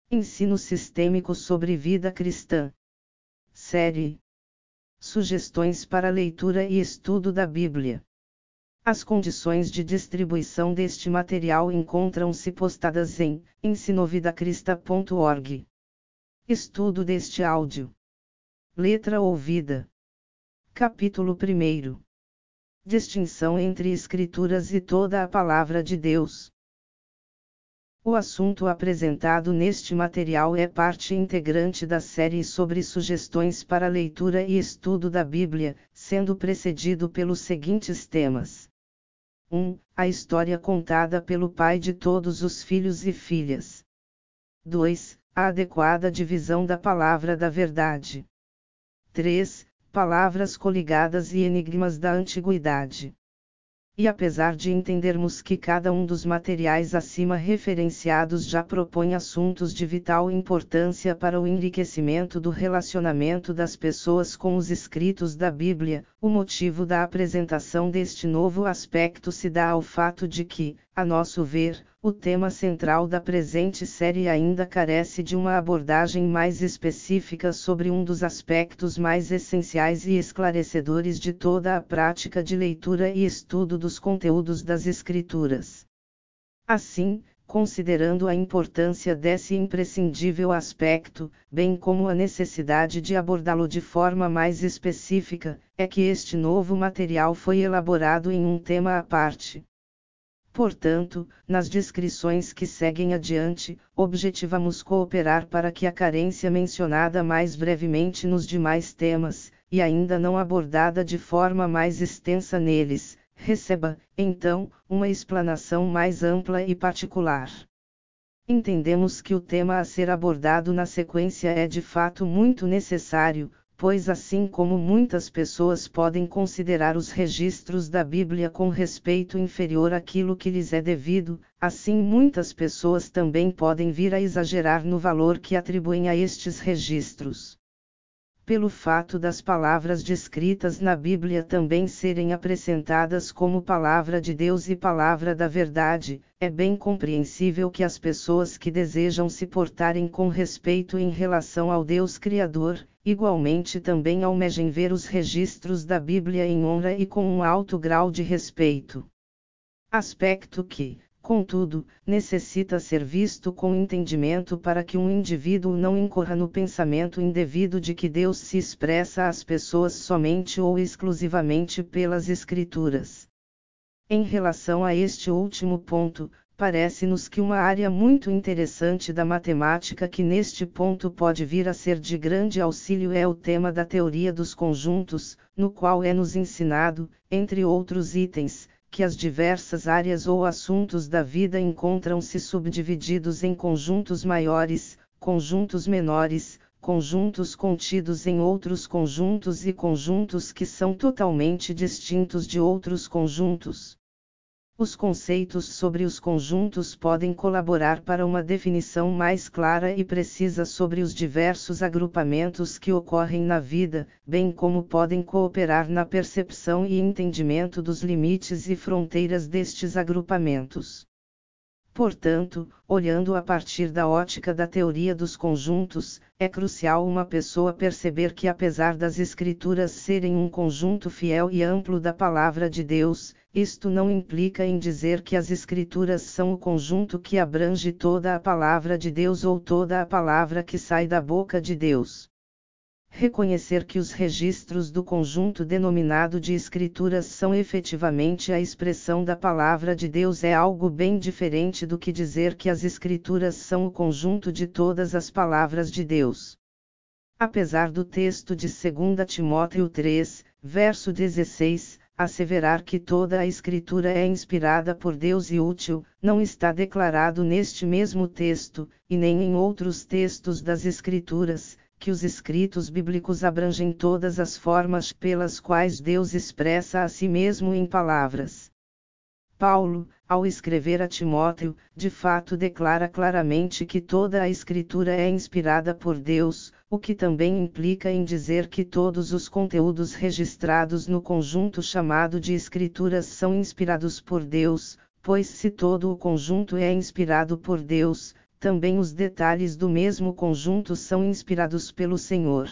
Ensino sistêmico sobre vida cristã. Série. Sugestões para leitura e estudo da Bíblia. As condições de distribuição deste material encontram-se postadas em ensinovidacrista.org. Estudo deste áudio. Letra ouvida. Capítulo 1. Distinção entre Escrituras e toda a Palavra de Deus. O assunto apresentado neste material é parte integrante da série sobre sugestões para leitura e estudo da Bíblia, sendo precedido pelos seguintes temas. 1. A história contada pelo Pai de todos os filhos e filhas. 2. A adequada divisão da palavra da verdade. 3. Palavras coligadas e enigmas da antiguidade. E apesar de entendermos que cada um dos materiais acima referenciados já propõe assuntos de vital importância para o enriquecimento do relacionamento das pessoas com os escritos da Bíblia, o motivo da apresentação deste novo aspecto se dá ao fato de que, a nosso ver, o tema central da presente série ainda carece de uma abordagem mais específica sobre um dos aspectos mais essenciais e esclarecedores de toda a prática de leitura e estudo dos conteúdos das Escrituras. Assim, considerando a importância desse imprescindível aspecto, bem como a necessidade de abordá-lo de forma mais específica, é que este novo material foi elaborado em um tema à parte. Portanto, nas descrições que seguem adiante, objetivamos cooperar para que a carência mencionada mais brevemente nos demais temas, e ainda não abordada de forma mais extensa neles, receba, então, uma explanação mais ampla e particular. Entendemos que o tema a ser abordado na sequência é de fato muito necessário, pois assim como muitas pessoas podem considerar os registros da Bíblia com respeito inferior àquilo que lhes é devido, assim muitas pessoas também podem vir a exagerar no valor que atribuem a estes registros. Pelo fato das palavras descritas na Bíblia também serem apresentadas como palavra de Deus e palavra da verdade, é bem compreensível que as pessoas que desejam se portarem com respeito em relação ao Deus Criador, igualmente também almejem ver os registros da Bíblia em honra e com um alto grau de respeito. Aspecto que, contudo, necessita ser visto com entendimento para que um indivíduo não incorra no pensamento indevido de que Deus se expressa às pessoas somente ou exclusivamente pelas Escrituras. Em relação a este último ponto, parece-nos que uma área muito interessante da matemática que neste ponto pode vir a ser de grande auxílio é o tema da teoria dos conjuntos, no qual é-nos ensinado, entre outros itens, que as diversas áreas ou assuntos da vida encontram-se subdivididos em conjuntos maiores, conjuntos menores, conjuntos contidos em outros conjuntos e conjuntos que são totalmente distintos de outros conjuntos. Os conceitos sobre os conjuntos podem colaborar para uma definição mais clara e precisa sobre os diversos agrupamentos que ocorrem na vida, bem como podem cooperar na percepção e entendimento dos limites e fronteiras destes agrupamentos. Portanto, olhando a partir da ótica da teoria dos conjuntos, é crucial uma pessoa perceber que apesar das Escrituras serem um conjunto fiel e amplo da Palavra de Deus, isto não implica em dizer que as Escrituras são o conjunto que abrange toda a Palavra de Deus ou toda a palavra que sai da boca de Deus. Reconhecer que os registros do conjunto denominado de Escrituras são efetivamente a expressão da Palavra de Deus é algo bem diferente do que dizer que as Escrituras são o conjunto de todas as palavras de Deus. Apesar do texto de 2 Timóteo 3, verso 16, asseverar que toda a Escritura é inspirada por Deus e útil, não está declarado neste mesmo texto, e nem em outros textos das Escrituras, que os escritos bíblicos abrangem todas as formas pelas quais Deus expressa a si mesmo em palavras. Paulo, ao escrever a Timóteo, de fato declara claramente que toda a Escritura é inspirada por Deus, o que também implica em dizer que todos os conteúdos registrados no conjunto chamado de Escrituras são inspirados por Deus, pois se todo o conjunto é inspirado por Deus, também os detalhes do mesmo conjunto são inspirados pelo Senhor.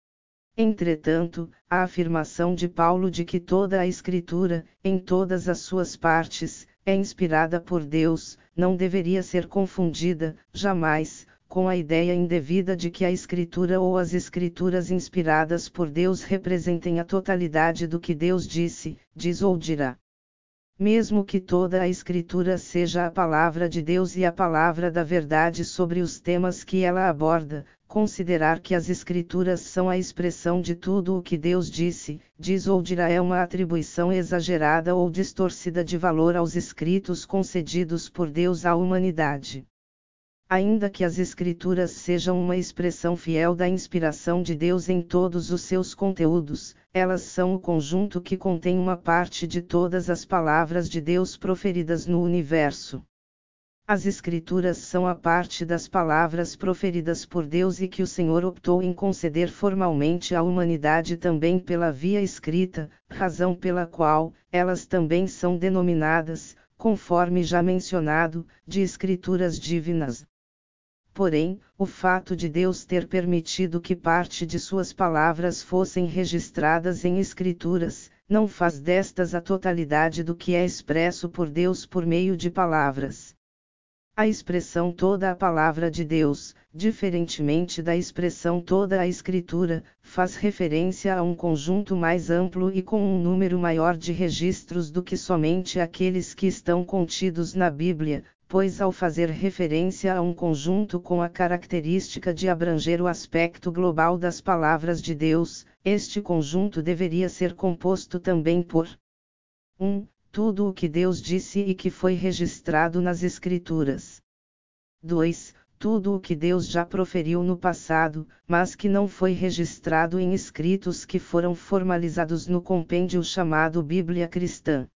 Entretanto, a afirmação de Paulo de que toda a Escritura, em todas as suas partes, é inspirada por Deus, não deveria ser confundida, jamais, com a ideia indevida de que a Escritura ou as Escrituras inspiradas por Deus representem a totalidade do que Deus disse, diz ou dirá. Mesmo que toda a Escritura seja a palavra de Deus e a palavra da verdade sobre os temas que ela aborda, considerar que as Escrituras são a expressão de tudo o que Deus disse, diz ou dirá é uma atribuição exagerada ou distorcida de valor aos escritos concedidos por Deus à humanidade. Ainda que as Escrituras sejam uma expressão fiel da inspiração de Deus em todos os seus conteúdos, elas são o conjunto que contém uma parte de todas as palavras de Deus proferidas no universo. As Escrituras são a parte das palavras proferidas por Deus e que o Senhor optou em conceder formalmente à humanidade também pela via escrita, razão pela qual, elas também são denominadas, conforme já mencionado, de Escrituras divinas. Porém, o fato de Deus ter permitido que parte de suas palavras fossem registradas em Escrituras, não faz destas a totalidade do que é expresso por Deus por meio de palavras. A expressão toda a palavra de Deus, diferentemente da expressão toda a Escritura, faz referência a um conjunto mais amplo e com um número maior de registros do que somente aqueles que estão contidos na Bíblia, pois ao fazer referência a um conjunto com a característica de abranger o aspecto global das palavras de Deus, este conjunto deveria ser composto também por 1. Tudo o que Deus disse e que foi registrado nas Escrituras. 2. Tudo o que Deus já proferiu no passado, mas que não foi registrado em escritos que foram formalizados no compêndio chamado Bíblia Cristã.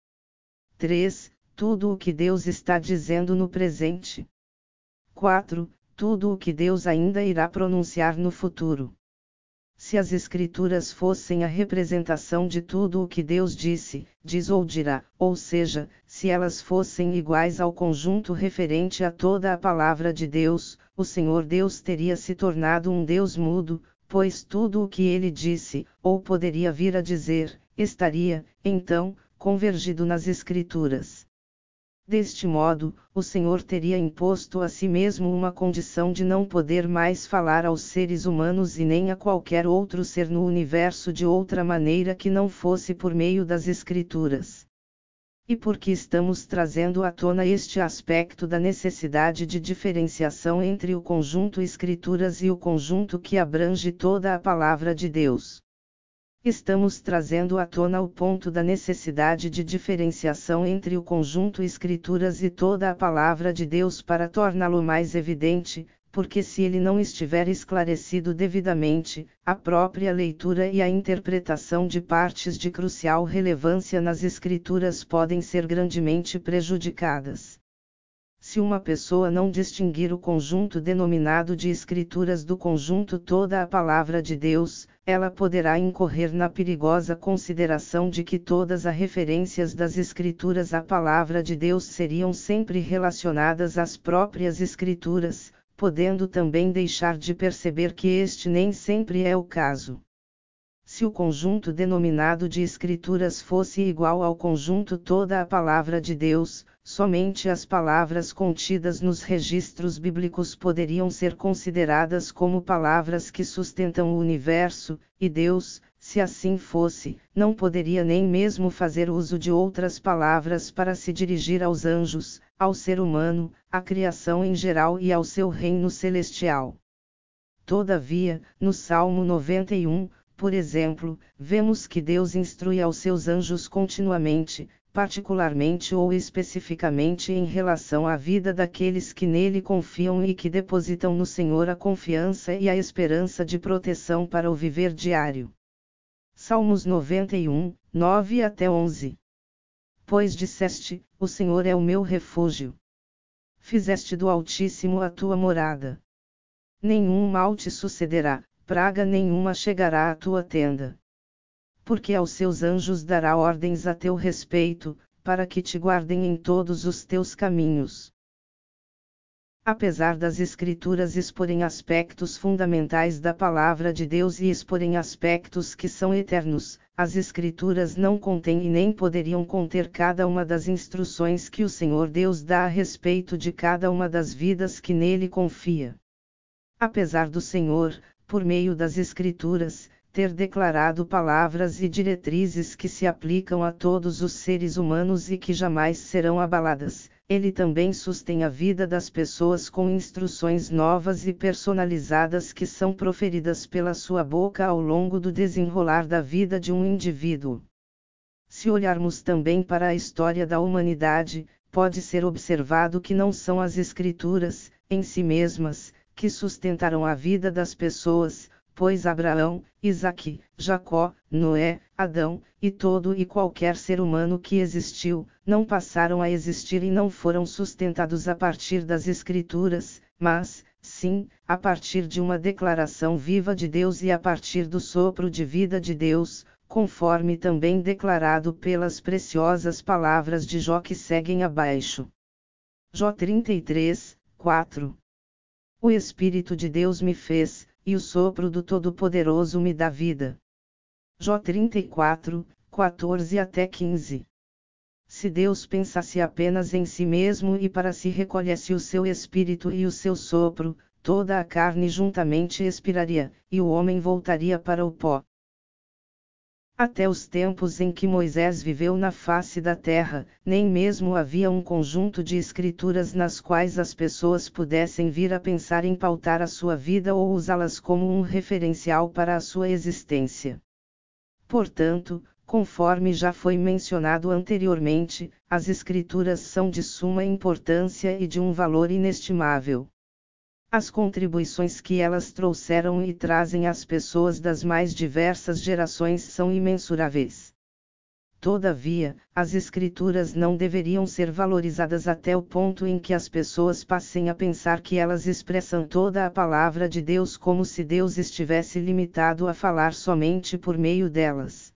3. Tudo o que Deus está dizendo no presente. 4. Tudo o que Deus ainda irá pronunciar no futuro. Se as Escrituras fossem a representação de tudo o que Deus disse, diz ou dirá, ou seja, se elas fossem iguais ao conjunto referente a toda a palavra de Deus, o Senhor Deus teria se tornado um Deus mudo, pois tudo o que ele disse, ou poderia vir a dizer, estaria, então, convergido nas Escrituras. Deste modo, o Senhor teria imposto a si mesmo uma condição de não poder mais falar aos seres humanos e nem a qualquer outro ser no universo de outra maneira que não fosse por meio das Escrituras. E porque estamos trazendo à tona este aspecto da necessidade de diferenciação entre o conjunto Escrituras e o conjunto que abrange toda a palavra de Deus. Estamos trazendo à tona o ponto da necessidade de diferenciação entre o conjunto Escrituras e toda a palavra de Deus para torná-lo mais evidente, porque se ele não estiver esclarecido devidamente, a própria leitura e a interpretação de partes de crucial relevância nas Escrituras podem ser grandemente prejudicadas. Se uma pessoa não distinguir o conjunto denominado de Escrituras do conjunto toda a palavra de Deus, ela poderá incorrer na perigosa consideração de que todas as referências das Escrituras à palavra de Deus seriam sempre relacionadas às próprias Escrituras, podendo também deixar de perceber que este nem sempre é o caso. Se o conjunto denominado de Escrituras fosse igual ao conjunto toda a palavra de Deus, somente as palavras contidas nos registros bíblicos poderiam ser consideradas como palavras que sustentam o universo, e Deus, se assim fosse, não poderia nem mesmo fazer uso de outras palavras para se dirigir aos anjos, ao ser humano, à criação em geral e ao seu reino celestial. Todavia, no Salmo 91, por exemplo, vemos que Deus instrui aos seus anjos continuamente, particularmente ou especificamente em relação à vida daqueles que nele confiam e que depositam no Senhor a confiança e a esperança de proteção para o viver diário. Salmos 91, 9 até 11. Pois disseste, o Senhor é o meu refúgio. Fizeste do Altíssimo a tua morada. Nenhum mal te sucederá, praga nenhuma chegará à tua tenda. Porque aos seus anjos dará ordens a teu respeito, para que te guardem em todos os teus caminhos. Apesar das Escrituras exporem aspectos fundamentais da Palavra de Deus e exporem aspectos que são eternos, as Escrituras não contêm e nem poderiam conter cada uma das instruções que o Senhor Deus dá a respeito de cada uma das vidas que nele confia. Apesar do Senhor, por meio das Escrituras, ter declarado palavras e diretrizes que se aplicam a todos os seres humanos e que jamais serão abaladas, ele também sustém a vida das pessoas com instruções novas e personalizadas que são proferidas pela sua boca ao longo do desenrolar da vida de um indivíduo. Se olharmos também para a história da humanidade, pode ser observado que não são as Escrituras, em si mesmas, que sustentaram a vida das pessoas, pois Abraão, Isaque, Jacó, Noé, Adão, e todo e qualquer ser humano que existiu, não passaram a existir e não foram sustentados a partir das Escrituras, mas, sim, a partir de uma declaração viva de Deus e a partir do sopro de vida de Deus, conforme também declarado pelas preciosas palavras de Jó que seguem abaixo. Jó 33, 4. O Espírito de Deus me fez, e o sopro do Todo-Poderoso me dá vida. Jó 34, 14 até 15. Se Deus pensasse apenas em si mesmo e para si recolhesse o seu espírito e o seu sopro, toda a carne juntamente expiraria, e o homem voltaria para o pó. Até os tempos em que Moisés viveu na face da terra, nem mesmo havia um conjunto de escrituras nas quais as pessoas pudessem vir a pensar em pautar a sua vida ou usá-las como um referencial para a sua existência. Portanto, conforme já foi mencionado anteriormente, as escrituras são de suma importância e de um valor inestimável. As contribuições que elas trouxeram e trazem às pessoas das mais diversas gerações são imensuráveis. Todavia, as Escrituras não deveriam ser valorizadas até o ponto em que as pessoas passem a pensar que elas expressam toda a palavra de Deus como se Deus estivesse limitado a falar somente por meio delas.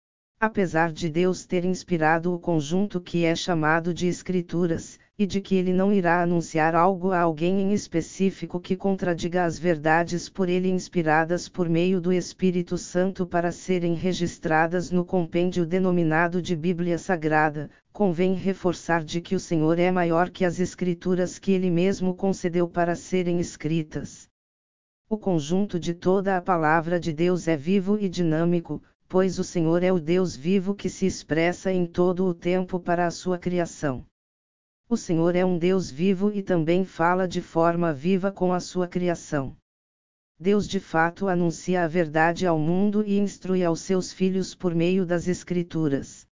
Apesar de Deus ter inspirado o conjunto que é chamado de Escrituras, e de que ele não irá anunciar algo a alguém em específico que contradiga as verdades por ele inspiradas por meio do Espírito Santo para serem registradas no compêndio denominado de Bíblia Sagrada, convém reforçar de que o Senhor é maior que as Escrituras que ele mesmo concedeu para serem escritas. O conjunto de toda a palavra de Deus é vivo e dinâmico, pois o Senhor é o Deus vivo que se expressa em todo o tempo para a sua criação. O Senhor é um Deus vivo e também fala de forma viva com a sua criação. Deus de fato anuncia a verdade ao mundo e instrui aos seus filhos por meio das Escrituras.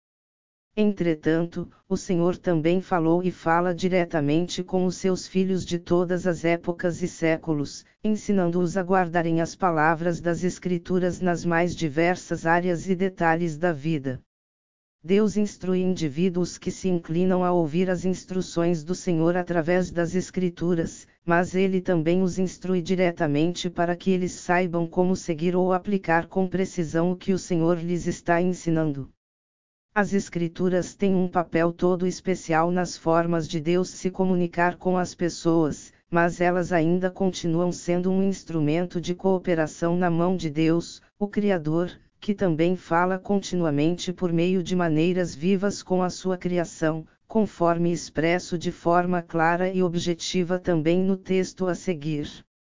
Entretanto, o Senhor também falou e fala diretamente com os seus filhos de todas as épocas e séculos, ensinando-os a guardarem as palavras das Escrituras nas mais diversas áreas e detalhes da vida. Deus instrui indivíduos que se inclinam a ouvir as instruções do Senhor através das Escrituras, mas Ele também os instrui diretamente para que eles saibam como seguir ou aplicar com precisão o que o Senhor lhes está ensinando. As Escrituras têm um papel todo especial nas formas de Deus se comunicar com as pessoas, mas elas ainda continuam sendo um instrumento de cooperação na mão de Deus, o Criador, que também fala continuamente por meio de maneiras vivas com a sua criação, conforme expresso de forma clara e objetiva também no texto a seguir.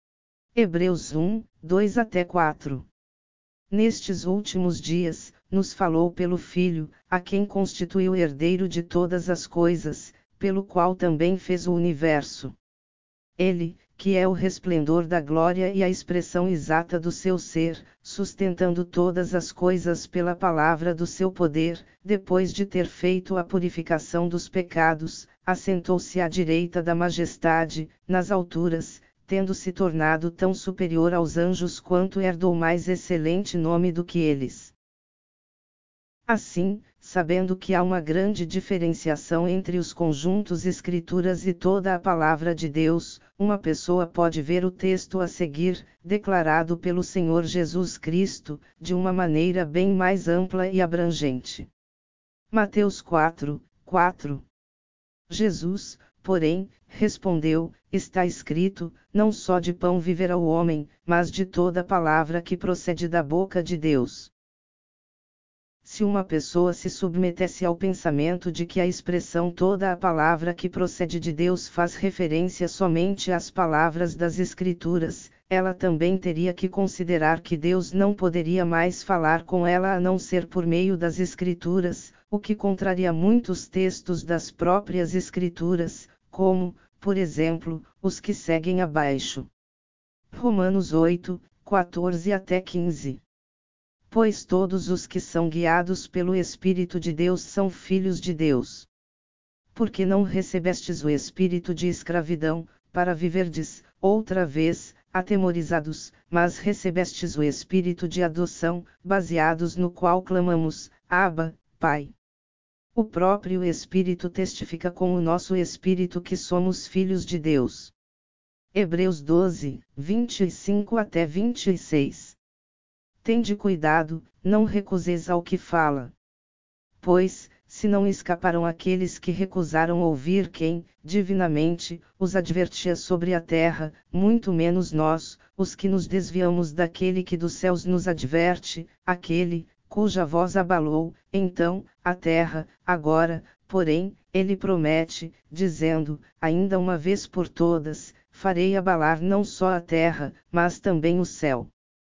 Hebreus 1, 2 até 4. Nestes últimos dias, nos falou pelo Filho, a quem constituiu herdeiro de todas as coisas, pelo qual também fez o universo. Ele, que é o resplendor da glória e a expressão exata do seu ser, sustentando todas as coisas pela palavra do seu poder, depois de ter feito a purificação dos pecados, assentou-se à direita da majestade, nas alturas, tendo se tornado tão superior aos anjos quanto herdou mais excelente nome do que eles. Assim, sabendo que há uma grande diferenciação entre os conjuntos Escrituras e toda a palavra de Deus, uma pessoa pode ver o texto a seguir, declarado pelo Senhor Jesus Cristo, de uma maneira bem mais ampla e abrangente. Mateus 4, 4. Jesus, porém, respondeu: está escrito, não só de pão viverá o homem, mas de toda palavra que procede da boca de Deus. Se uma pessoa se submetesse ao pensamento de que a expressão toda a palavra que procede de Deus faz referência somente às palavras das Escrituras, ela também teria que considerar que Deus não poderia mais falar com ela a não ser por meio das Escrituras, o que contraria muitos textos das próprias Escrituras, como, por exemplo, os que seguem abaixo. Romanos 8, 14 até 15. Pois todos os que são guiados pelo Espírito de Deus são filhos de Deus. Porque não recebestes o espírito de escravidão, para viverdes, outra vez, atemorizados, mas recebestes o espírito de adoção, baseados no qual clamamos, Abba, Pai. O próprio Espírito testifica com o nosso espírito que somos filhos de Deus. Hebreus 12, 25 até 26. Tende cuidado, não recuseis ao que fala. Pois, se não escaparam aqueles que recusaram ouvir quem, divinamente, os advertia sobre a terra, muito menos nós, os que nos desviamos daquele que dos céus nos adverte, aquele, cuja voz abalou, então, a terra, agora, porém, ele promete, dizendo, ainda uma vez por todas, farei abalar não só a terra, mas também o céu.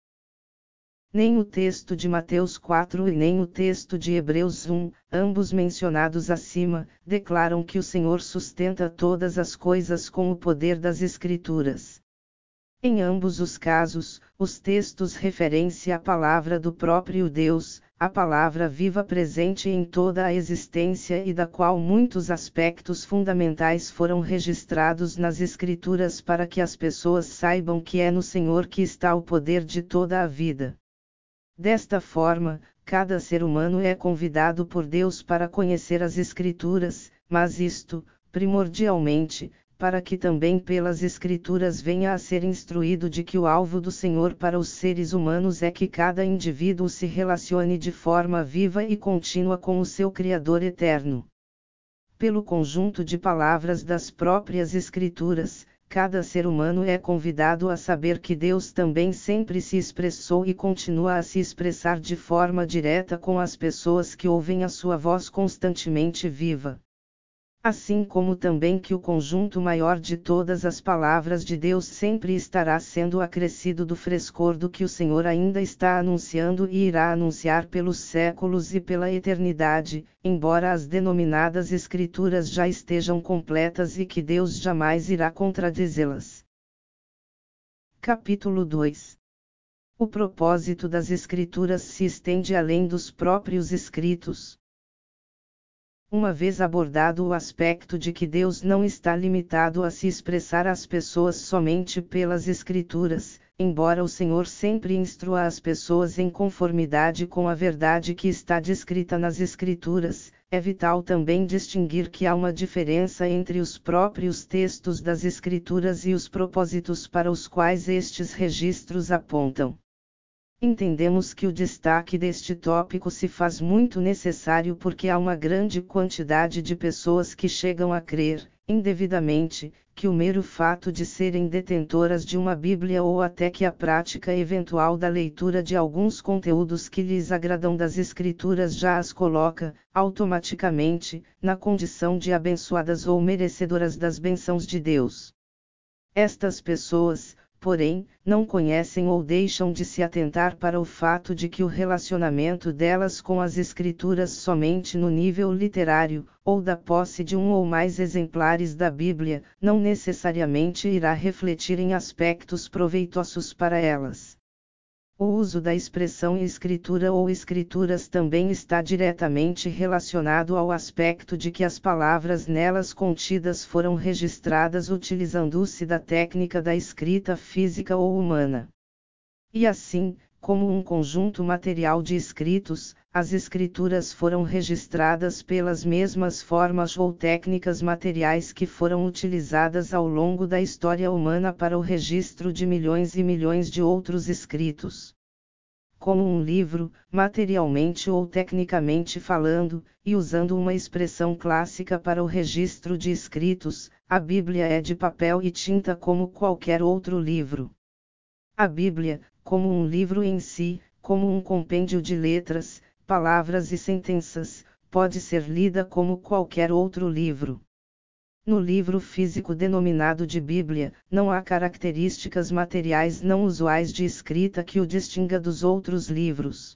Nem o texto de Mateus 4 e nem o texto de Hebreus 1, ambos mencionados acima, declaram que o Senhor sustenta todas as coisas com o poder das Escrituras. Em ambos os casos, os textos referem-se à palavra do próprio Deus, a palavra viva presente em toda a existência e da qual muitos aspectos fundamentais foram registrados nas Escrituras para que as pessoas saibam que é no Senhor que está o poder de toda a vida. Desta forma, cada ser humano é convidado por Deus para conhecer as Escrituras, mas isto, primordialmente, para que também pelas Escrituras venha a ser instruído de que o alvo do Senhor para os seres humanos é que cada indivíduo se relacione de forma viva e contínua com o seu Criador eterno. Pelo conjunto de palavras das próprias Escrituras, cada ser humano é convidado a saber que Deus também sempre se expressou e continua a se expressar de forma direta com as pessoas que ouvem a sua voz constantemente viva. Assim como também que o conjunto maior de todas as palavras de Deus sempre estará sendo acrescido do frescor do que o Senhor ainda está anunciando e irá anunciar pelos séculos e pela eternidade, embora as denominadas Escrituras já estejam completas e que Deus jamais irá contradizê-las. Capítulo 2. O propósito das Escrituras se estende além dos próprios escritos. Uma vez abordado o aspecto de que Deus não está limitado a se expressar às pessoas somente pelas Escrituras, embora o Senhor sempre instrua as pessoas em conformidade com a verdade que está descrita nas Escrituras, é vital também distinguir que há uma diferença entre os próprios textos das Escrituras e os propósitos para os quais estes registros apontam. Entendemos que o destaque deste tópico se faz muito necessário porque há uma grande quantidade de pessoas que chegam a crer, indevidamente, que o mero fato de serem detentoras de uma Bíblia ou até que a prática eventual da leitura de alguns conteúdos que lhes agradam das Escrituras já as coloca, automaticamente, na condição de abençoadas ou merecedoras das bênçãos de Deus. Estas pessoas, porém, não conhecem ou deixam de se atentar para o fato de que o relacionamento delas com as Escrituras somente no nível literário, ou da posse de um ou mais exemplares da Bíblia, não necessariamente irá refletir em aspectos proveitosos para elas. O uso da expressão escritura ou escrituras também está diretamente relacionado ao aspecto de que as palavras nelas contidas foram registradas utilizando-se da técnica da escrita física ou humana. E assim, como um conjunto material de escritos, as escrituras foram registradas pelas mesmas formas ou técnicas materiais que foram utilizadas ao longo da história humana para o registro de milhões e milhões de outros escritos. como um livro, materialmente ou tecnicamente falando, e usando uma expressão clássica para o registro de escritos, a Bíblia é de papel e tinta como qualquer outro livro. A Bíblia, como um livro em si, como um compêndio de letras, palavras e sentenças, pode ser lida como qualquer outro livro. No livro físico denominado de Bíblia, não há características materiais não usuais de escrita que o distinga dos outros livros.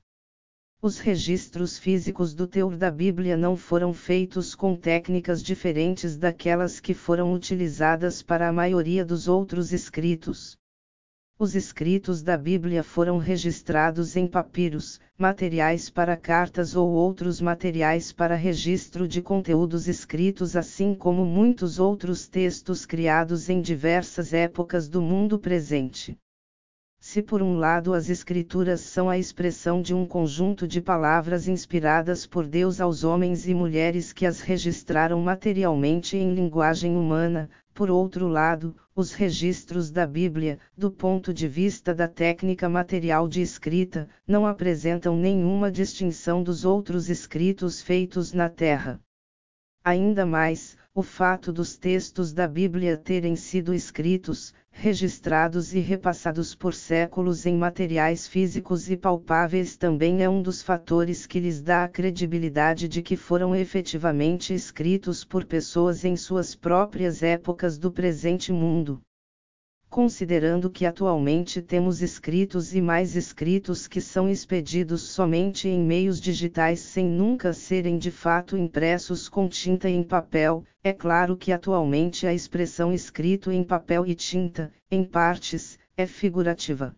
Os registros físicos do teor da Bíblia não foram feitos com técnicas diferentes daquelas que foram utilizadas para a maioria dos outros escritos. Os escritos da Bíblia foram registrados em papiros, materiais para cartas ou outros materiais para registro de conteúdos escritos, assim como muitos outros textos criados em diversas épocas do mundo presente. Se por um lado as Escrituras são a expressão de um conjunto de palavras inspiradas por Deus aos homens e mulheres que as registraram materialmente em linguagem humana, por outro lado, os registros da Bíblia, do ponto de vista da técnica material de escrita, não apresentam nenhuma distinção dos outros escritos feitos na Terra. Ainda mais, o fato dos textos da Bíblia terem sido escritos, registrados e repassados por séculos em materiais físicos e palpáveis também é um dos fatores que lhes dá a credibilidade de que foram efetivamente escritos por pessoas em suas próprias épocas do presente mundo. Considerando que atualmente temos escritos e mais escritos que são expedidos somente em meios digitais sem nunca serem de fato impressos com tinta em papel, é claro que atualmente a expressão escrito em papel e tinta, em partes, é figurativa.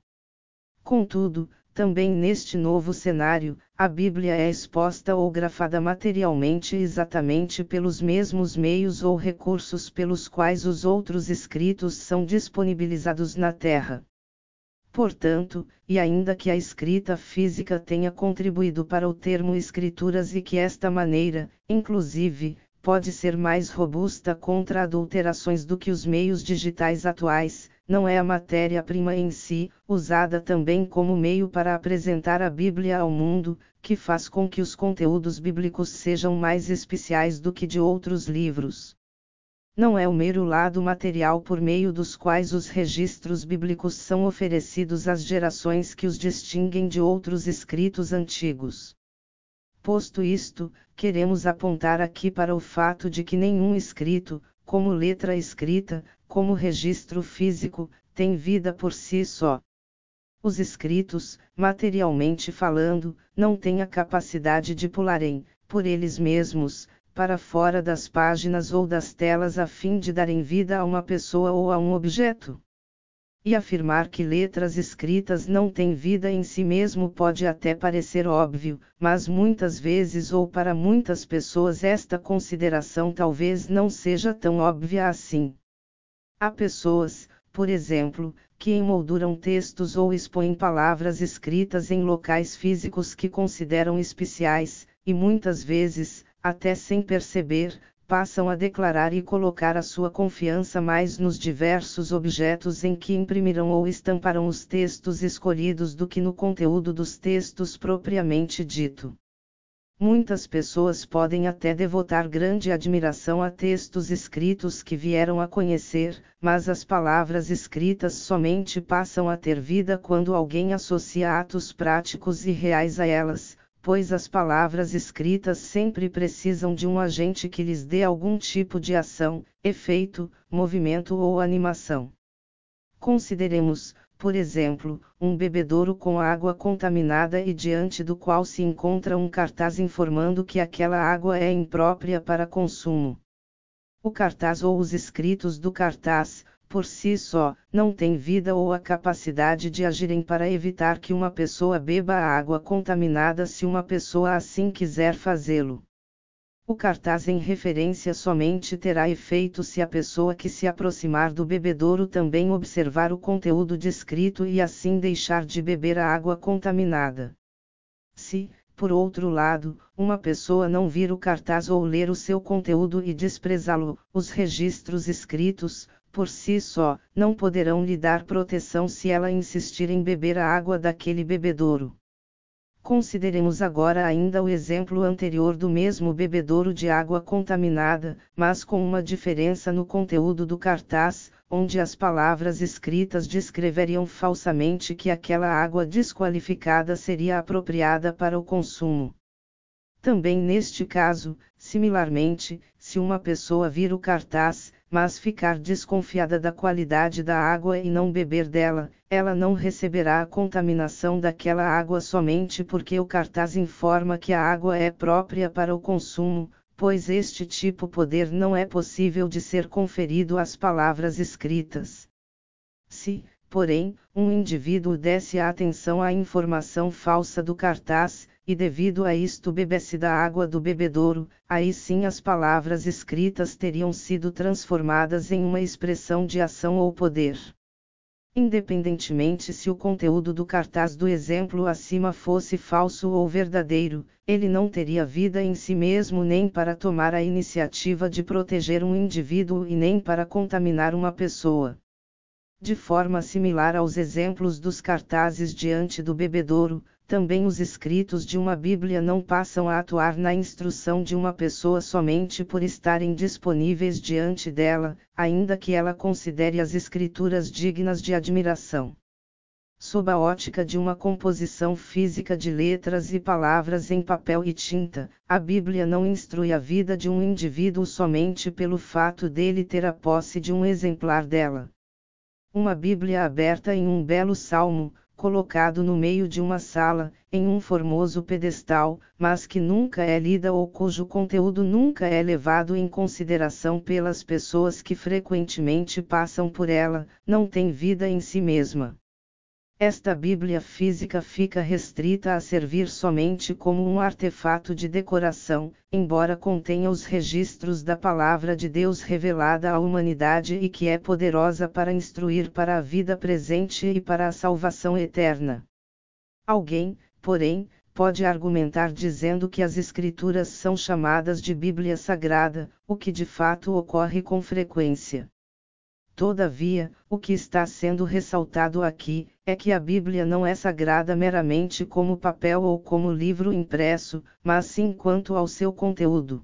Contudo, também neste novo cenário, a Bíblia é exposta ou grafada materialmente exatamente pelos mesmos meios ou recursos pelos quais os outros escritos são disponibilizados na Terra. Portanto, e ainda que a escrita física tenha contribuído para o termo escrituras e que esta maneira, inclusive, pode ser mais robusta contra adulterações do que os meios digitais atuais, não é a matéria-prima em si, usada também como meio para apresentar a Bíblia ao mundo, que faz com que os conteúdos bíblicos sejam mais especiais do que de outros livros. Não é o mero lado material por meio dos quais os registros bíblicos são oferecidos às gerações que os distinguem de outros escritos antigos. Posto isto, queremos apontar aqui para o fato de que nenhum escrito, como letra escrita, como registro físico, tem vida por si só. Os escritos, materialmente falando, não têm a capacidade de pularem, por eles mesmos, para fora das páginas ou das telas a fim de darem vida a uma pessoa ou a um objeto. E afirmar que letras escritas não têm vida em si mesmo pode até parecer óbvio, mas muitas vezes ou para muitas pessoas esta consideração talvez não seja tão óbvia assim. Há pessoas, por exemplo, que emolduram textos ou expõem palavras escritas em locais físicos que consideram especiais, e muitas vezes, até sem perceber, passam a declarar e colocar a sua confiança mais nos diversos objetos em que imprimirão ou estamparão os textos escolhidos do que no conteúdo dos textos propriamente dito. Muitas pessoas podem até devotar grande admiração a textos escritos que vieram a conhecer, mas as palavras escritas somente passam a ter vida quando alguém associa atos práticos e reais a elas, pois as palavras escritas sempre precisam de um agente que lhes dê algum tipo de ação, efeito, movimento ou animação. Consideremos, por exemplo, um bebedouro com água contaminada e diante do qual se encontra um cartaz informando que aquela água é imprópria para consumo. O cartaz ou os escritos do cartaz, por si só, não têm vida ou a capacidade de agirem para evitar que uma pessoa beba a água contaminada se uma pessoa assim quiser fazê-lo. O cartaz em referência somente terá efeito se a pessoa que se aproximar do bebedouro também observar o conteúdo descrito e assim deixar de beber a água contaminada. Se, por outro lado, uma pessoa não vir o cartaz ou ler o seu conteúdo e desprezá-lo, os registros escritos, por si só, não poderão lhe dar proteção se ela insistir em beber a água daquele bebedouro. Consideremos agora ainda o exemplo anterior do mesmo bebedouro de água contaminada, mas com uma diferença no conteúdo do cartaz, onde as palavras escritas descreveriam falsamente que aquela água desqualificada seria apropriada para o consumo. Também neste caso, similarmente, se uma pessoa vir o cartaz, mas ficar desconfiada da qualidade da água e não beber dela, ela não receberá a contaminação daquela água somente porque o cartaz informa que a água é própria para o consumo, pois este tipo de poder não é possível de ser conferido às palavras escritas. Se, porém, um indivíduo desse atenção à informação falsa do cartaz, e devido a isto bebesse da água do bebedouro, aí sim as palavras escritas teriam sido transformadas em uma expressão de ação ou poder. Independentemente se o conteúdo do cartaz do exemplo acima fosse falso ou verdadeiro, ele não teria vida em si mesmo nem para tomar a iniciativa de proteger um indivíduo e nem para contaminar uma pessoa. De forma similar aos exemplos dos cartazes diante do bebedouro, também os escritos de uma Bíblia não passam a atuar na instrução de uma pessoa somente por estarem disponíveis diante dela, ainda que ela considere as Escrituras dignas de admiração. Sob a ótica de uma composição física de letras e palavras em papel e tinta, a Bíblia não instrui a vida de um indivíduo somente pelo fato dele ter a posse de um exemplar dela. Uma Bíblia aberta em um belo salmo, colocado no meio de uma sala, em um formoso pedestal, mas que nunca é lida ou cujo conteúdo nunca é levado em consideração pelas pessoas que frequentemente passam por ela, não tem vida em si mesma. Esta Bíblia física fica restrita a servir somente como um artefato de decoração, embora contenha os registros da palavra de Deus revelada à humanidade e que é poderosa para instruir para a vida presente e para a salvação eterna. Alguém, porém, pode argumentar dizendo que as Escrituras são chamadas de Bíblia Sagrada, o que de fato ocorre com frequência. Todavia, o que está sendo ressaltado aqui, é que a Bíblia não é sagrada meramente como papel ou como livro impresso, mas sim quanto ao seu conteúdo.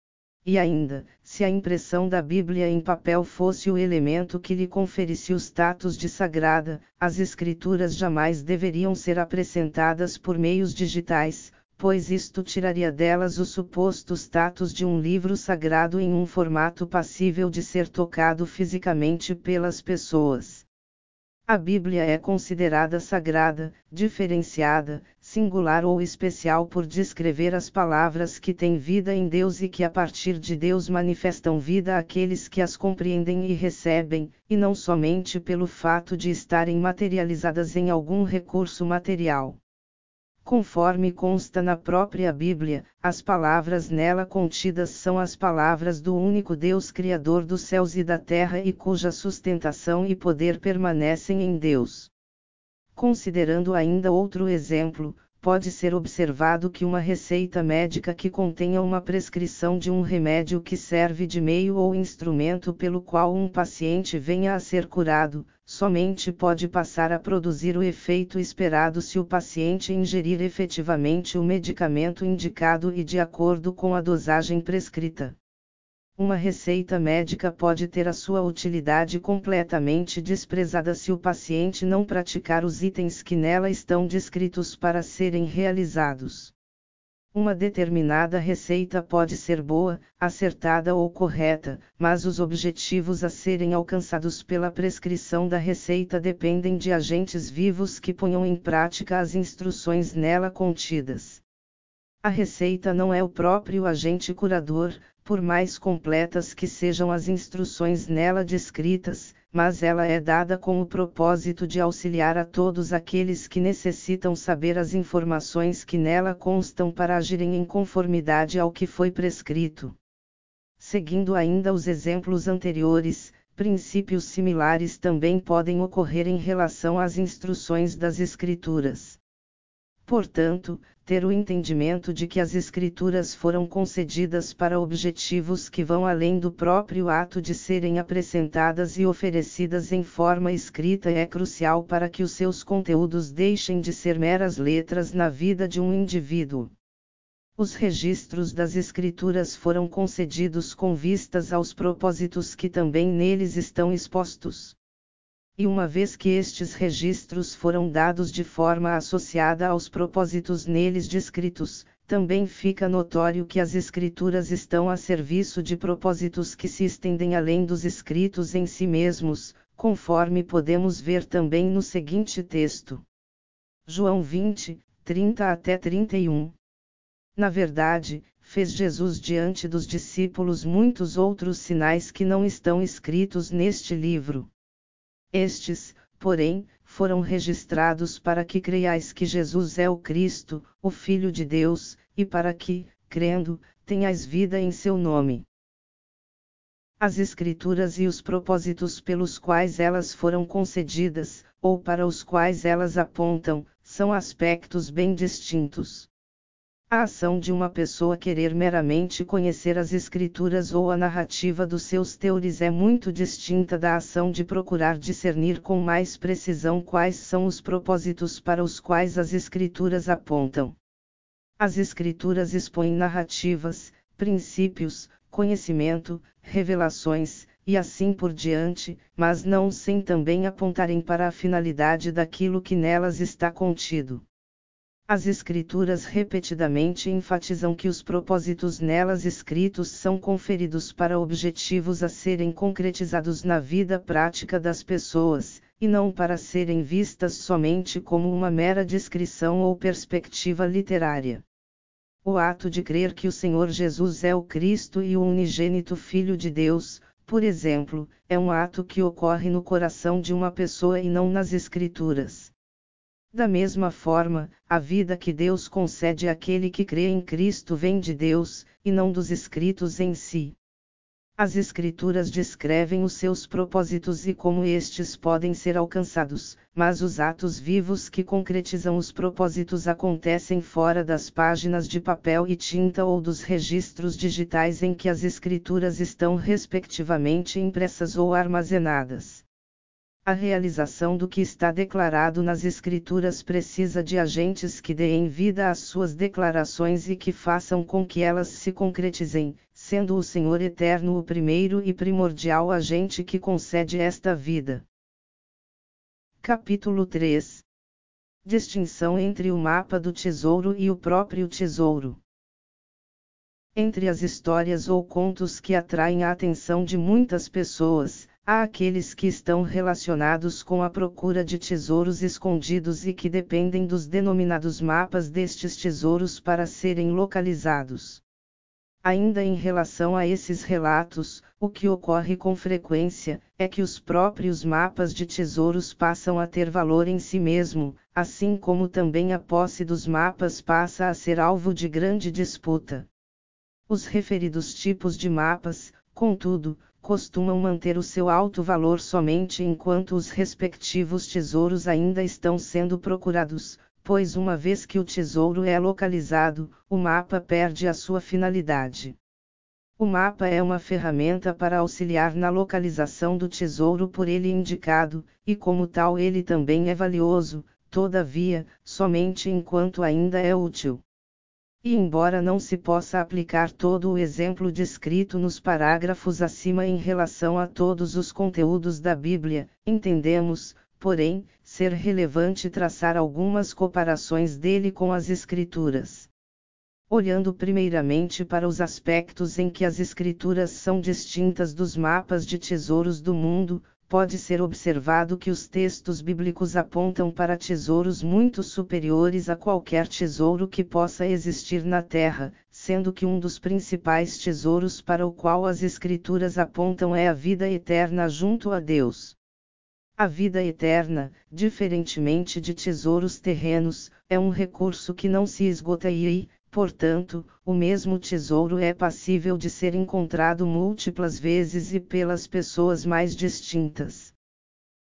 E ainda, se a impressão da Bíblia em papel fosse o elemento que lhe conferisse o status de sagrada, as Escrituras jamais deveriam ser apresentadas por meios digitais, pois isto tiraria delas o suposto status de um livro sagrado em um formato passível de ser tocado fisicamente pelas pessoas. A Bíblia é considerada sagrada, diferenciada, singular ou especial por descrever as palavras que têm vida em Deus e que a partir de Deus manifestam vida àqueles que as compreendem e recebem, e não somente pelo fato de estarem materializadas em algum recurso material. Conforme consta na própria Bíblia, as palavras nela contidas são as palavras do único Deus Criador dos céus e da terra e cuja sustentação e poder permanecem em Deus. Considerando ainda outro exemplo, pode ser observado que uma receita médica que contenha uma prescrição de um remédio que serve de meio ou instrumento pelo qual um paciente venha a ser curado, somente pode passar a produzir o efeito esperado se o paciente ingerir efetivamente o medicamento indicado e de acordo com a dosagem prescrita. Uma receita médica pode ter a sua utilidade completamente desprezada se o paciente não praticar os itens que nela estão descritos para serem realizados. Uma determinada receita pode ser boa, acertada ou correta, mas os objetivos a serem alcançados pela prescrição da receita dependem de agentes vivos que ponham em prática as instruções nela contidas. A receita não é o próprio agente curador, por mais completas que sejam as instruções nela descritas, mas ela é dada com o propósito de auxiliar a todos aqueles que necessitam saber as informações que nela constam para agirem em conformidade ao que foi prescrito. Seguindo ainda os exemplos anteriores, princípios similares também podem ocorrer em relação às instruções das Escrituras. portanto, ter o entendimento de que as Escrituras foram concedidas para objetivos que vão além do próprio ato de serem apresentadas e oferecidas em forma escrita é crucial para que os seus conteúdos deixem de ser meras letras na vida de um indivíduo. Os registros das Escrituras foram concedidos com vistas aos propósitos que também neles estão expostos. E uma vez que estes registros foram dados de forma associada aos propósitos neles descritos, também fica notório que as Escrituras estão a serviço de propósitos que se estendem além dos escritos em si mesmos, conforme podemos ver também no seguinte texto. João 20, 30 até 31. Na verdade, fez Jesus diante dos discípulos muitos outros sinais que não estão escritos neste livro. Estes, porém, foram registrados para que creiais que Jesus é o Cristo, o Filho de Deus, e para que, crendo, tenhais vida em seu nome. As Escrituras e os propósitos pelos quais elas foram concedidas, ou para os quais elas apontam, são aspectos bem distintos. A ação de uma pessoa querer meramente conhecer as Escrituras ou a narrativa dos seus teores é muito distinta da ação de procurar discernir com mais precisão quais são os propósitos para os quais as Escrituras apontam. As Escrituras expõem narrativas, princípios, conhecimento, revelações, e assim por diante, mas não sem também apontarem para a finalidade daquilo que nelas está contido. As Escrituras repetidamente enfatizam que os propósitos nelas escritos são conferidos para objetivos a serem concretizados na vida prática das pessoas, e não para serem vistas somente como uma mera descrição ou perspectiva literária. O ato de crer que o Senhor Jesus é o Cristo e o unigênito Filho de Deus, por exemplo, é um ato que ocorre no coração de uma pessoa e não nas Escrituras. Da mesma forma, a vida que Deus concede àquele que crê em Cristo vem de Deus, e não dos escritos em si. As Escrituras descrevem os seus propósitos e como estes podem ser alcançados, mas os atos vivos que concretizam os propósitos acontecem fora das páginas de papel e tinta ou dos registros digitais em que as Escrituras estão respectivamente impressas ou armazenadas. A realização do que está declarado nas Escrituras precisa de agentes que deem vida às suas declarações e que façam com que elas se concretizem, sendo o Senhor Eterno o primeiro e primordial agente que concede esta vida. Capítulo 3. Distinção entre o mapa do tesouro e o próprio tesouro. Entre as histórias ou contos que atraem a atenção de muitas pessoas, há aqueles que estão relacionados com a procura de tesouros escondidos e que dependem dos denominados mapas destes tesouros para serem localizados. Ainda em relação a esses relatos, o que ocorre com frequência é que os próprios mapas de tesouros passam a ter valor em si mesmo, assim como também a posse dos mapas passa a ser alvo de grande disputa. Os referidos tipos de mapas, contudo, costumam manter o seu alto valor somente enquanto os respectivos tesouros ainda estão sendo procurados, pois uma vez que o tesouro é localizado, o mapa perde a sua finalidade. O mapa é uma ferramenta para auxiliar na localização do tesouro por ele indicado, e como tal ele também é valioso, todavia, somente enquanto ainda é útil. E embora não se possa aplicar todo o exemplo descrito nos parágrafos acima em relação a todos os conteúdos da Bíblia, entendemos, porém, ser relevante traçar algumas comparações dele com as Escrituras. Olhando primeiramente para os aspectos em que as Escrituras são distintas dos mapas de tesouros do mundo, pode ser observado que os textos bíblicos apontam para tesouros muito superiores a qualquer tesouro que possa existir na terra, sendo que um dos principais tesouros para o qual as Escrituras apontam é a vida eterna junto a Deus. A vida eterna, diferentemente de tesouros terrenos, é um recurso que não se esgota e, portanto, o mesmo tesouro é passível de ser encontrado múltiplas vezes e pelas pessoas mais distintas.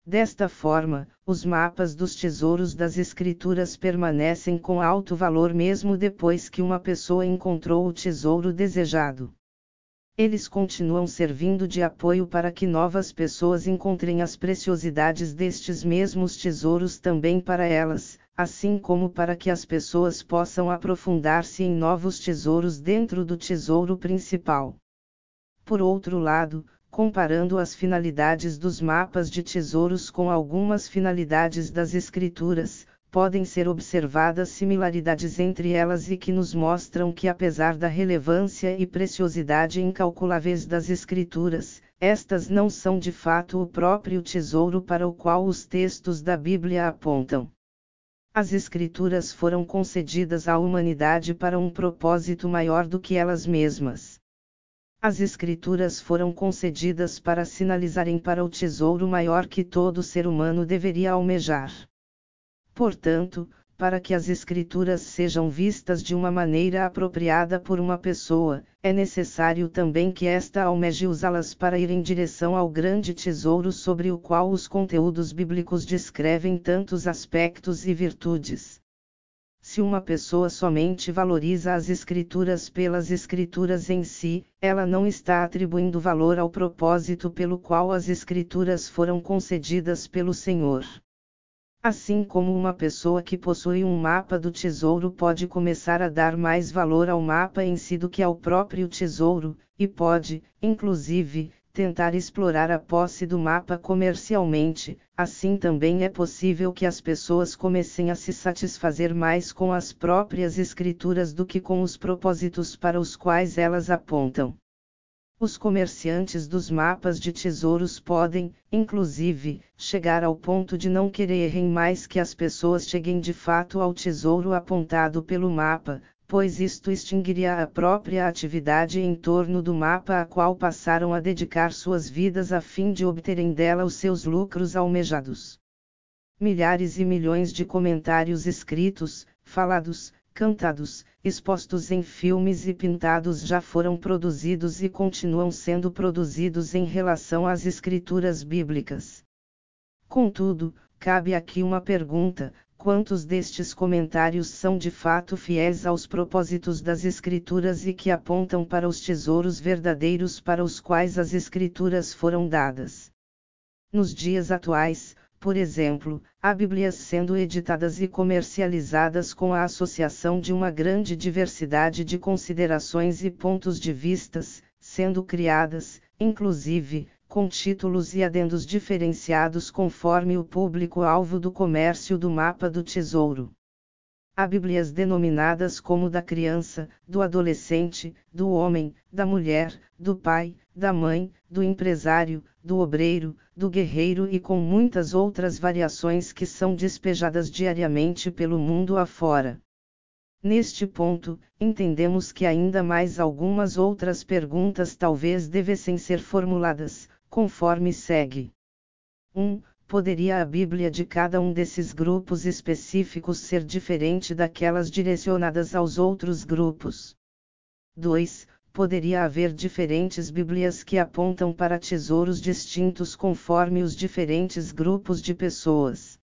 Desta forma, os mapas dos tesouros das Escrituras permanecem com alto valor mesmo depois que uma pessoa encontrou o tesouro desejado. Eles continuam servindo de apoio para que novas pessoas encontrem as preciosidades destes mesmos tesouros também para elas, assim como para que as pessoas possam aprofundar-se em novos tesouros dentro do tesouro principal. Por outro lado, comparando as finalidades dos mapas de tesouros com algumas finalidades das Escrituras, podem ser observadas similaridades entre elas e que nos mostram que, apesar da relevância e preciosidade incalculáveis das Escrituras, estas não são de fato o próprio tesouro para o qual os textos da Bíblia apontam. As Escrituras foram concedidas à humanidade para um propósito maior do que elas mesmas. As Escrituras foram concedidas para sinalizarem para o tesouro maior que todo ser humano deveria almejar. Portanto, para que as Escrituras sejam vistas de uma maneira apropriada por uma pessoa, é necessário também que esta almeje usá-las para ir em direção ao grande tesouro sobre o qual os conteúdos bíblicos descrevem tantos aspectos e virtudes. Se uma pessoa somente valoriza as Escrituras pelas Escrituras em si, ela não está atribuindo valor ao propósito pelo qual as Escrituras foram concedidas pelo Senhor. Assim como uma pessoa que possui um mapa do tesouro pode começar a dar mais valor ao mapa em si do que ao próprio tesouro, e pode, inclusive, tentar explorar a posse do mapa comercialmente, assim também é possível que as pessoas comecem a se satisfazer mais com as próprias Escrituras do que com os propósitos para os quais elas apontam. Os comerciantes dos mapas de tesouros podem, inclusive, chegar ao ponto de não quererem mais que as pessoas cheguem de fato ao tesouro apontado pelo mapa, pois isto extinguiria a própria atividade em torno do mapa a qual passaram a dedicar suas vidas a fim de obterem dela os seus lucros almejados. Milhares e milhões de comentários escritos, falados, cantados, expostos em filmes e pintados já foram produzidos e continuam sendo produzidos em relação às Escrituras bíblicas. Contudo, cabe aqui uma pergunta: quantos destes comentários são de fato fiéis aos propósitos das Escrituras e que apontam para os tesouros verdadeiros para os quais as Escrituras foram dadas? Nos dias atuais, por exemplo, há Bíblias sendo editadas e comercializadas com a associação de uma grande diversidade de considerações e pontos de vistas, sendo criadas, inclusive, com títulos e adendos diferenciados conforme o público-alvo do comércio do mapa do tesouro. Há Bíblias denominadas como da criança, do adolescente, do homem, da mulher, do pai, da mãe, do empresário, do obreiro, do guerreiro e com muitas outras variações que são despejadas diariamente pelo mundo afora. Neste ponto, entendemos que ainda mais algumas outras perguntas talvez devessem ser formuladas, conforme segue. 1. Poderia a Bíblia de cada um desses grupos específicos ser diferente daquelas direcionadas aos outros grupos? 2. Poderia haver diferentes Bíblias que apontam para tesouros distintos conforme os diferentes grupos de pessoas?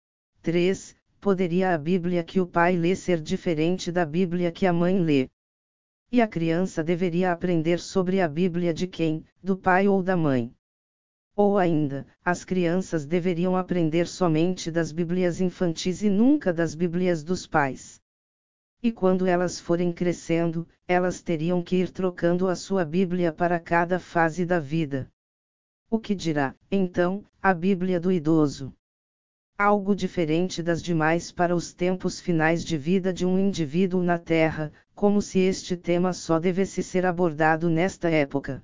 3. Poderia a Bíblia que o pai lê ser diferente da Bíblia que a mãe lê? E a criança deveria aprender sobre a Bíblia de quem, do pai ou da mãe? Ou ainda, as crianças deveriam aprender somente das Bíblias infantis e nunca das Bíblias dos pais? E quando elas forem crescendo, elas teriam que ir trocando a sua Bíblia para cada fase da vida. O que dirá, então, a Bíblia do idoso? Algo diferente das demais para os tempos finais de vida de um indivíduo na Terra, como se este tema só devesse ser abordado nesta época.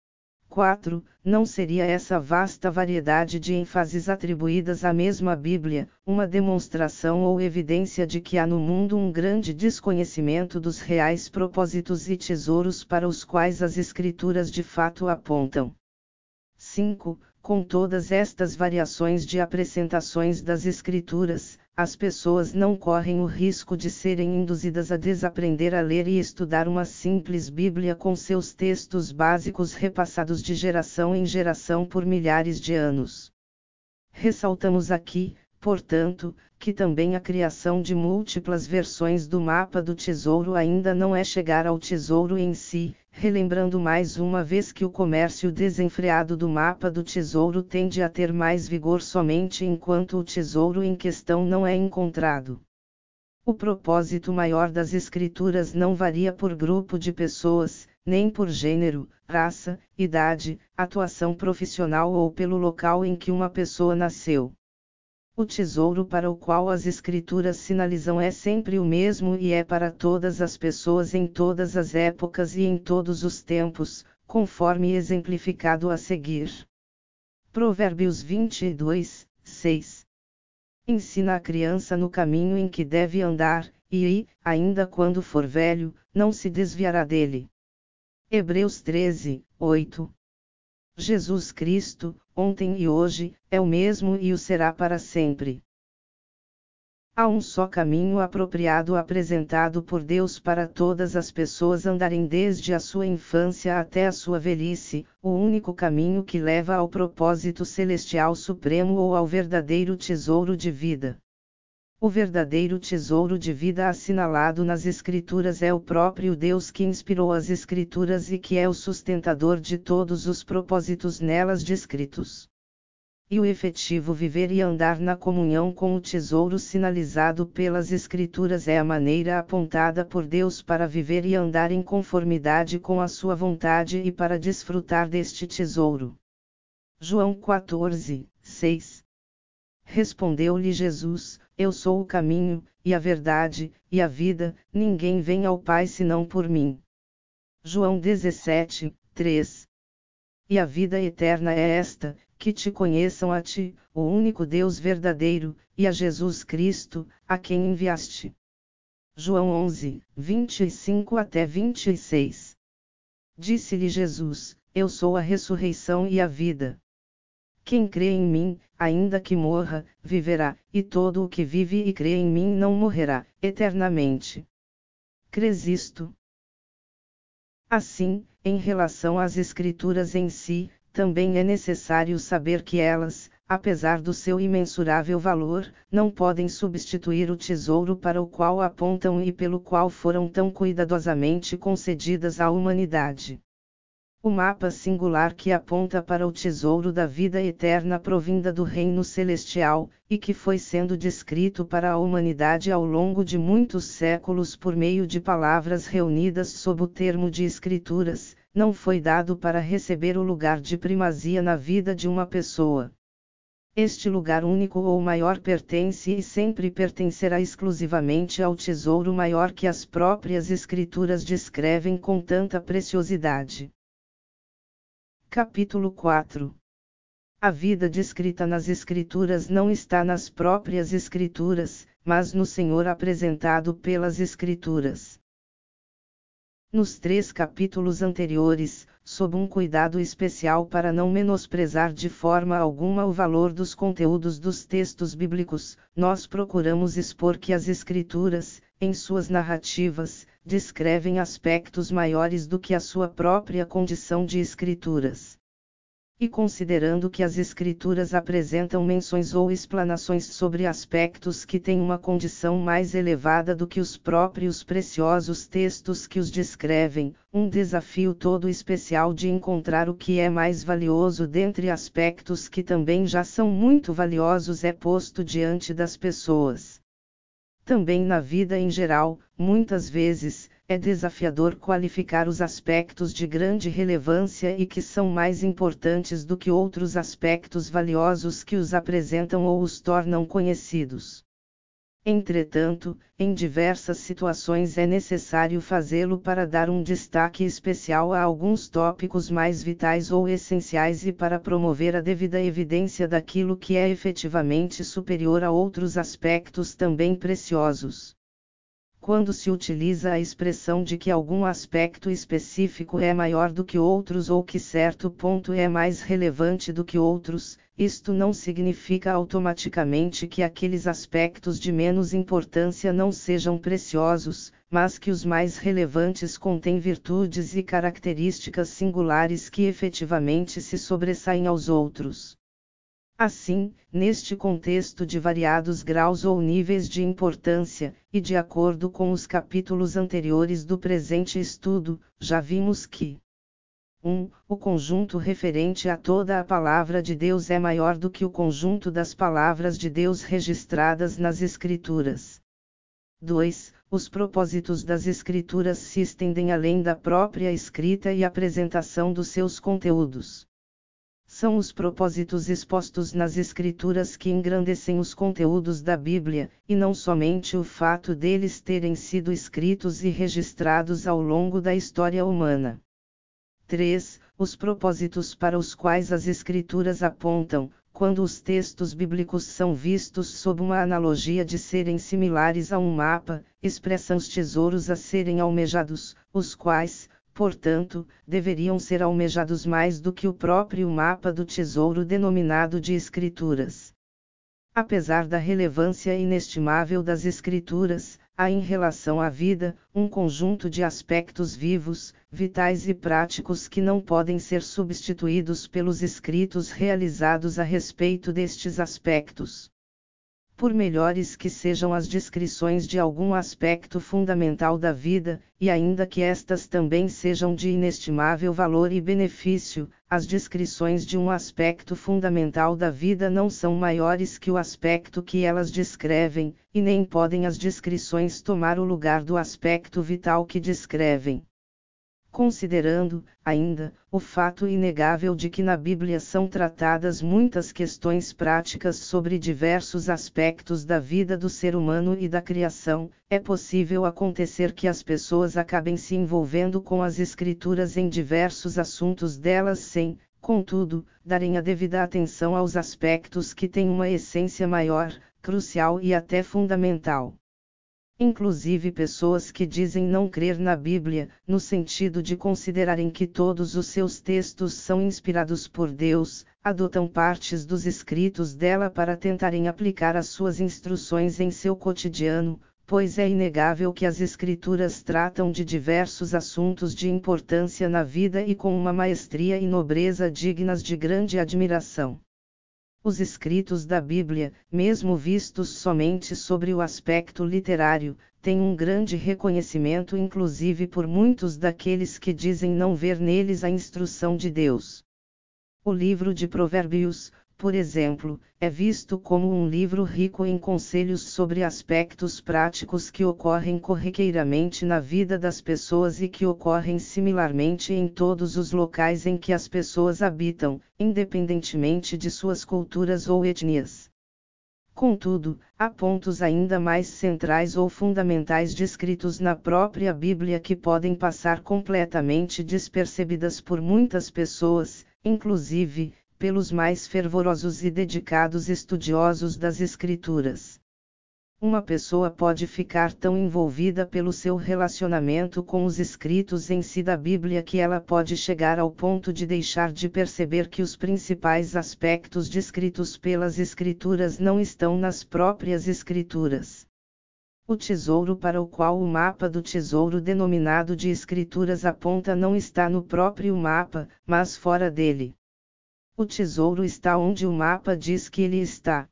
4. Não seria essa vasta variedade de ênfases atribuídas à mesma Bíblia, uma demonstração ou evidência de que há no mundo um grande desconhecimento dos reais propósitos e tesouros para os quais as Escrituras de fato apontam? 5. Com todas estas variações de apresentações das Escrituras, as pessoas não correm o risco de serem induzidas a desaprender a ler e estudar uma simples Bíblia com seus textos básicos repassados de geração em geração por milhares de anos. Ressaltamos aqui, portanto, que também a criação de múltiplas versões do mapa do tesouro ainda não é chegar ao tesouro em si, relembrando mais uma vez que o comércio desenfreado do mapa do tesouro tende a ter mais vigor somente enquanto o tesouro em questão não é encontrado. O propósito maior das escrituras não varia por grupo de pessoas, nem por gênero, raça, idade, atuação profissional ou pelo local em que uma pessoa nasceu. O tesouro para o qual as escrituras sinalizam é sempre o mesmo e é para todas as pessoas em todas as épocas e em todos os tempos, conforme exemplificado a seguir. Provérbios 22, 6. Ensina a criança no caminho em que deve andar, e, ainda quando for velho, não se desviará dele. Hebreus 13, 8. Jesus Cristo, ontem e hoje, é o mesmo e o será para sempre. Há um só caminho apropriado apresentado por Deus para todas as pessoas andarem desde a sua infância até a sua velhice, o único caminho que leva ao propósito celestial supremo ou ao verdadeiro tesouro de vida. O verdadeiro tesouro de vida assinalado nas Escrituras é o próprio Deus que inspirou as Escrituras e que é o sustentador de todos os propósitos nelas descritos. E o efetivo viver e andar na comunhão com o tesouro sinalizado pelas Escrituras é a maneira apontada por Deus para viver e andar em conformidade com a sua vontade e para desfrutar deste tesouro. João 14, 6. Respondeu-lhe Jesus: Eu sou o caminho, e a verdade, e a vida, ninguém vem ao Pai senão por mim. João 17, 3. E a vida eterna é esta, que te conheçam a ti, o único Deus verdadeiro, e a Jesus Cristo, a quem enviaste. João 11, 25 até 26. Disse-lhe Jesus: Eu sou a ressurreição e a vida. Quem crê em mim, ainda que morra, viverá, e todo o que vive e crê em mim não morrerá, eternamente. Crês isto? Assim, em relação às Escrituras em si, também é necessário saber que elas, apesar do seu imensurável valor, não podem substituir o tesouro para o qual apontam e pelo qual foram tão cuidadosamente concedidas à humanidade. O mapa singular que aponta para o tesouro da vida eterna provinda do reino celestial, e que foi sendo descrito para a humanidade ao longo de muitos séculos por meio de palavras reunidas sob o termo de Escrituras, não foi dado para receber o lugar de primazia na vida de uma pessoa. Este lugar único ou maior pertence e sempre pertencerá exclusivamente ao tesouro maior que as próprias Escrituras descrevem com tanta preciosidade. Capítulo 4. A vida descrita nas Escrituras não está nas próprias Escrituras, mas no Senhor apresentado pelas Escrituras. Nos 3 capítulos anteriores, sob um cuidado especial para não menosprezar de forma alguma o valor dos conteúdos dos textos bíblicos, nós procuramos expor que as Escrituras, em suas narrativas, descrevem aspectos maiores do que a sua própria condição de Escrituras. E considerando que as Escrituras apresentam menções ou explanações sobre aspectos que têm uma condição mais elevada do que os próprios preciosos textos que os descrevem, um desafio todo especial de encontrar o que é mais valioso dentre aspectos que também já são muito valiosos é posto diante das pessoas. Também na vida em geral, muitas vezes, é desafiador qualificar os aspectos de grande relevância e que são mais importantes do que outros aspectos valiosos que os apresentam ou os tornam conhecidos. Entretanto, em diversas situações é necessário fazê-lo para dar um destaque especial a alguns tópicos mais vitais ou essenciais e para promover a devida evidência daquilo que é efetivamente superior a outros aspectos também preciosos. Quando se utiliza a expressão de que algum aspecto específico é maior do que outros ou que certo ponto é mais relevante do que outros, isto não significa automaticamente que aqueles aspectos de menos importância não sejam preciosos, mas que os mais relevantes contêm virtudes e características singulares que efetivamente se sobressaem aos outros. Assim, neste contexto de variados graus ou níveis de importância, e de acordo com os capítulos anteriores do presente estudo, já vimos que 1. O conjunto referente a toda a palavra de Deus é maior do que o conjunto das palavras de Deus registradas nas Escrituras. 2. Os propósitos das Escrituras se estendem além da própria escrita e apresentação dos seus conteúdos. São os propósitos expostos nas Escrituras que engrandecem os conteúdos da Bíblia, e não somente o fato deles terem sido escritos e registrados ao longo da história humana. 3. Os propósitos para os quais as Escrituras apontam, quando os textos bíblicos são vistos sob uma analogia de serem similares a um mapa, expressam os tesouros a serem almejados, os quais, portanto, deveriam ser almejados mais do que o próprio mapa do tesouro denominado de Escrituras. Apesar da relevância inestimável das Escrituras, há em relação à vida, um conjunto de aspectos vivos, vitais e práticos que não podem ser substituídos pelos escritos realizados a respeito destes aspectos. Por melhores que sejam as descrições de algum aspecto fundamental da vida, e ainda que estas também sejam de inestimável valor e benefício, as descrições de um aspecto fundamental da vida não são maiores que o aspecto que elas descrevem, e nem podem as descrições tomar o lugar do aspecto vital que descrevem. Considerando, ainda, o fato inegável de que na Bíblia são tratadas muitas questões práticas sobre diversos aspectos da vida do ser humano e da criação, é possível acontecer que as pessoas acabem se envolvendo com as Escrituras em diversos assuntos delas sem, contudo, darem a devida atenção aos aspectos que têm uma essência maior, crucial e até fundamental. Inclusive pessoas que dizem não crer na Bíblia, no sentido de considerarem que todos os seus textos são inspirados por Deus, adotam partes dos escritos dela para tentarem aplicar as suas instruções em seu cotidiano, pois é inegável que as Escrituras tratam de diversos assuntos de importância na vida e com uma maestria e nobreza dignas de grande admiração. Os escritos da Bíblia, mesmo vistos somente sobre o aspecto literário, têm um grande reconhecimento inclusive por muitos daqueles que dizem não ver neles a instrução de Deus. O livro de Provérbios, por exemplo, é visto como um livro rico em conselhos sobre aspectos práticos que ocorrem corriqueiramente na vida das pessoas e que ocorrem similarmente em todos os locais em que as pessoas habitam, independentemente de suas culturas ou etnias. Contudo, há pontos ainda mais centrais ou fundamentais descritos na própria Bíblia que podem passar completamente despercebidas por muitas pessoas, inclusive, pelos mais fervorosos e dedicados estudiosos das Escrituras. Uma pessoa pode ficar tão envolvida pelo seu relacionamento com os escritos em si da Bíblia que ela pode chegar ao ponto de deixar de perceber que os principais aspectos descritos pelas Escrituras não estão nas próprias Escrituras. O tesouro para o qual o mapa do tesouro denominado de Escrituras aponta não está no próprio mapa, mas fora dele. O tesouro está onde o mapa diz que ele está.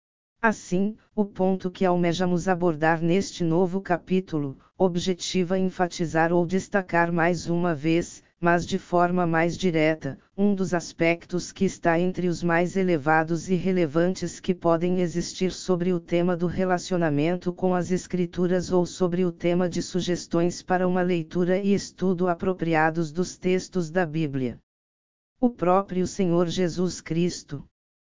Assim, o ponto que almejamos abordar neste novo capítulo, objetiva enfatizar ou destacar mais uma vez, mas de forma mais direta, um dos aspectos que está entre os mais elevados e relevantes que podem existir sobre o tema do relacionamento com as Escrituras ou sobre o tema de sugestões para uma leitura e estudo apropriados dos textos da Bíblia. O próprio Senhor Jesus Cristo,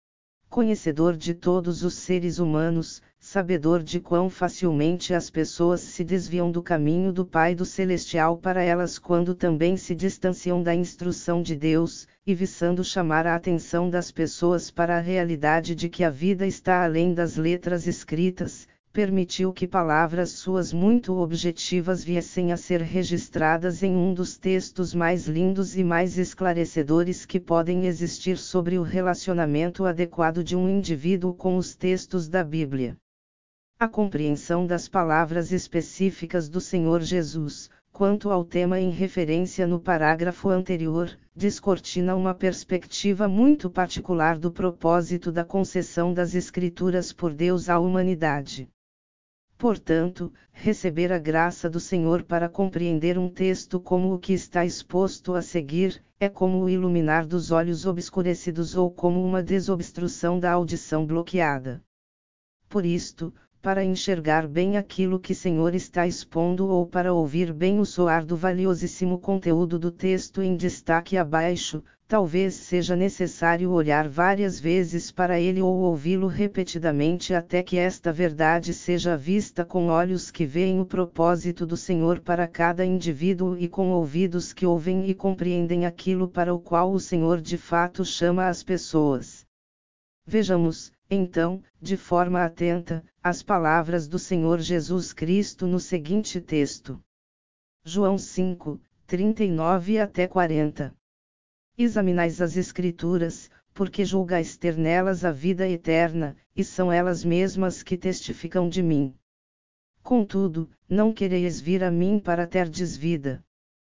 conhecedor de todos os seres humanos, sabedor de quão facilmente as pessoas se desviam do caminho do Pai do Celestial para elas quando também se distanciam da instrução de Deus, e visando chamar a atenção das pessoas para a realidade de que a vida está além das letras escritas, permitiu que palavras suas muito objetivas viessem a ser registradas em um dos textos mais lindos e mais esclarecedores que podem existir sobre o relacionamento adequado de um indivíduo com os textos da Bíblia. A compreensão das palavras específicas do Senhor Jesus, quanto ao tema em referência no parágrafo anterior, descortina uma perspectiva muito particular do propósito da concessão das Escrituras por Deus à humanidade. Portanto, receber a graça do Senhor para compreender um texto como o que está exposto a seguir, é como o iluminar dos olhos obscurecidos ou como uma desobstrução da audição bloqueada. Por isto, para enxergar bem aquilo que o Senhor está expondo ou para ouvir bem o soar do valiosíssimo conteúdo do texto em destaque abaixo, talvez seja necessário olhar várias vezes para ele ou ouvi-lo repetidamente até que esta verdade seja vista com olhos que veem o propósito do Senhor para cada indivíduo e com ouvidos que ouvem e compreendem aquilo para o qual o Senhor de fato chama as pessoas. Vejamos, então, de forma atenta, as palavras do Senhor Jesus Cristo no seguinte texto. João 5, 39 até 40. Examinais as Escrituras, porque julgais ter nelas a vida eterna, e são elas mesmas que testificam de mim. Contudo, não quereis vir a mim para terdes vida.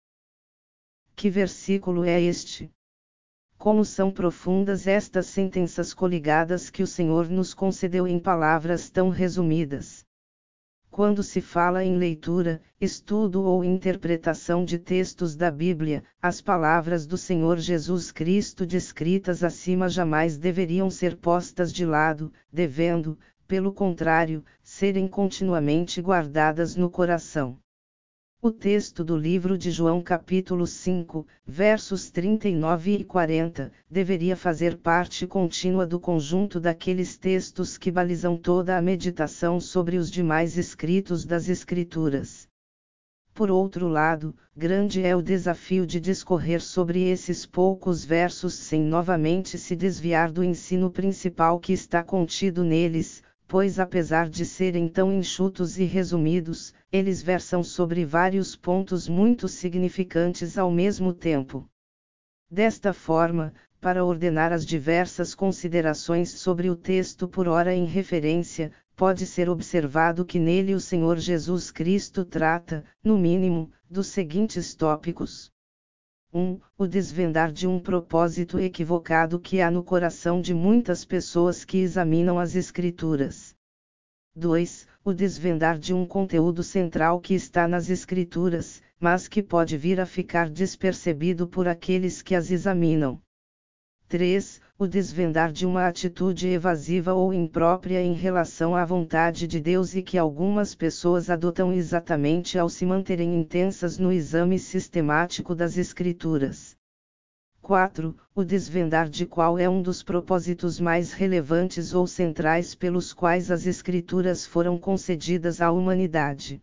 Que versículo é este? Como são profundas estas sentenças coligadas que o Senhor nos concedeu em palavras tão resumidas. Quando se fala em leitura, estudo ou interpretação de textos da Bíblia, as palavras do Senhor Jesus Cristo descritas acima jamais deveriam ser postas de lado, devendo, pelo contrário, serem continuamente guardadas no coração. O texto do livro de João capítulo 5, versos 39 e 40, deveria fazer parte contínua do conjunto daqueles textos que balizam toda a meditação sobre os demais escritos das Escrituras. Por outro lado, grande é o desafio de discorrer sobre esses poucos versos sem novamente se desviar do ensino principal que está contido neles, pois apesar de serem tão enxutos e resumidos, eles versam sobre vários pontos muito significantes ao mesmo tempo. Desta forma, para ordenar as diversas considerações sobre o texto por ora em referência, pode ser observado que nele o Senhor Jesus Cristo trata, no mínimo, dos seguintes tópicos. 1. O desvendar de um propósito equivocado que há no coração de muitas pessoas que examinam as Escrituras. 2. O desvendar de um conteúdo central que está nas Escrituras, mas que pode vir a ficar despercebido por aqueles que as examinam. 3. O desvendar de uma atitude evasiva ou imprópria em relação à vontade de Deus e que algumas pessoas adotam exatamente ao se manterem intensas no exame sistemático das Escrituras. 4. O desvendar de qual é um dos propósitos mais relevantes ou centrais pelos quais as Escrituras foram concedidas à humanidade.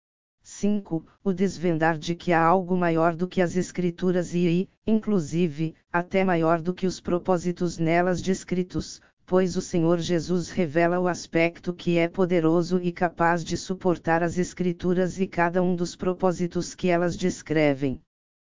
5. O desvendar de que há algo maior do que as Escrituras e, inclusive, até maior do que os propósitos nelas descritos, pois o Senhor Jesus revela o aspecto que é poderoso e capaz de suportar as Escrituras e cada um dos propósitos que elas descrevem.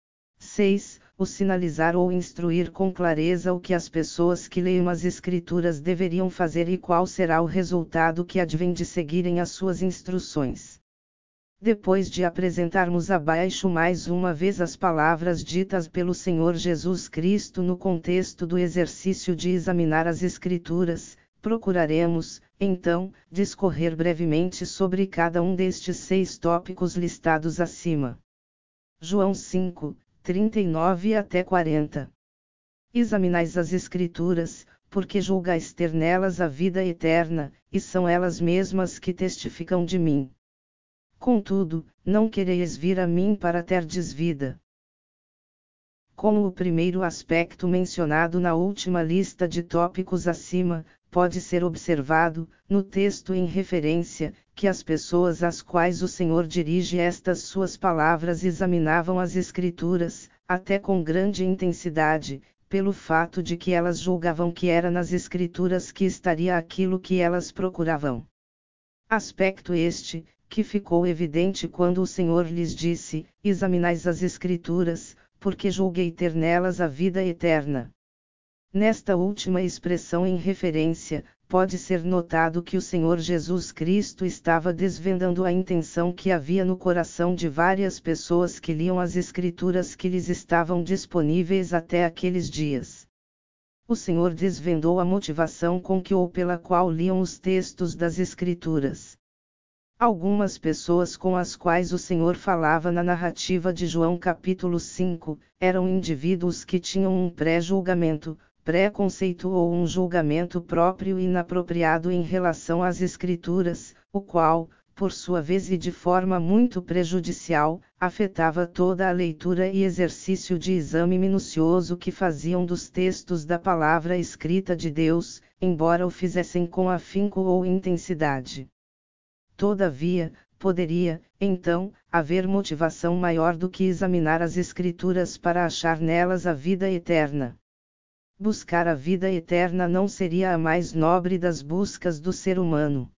6. O sinalizar ou instruir com clareza o que as pessoas que leem as Escrituras deveriam fazer e qual será o resultado que advém de seguirem as suas instruções. Depois de apresentarmos abaixo mais uma vez as palavras ditas pelo Senhor Jesus Cristo no contexto do exercício de examinar as Escrituras, procuraremos, então, discorrer brevemente sobre cada um destes 6 tópicos listados acima. João 5, 39 até 40. Examinais as Escrituras, porque julgais ter nelas a vida eterna, e são elas mesmas que testificam de mim. Contudo, não quereis vir a mim para terdes vida. Como o primeiro aspecto mencionado na última lista de tópicos acima, pode ser observado, no texto em referência, que as pessoas às quais o Senhor dirige estas suas palavras examinavam as Escrituras, até com grande intensidade, pelo fato de que elas julgavam que era nas Escrituras que estaria aquilo que elas procuravam. Aspecto este, que ficou evidente quando o Senhor lhes disse: examinais as Escrituras, porque julguei ter nelas a vida eterna. Nesta última expressão em referência, pode ser notado que o Senhor Jesus Cristo estava desvendando a intenção que havia no coração de várias pessoas que liam as Escrituras que lhes estavam disponíveis até aqueles dias. O Senhor desvendou a motivação com que ou pela qual liam os textos das Escrituras. Algumas pessoas com as quais o Senhor falava na narrativa de João capítulo 5, eram indivíduos que tinham um pré-julgamento, preconceito ou um julgamento próprio e inapropriado em relação às Escrituras, o qual, por sua vez e de forma muito prejudicial, afetava toda a leitura e exercício de exame minucioso que faziam dos textos da palavra escrita de Deus, embora o fizessem com afinco ou intensidade. Todavia, poderia, então, haver motivação maior do que examinar as Escrituras para achar nelas a vida eterna. Buscar a vida eterna não seria a mais nobre das buscas do ser humano.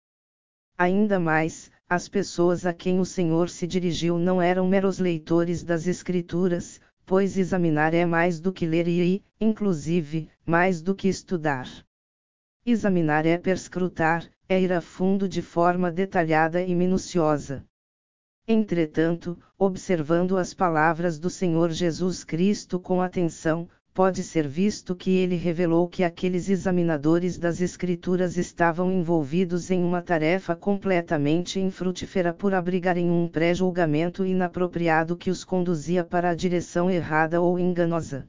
Ainda mais, as pessoas a quem o Senhor se dirigiu não eram meros leitores das Escrituras, pois examinar é mais do que ler e, inclusive, mais do que estudar. Examinar é perscrutar, é ir a fundo de forma detalhada e minuciosa. Entretanto, observando as palavras do Senhor Jesus Cristo com atenção, pode ser visto que ele revelou que aqueles examinadores das Escrituras estavam envolvidos em uma tarefa completamente infrutífera por abrigarem um pré-julgamento inapropriado que os conduzia para a direção errada ou enganosa.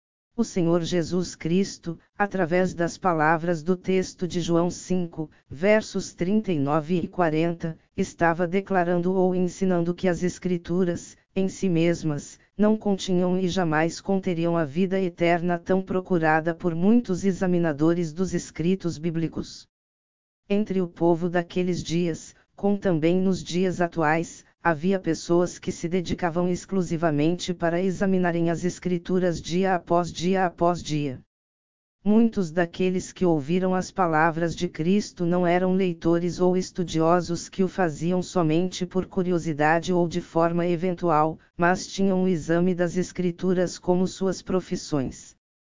O Senhor Jesus Cristo, através das palavras do texto de João 5, versos 39 e 40, estava declarando ou ensinando que as Escrituras, em si mesmas, não continham e jamais conteriam a vida eterna tão procurada por muitos examinadores dos escritos bíblicos. Entre o povo daqueles dias, como também nos dias atuais, havia pessoas que se dedicavam exclusivamente para examinarem as Escrituras dia após dia após dia. Muitos daqueles que ouviram as palavras de Cristo não eram leitores ou estudiosos que o faziam somente por curiosidade ou de forma eventual, mas tinham o exame das Escrituras como suas profissões.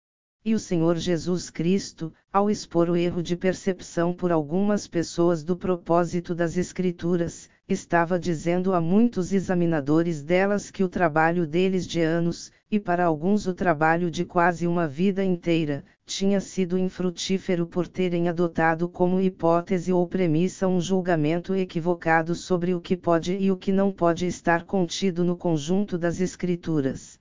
E o Senhor Jesus Cristo, ao expor o erro de percepção por algumas pessoas do propósito das Escrituras, estava dizendo a muitos examinadores delas que o trabalho deles de anos, e para alguns o trabalho de quase uma vida inteira, tinha sido infrutífero por terem adotado como hipótese ou premissa um julgamento equivocado sobre o que pode e o que não pode estar contido no conjunto das Escrituras.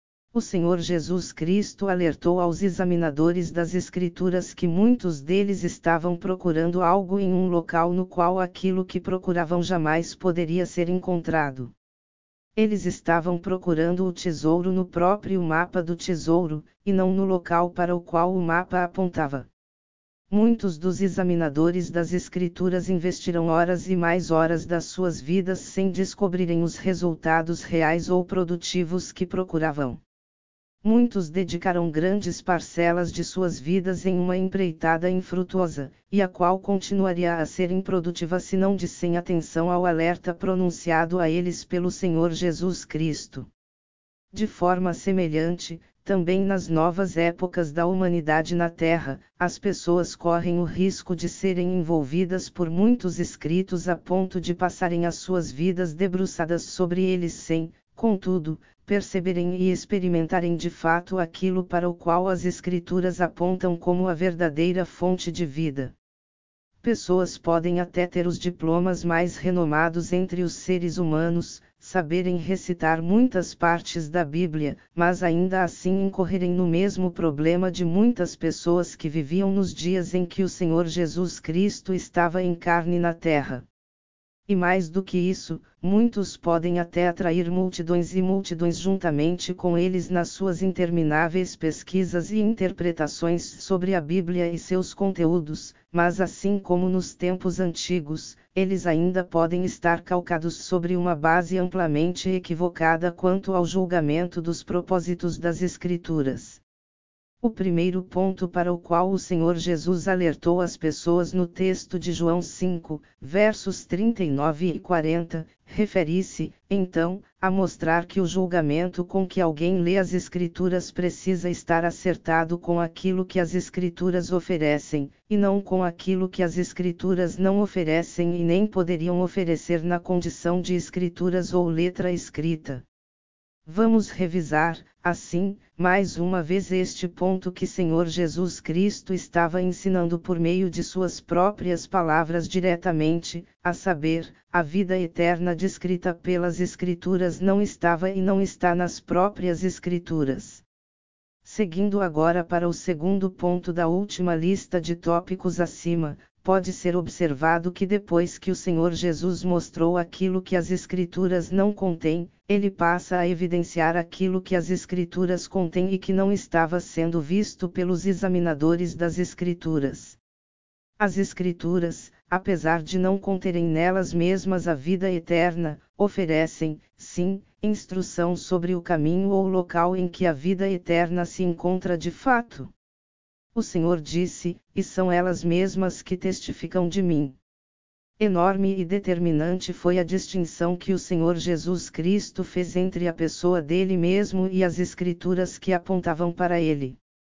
O Senhor Jesus Cristo alertou aos examinadores das Escrituras que muitos deles estavam procurando algo em um local no qual aquilo que procuravam jamais poderia ser encontrado. Eles estavam procurando o tesouro no próprio mapa do tesouro, e não no local para o qual o mapa apontava. Muitos dos examinadores das Escrituras investiram horas e mais horas das suas vidas sem descobrirem os resultados reais ou produtivos que procuravam. Muitos dedicaram grandes parcelas de suas vidas em uma empreitada infrutuosa, e a qual continuaria a ser improdutiva se não dessem atenção ao alerta pronunciado a eles pelo Senhor Jesus Cristo. De forma semelhante, também nas novas épocas da humanidade na Terra, as pessoas correm o risco de serem envolvidas por muitos escritos a ponto de passarem as suas vidas debruçadas sobre eles sem, contudo, perceberem e experimentarem de fato aquilo para o qual as Escrituras apontam como a verdadeira fonte de vida. Pessoas podem até ter os diplomas mais renomados entre os seres humanos, saberem recitar muitas partes da Bíblia, mas ainda assim incorrerem no mesmo problema de muitas pessoas que viviam nos dias em que o Senhor Jesus Cristo estava em carne na terra. E mais do que isso, muitos podem até atrair multidões e multidões juntamente com eles nas suas intermináveis pesquisas e interpretações sobre a Bíblia e seus conteúdos, mas assim como nos tempos antigos, eles ainda podem estar calcados sobre uma base amplamente equivocada quanto ao julgamento dos propósitos das Escrituras. O primeiro ponto para o qual o Senhor Jesus alertou as pessoas no texto de João 5, versos 39 e 40, refere-se, então, a mostrar que o julgamento com que alguém lê as Escrituras precisa estar acertado com aquilo que as Escrituras oferecem, e não com aquilo que as Escrituras não oferecem e nem poderiam oferecer na condição de Escrituras ou letra escrita. Vamos revisar, assim, mais uma vez este ponto que Senhor Jesus Cristo estava ensinando por meio de suas próprias palavras diretamente, a saber, a vida eterna descrita pelas Escrituras não estava e não está nas próprias Escrituras. Seguindo agora para o segundo ponto da última lista de tópicos acima, pode ser observado que depois que o Senhor Jesus mostrou aquilo que as Escrituras não contêm, ele passa a evidenciar aquilo que as Escrituras contêm e que não estava sendo visto pelos examinadores das Escrituras. As Escrituras, apesar de não conterem nelas mesmas a vida eterna, oferecem, sim, instrução sobre o caminho ou local em que a vida eterna se encontra de fato. O Senhor disse, e são elas mesmas que testificam de mim. Enorme e determinante foi a distinção que o Senhor Jesus Cristo fez entre a pessoa dele mesmo e as Escrituras que apontavam para ele.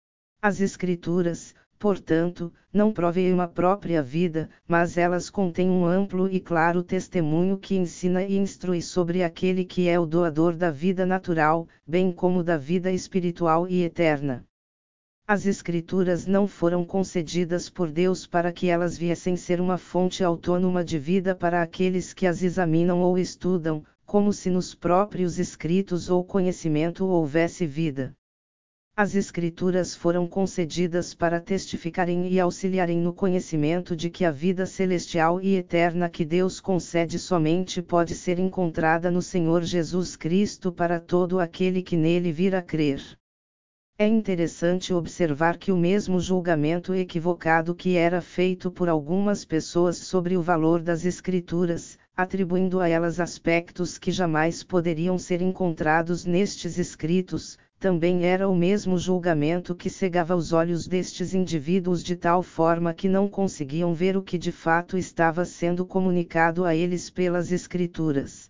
As Escrituras, portanto, não provêm uma própria vida, mas elas contêm um amplo e claro testemunho que ensina e instrui sobre aquele que é o doador da vida natural, bem como da vida espiritual e eterna. As Escrituras não foram concedidas por Deus para que elas viessem ser uma fonte autônoma de vida para aqueles que as examinam ou estudam, como se nos próprios escritos ou conhecimento houvesse vida. As Escrituras foram concedidas para testificarem e auxiliarem no conhecimento de que a vida celestial e eterna que Deus concede somente pode ser encontrada no Senhor Jesus Cristo para todo aquele que nele vir a crer. É interessante observar que o mesmo julgamento equivocado que era feito por algumas pessoas sobre o valor das Escrituras, atribuindo a elas aspectos que jamais poderiam ser encontrados nestes escritos, também era o mesmo julgamento que cegava os olhos destes indivíduos de tal forma que não conseguiam ver o que de fato estava sendo comunicado a eles pelas Escrituras.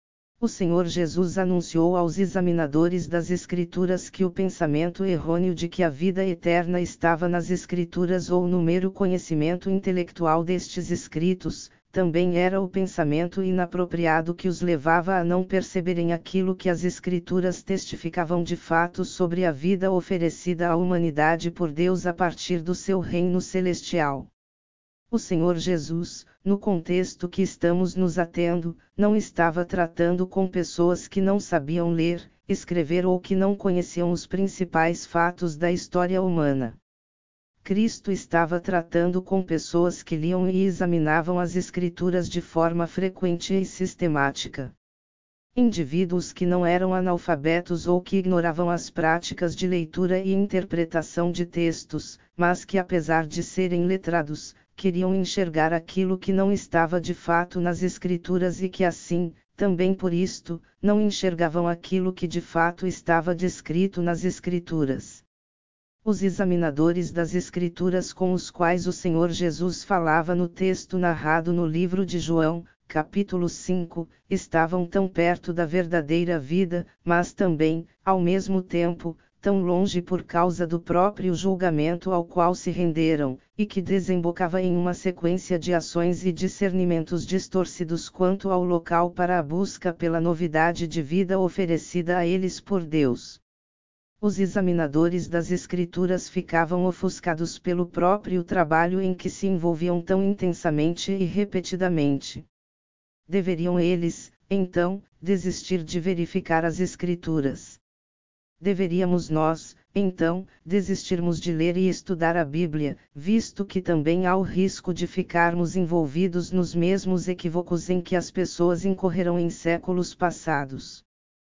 O Senhor Jesus anunciou aos examinadores das Escrituras que o pensamento errôneo de que a vida eterna estava nas Escrituras ou no mero conhecimento intelectual destes escritos, também era o pensamento inapropriado que os levava a não perceberem aquilo que as Escrituras testificavam de fato sobre a vida oferecida à humanidade por Deus a partir do seu reino celestial. O Senhor Jesus, no contexto que estamos nos atendo, não estava tratando com pessoas que não sabiam ler, escrever ou que não conheciam os principais fatos da história humana. Cristo estava tratando com pessoas que liam e examinavam as Escrituras de forma frequente e sistemática. Indivíduos que não eram analfabetos ou que ignoravam as práticas de leitura e interpretação de textos, mas que apesar de serem letrados, queriam enxergar aquilo que não estava de fato nas Escrituras e que assim, também por isto, não enxergavam aquilo que de fato estava descrito nas Escrituras. Os examinadores das Escrituras com os quais o Senhor Jesus falava no texto narrado no livro de João, capítulo 5, estavam tão perto da verdadeira vida, mas também, ao mesmo tempo, tão longe por causa do próprio julgamento ao qual se renderam, e que desembocava em uma sequência de ações e discernimentos distorcidos quanto ao local para a busca pela novidade de vida oferecida a eles por Deus. Os examinadores das Escrituras ficavam ofuscados pelo próprio trabalho em que se envolviam tão intensamente e repetidamente. Deveriam eles, então, desistir de verificar as Escrituras? Deveríamos nós, então, desistirmos de ler e estudar a Bíblia, visto que também há o risco de ficarmos envolvidos nos mesmos equívocos em que as pessoas incorreram em séculos passados?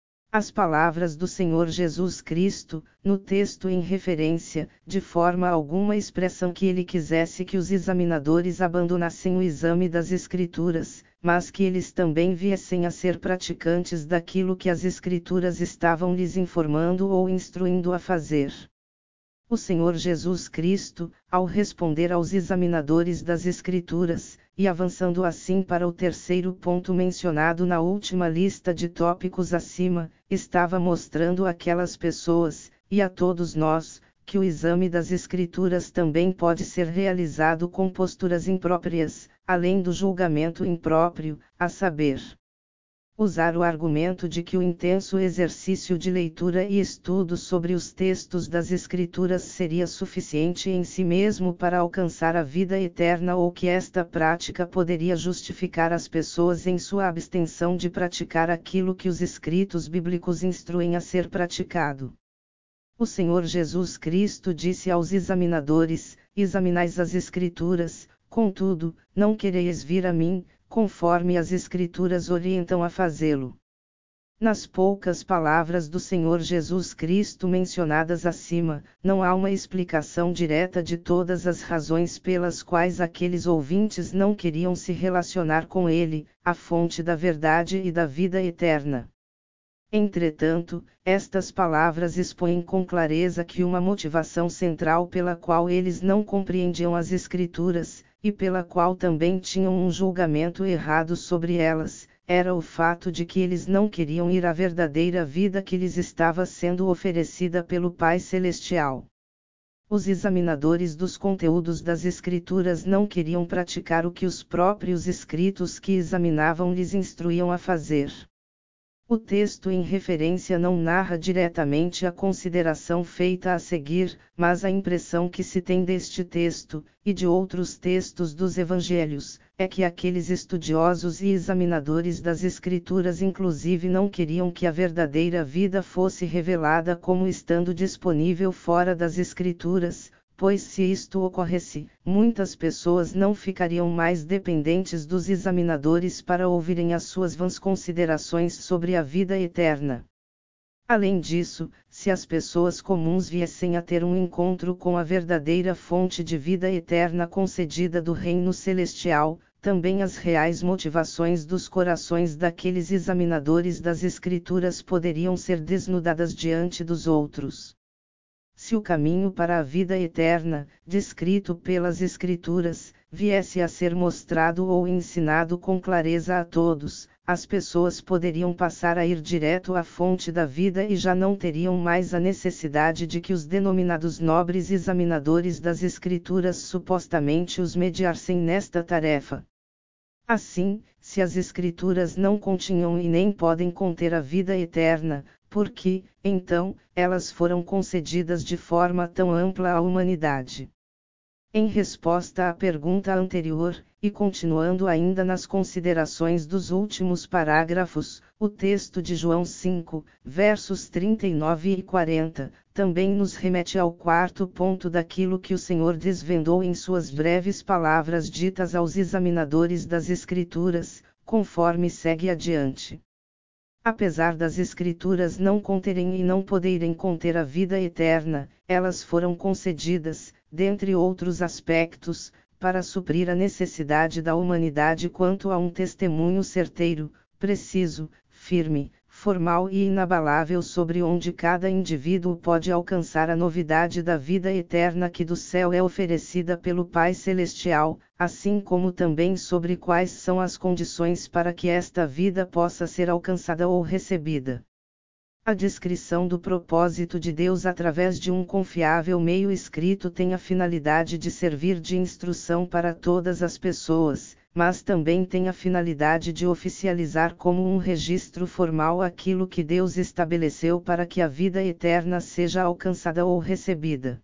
As palavras do Senhor Jesus Cristo, no texto em referência, de forma alguma expressam que ele quisesse que os examinadores abandonassem o exame das Escrituras, mas que eles também viessem a ser praticantes daquilo que as Escrituras estavam lhes informando ou instruindo a fazer. O Senhor Jesus Cristo, ao responder aos examinadores das Escrituras, e avançando assim para o terceiro ponto mencionado na última lista de tópicos acima, estava mostrando àquelas pessoas, e a todos nós, que o exame das Escrituras também pode ser realizado com posturas impróprias, além do julgamento impróprio, a saber, usar o argumento de que o intenso exercício de leitura e estudo sobre os textos das Escrituras seria suficiente em si mesmo para alcançar a vida eterna ou que esta prática poderia justificar as pessoas em sua abstenção de praticar aquilo que os escritos bíblicos instruem a ser praticado. O Senhor Jesus Cristo disse aos examinadores: examinais as Escrituras, contudo, não quereis vir a mim, conforme as Escrituras orientam a fazê-lo. Nas poucas palavras do Senhor Jesus Cristo mencionadas acima, não há uma explicação direta de todas as razões pelas quais aqueles ouvintes não queriam se relacionar com ele, a fonte da verdade e da vida eterna. Entretanto, estas palavras expõem com clareza que uma motivação central pela qual eles não compreendiam as Escrituras, e pela qual também tinham um julgamento errado sobre elas, era o fato de que eles não queriam ir à verdadeira vida que lhes estava sendo oferecida pelo Pai Celestial. Os examinadores dos conteúdos das Escrituras não queriam praticar o que os próprios escritos que examinavam lhes instruíam a fazer. O texto em referência não narra diretamente a consideração feita a seguir, mas a impressão que se tem deste texto, e de outros textos dos Evangelhos, é que aqueles estudiosos e examinadores das Escrituras inclusive não queriam que a verdadeira vida fosse revelada como estando disponível fora das Escrituras, pois se isto ocorresse, muitas pessoas não ficariam mais dependentes dos examinadores para ouvirem as suas vãs considerações sobre a vida eterna. Além disso, se as pessoas comuns viessem a ter um encontro com a verdadeira fonte de vida eterna concedida do Reino Celestial, também as reais motivações dos corações daqueles examinadores das Escrituras poderiam ser desnudadas diante dos outros. Se o caminho para a vida eterna, descrito pelas Escrituras, viesse a ser mostrado ou ensinado com clareza a todos, as pessoas poderiam passar a ir direto à fonte da vida e já não teriam mais a necessidade de que os denominados nobres examinadores das Escrituras supostamente os mediassem nesta tarefa. Assim, se as Escrituras não continham e nem podem conter a vida eterna, por que, então, elas foram concedidas de forma tão ampla à humanidade? Em resposta à pergunta anterior, e continuando ainda nas considerações dos últimos parágrafos, o texto de João 5, versos 39 e 40, também nos remete ao quarto ponto daquilo que o Senhor desvendou em suas breves palavras ditas aos examinadores das Escrituras, conforme segue adiante. Apesar das Escrituras não conterem e não poderem conter a vida eterna, elas foram concedidas, dentre outros aspectos, para suprir a necessidade da humanidade quanto a um testemunho certeiro, preciso, firme, formal e inabalável sobre onde cada indivíduo pode alcançar a novidade da vida eterna que do céu é oferecida pelo Pai Celestial, assim como também sobre quais são as condições para que esta vida possa ser alcançada ou recebida. A descrição do propósito de Deus através de um confiável meio escrito tem a finalidade de servir de instrução para todas as pessoas, mas também tem a finalidade de oficializar como um registro formal aquilo que Deus estabeleceu para que a vida eterna seja alcançada ou recebida.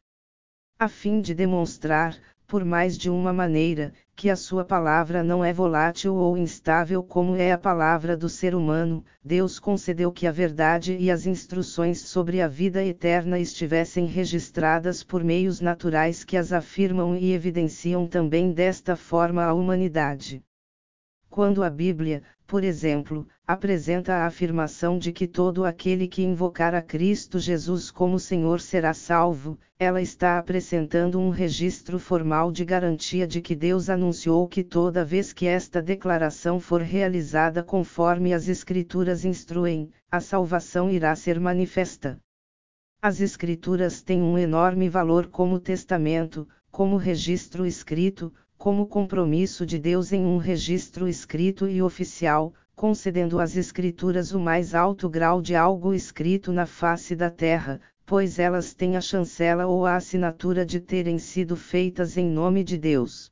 A fim de demonstrar, por mais de uma maneira, que a sua palavra não é volátil ou instável como é a palavra do ser humano, Deus concedeu que a verdade e as instruções sobre a vida eterna estivessem registradas por meios naturais que as afirmam e evidenciam também desta forma a humanidade. Quando a Bíblia, por exemplo, apresenta a afirmação de que todo aquele que invocar a Cristo Jesus como Senhor será salvo, ela está apresentando um registro formal de garantia de que Deus anunciou que toda vez que esta declaração for realizada conforme as Escrituras instruem, a salvação irá ser manifesta. As Escrituras têm um enorme valor como testamento, como registro escrito, como compromisso de Deus em um registro escrito e oficial, concedendo às Escrituras o mais alto grau de algo escrito na face da terra, pois elas têm a chancela ou a assinatura de terem sido feitas em nome de Deus.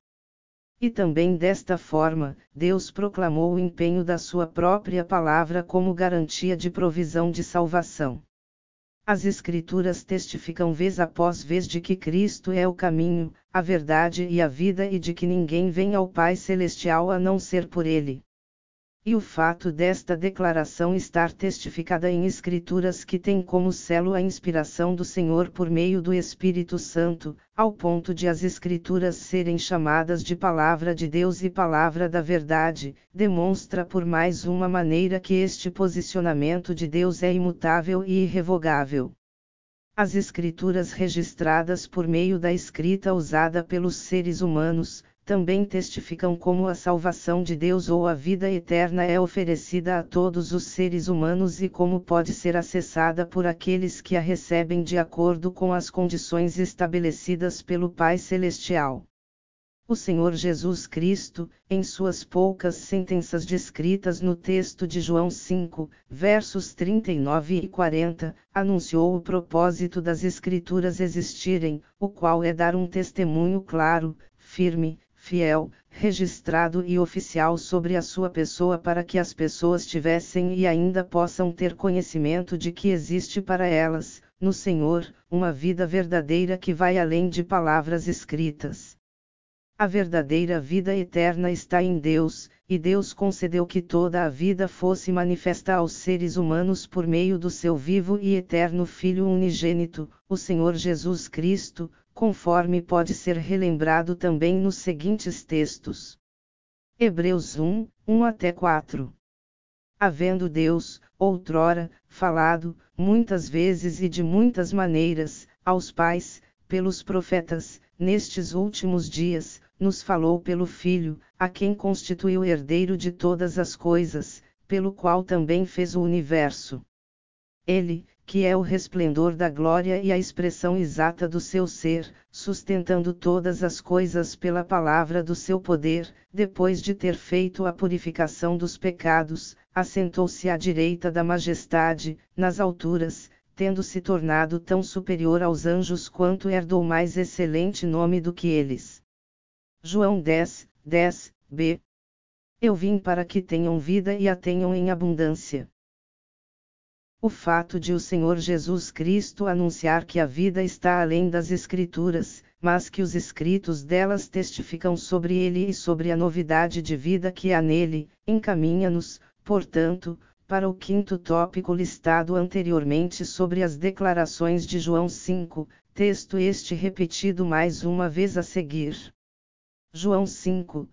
E também desta forma, Deus proclamou o empenho da sua própria palavra como garantia de provisão de salvação. As Escrituras testificam vez após vez de que Cristo é o caminho, a verdade e a vida e de que ninguém vem ao Pai Celestial a não ser por Ele. E o fato desta declaração estar testificada em Escrituras que têm como selo a inspiração do Senhor por meio do Espírito Santo, ao ponto de as Escrituras serem chamadas de Palavra de Deus e Palavra da Verdade, demonstra por mais uma maneira que este posicionamento de Deus é imutável e irrevogável. As Escrituras registradas por meio da escrita usada pelos seres humanos, também testificam como a salvação de Deus ou a vida eterna é oferecida a todos os seres humanos e como pode ser acessada por aqueles que a recebem de acordo com as condições estabelecidas pelo Pai Celestial. O Senhor Jesus Cristo, em suas poucas sentenças descritas no texto de João 5, versos 39 e 40, anunciou o propósito das Escrituras existirem, o qual é dar um testemunho claro, firme, fiel, registrado e oficial sobre a sua pessoa para que as pessoas tivessem e ainda possam ter conhecimento de que existe para elas, no Senhor, uma vida verdadeira que vai além de palavras escritas. A verdadeira vida eterna está em Deus, e Deus concedeu que toda a vida fosse manifesta aos seres humanos por meio do seu vivo e eterno Filho unigênito, o Senhor Jesus Cristo, conforme pode ser relembrado também nos seguintes textos. Hebreus 1, 1-4. Havendo Deus, outrora, falado, muitas vezes e de muitas maneiras, aos pais, pelos profetas, nestes últimos dias, nos falou pelo Filho, a quem constituiu herdeiro de todas as coisas, pelo qual também fez o universo. Ele, que é o resplendor da glória e a expressão exata do seu ser, sustentando todas as coisas pela palavra do seu poder, depois de ter feito a purificação dos pecados, assentou-se à direita da majestade, nas alturas, tendo se tornado tão superior aos anjos quanto herdou mais excelente nome do que eles. João 10, 10b. Eu vim para que tenham vida e a tenham em abundância. O fato de o Senhor Jesus Cristo anunciar que a vida está além das Escrituras, mas que os escritos delas testificam sobre ele e sobre a novidade de vida que há nele, encaminha-nos, portanto, para o quinto tópico listado anteriormente sobre as declarações de João 5, texto este repetido mais uma vez a seguir. João 5,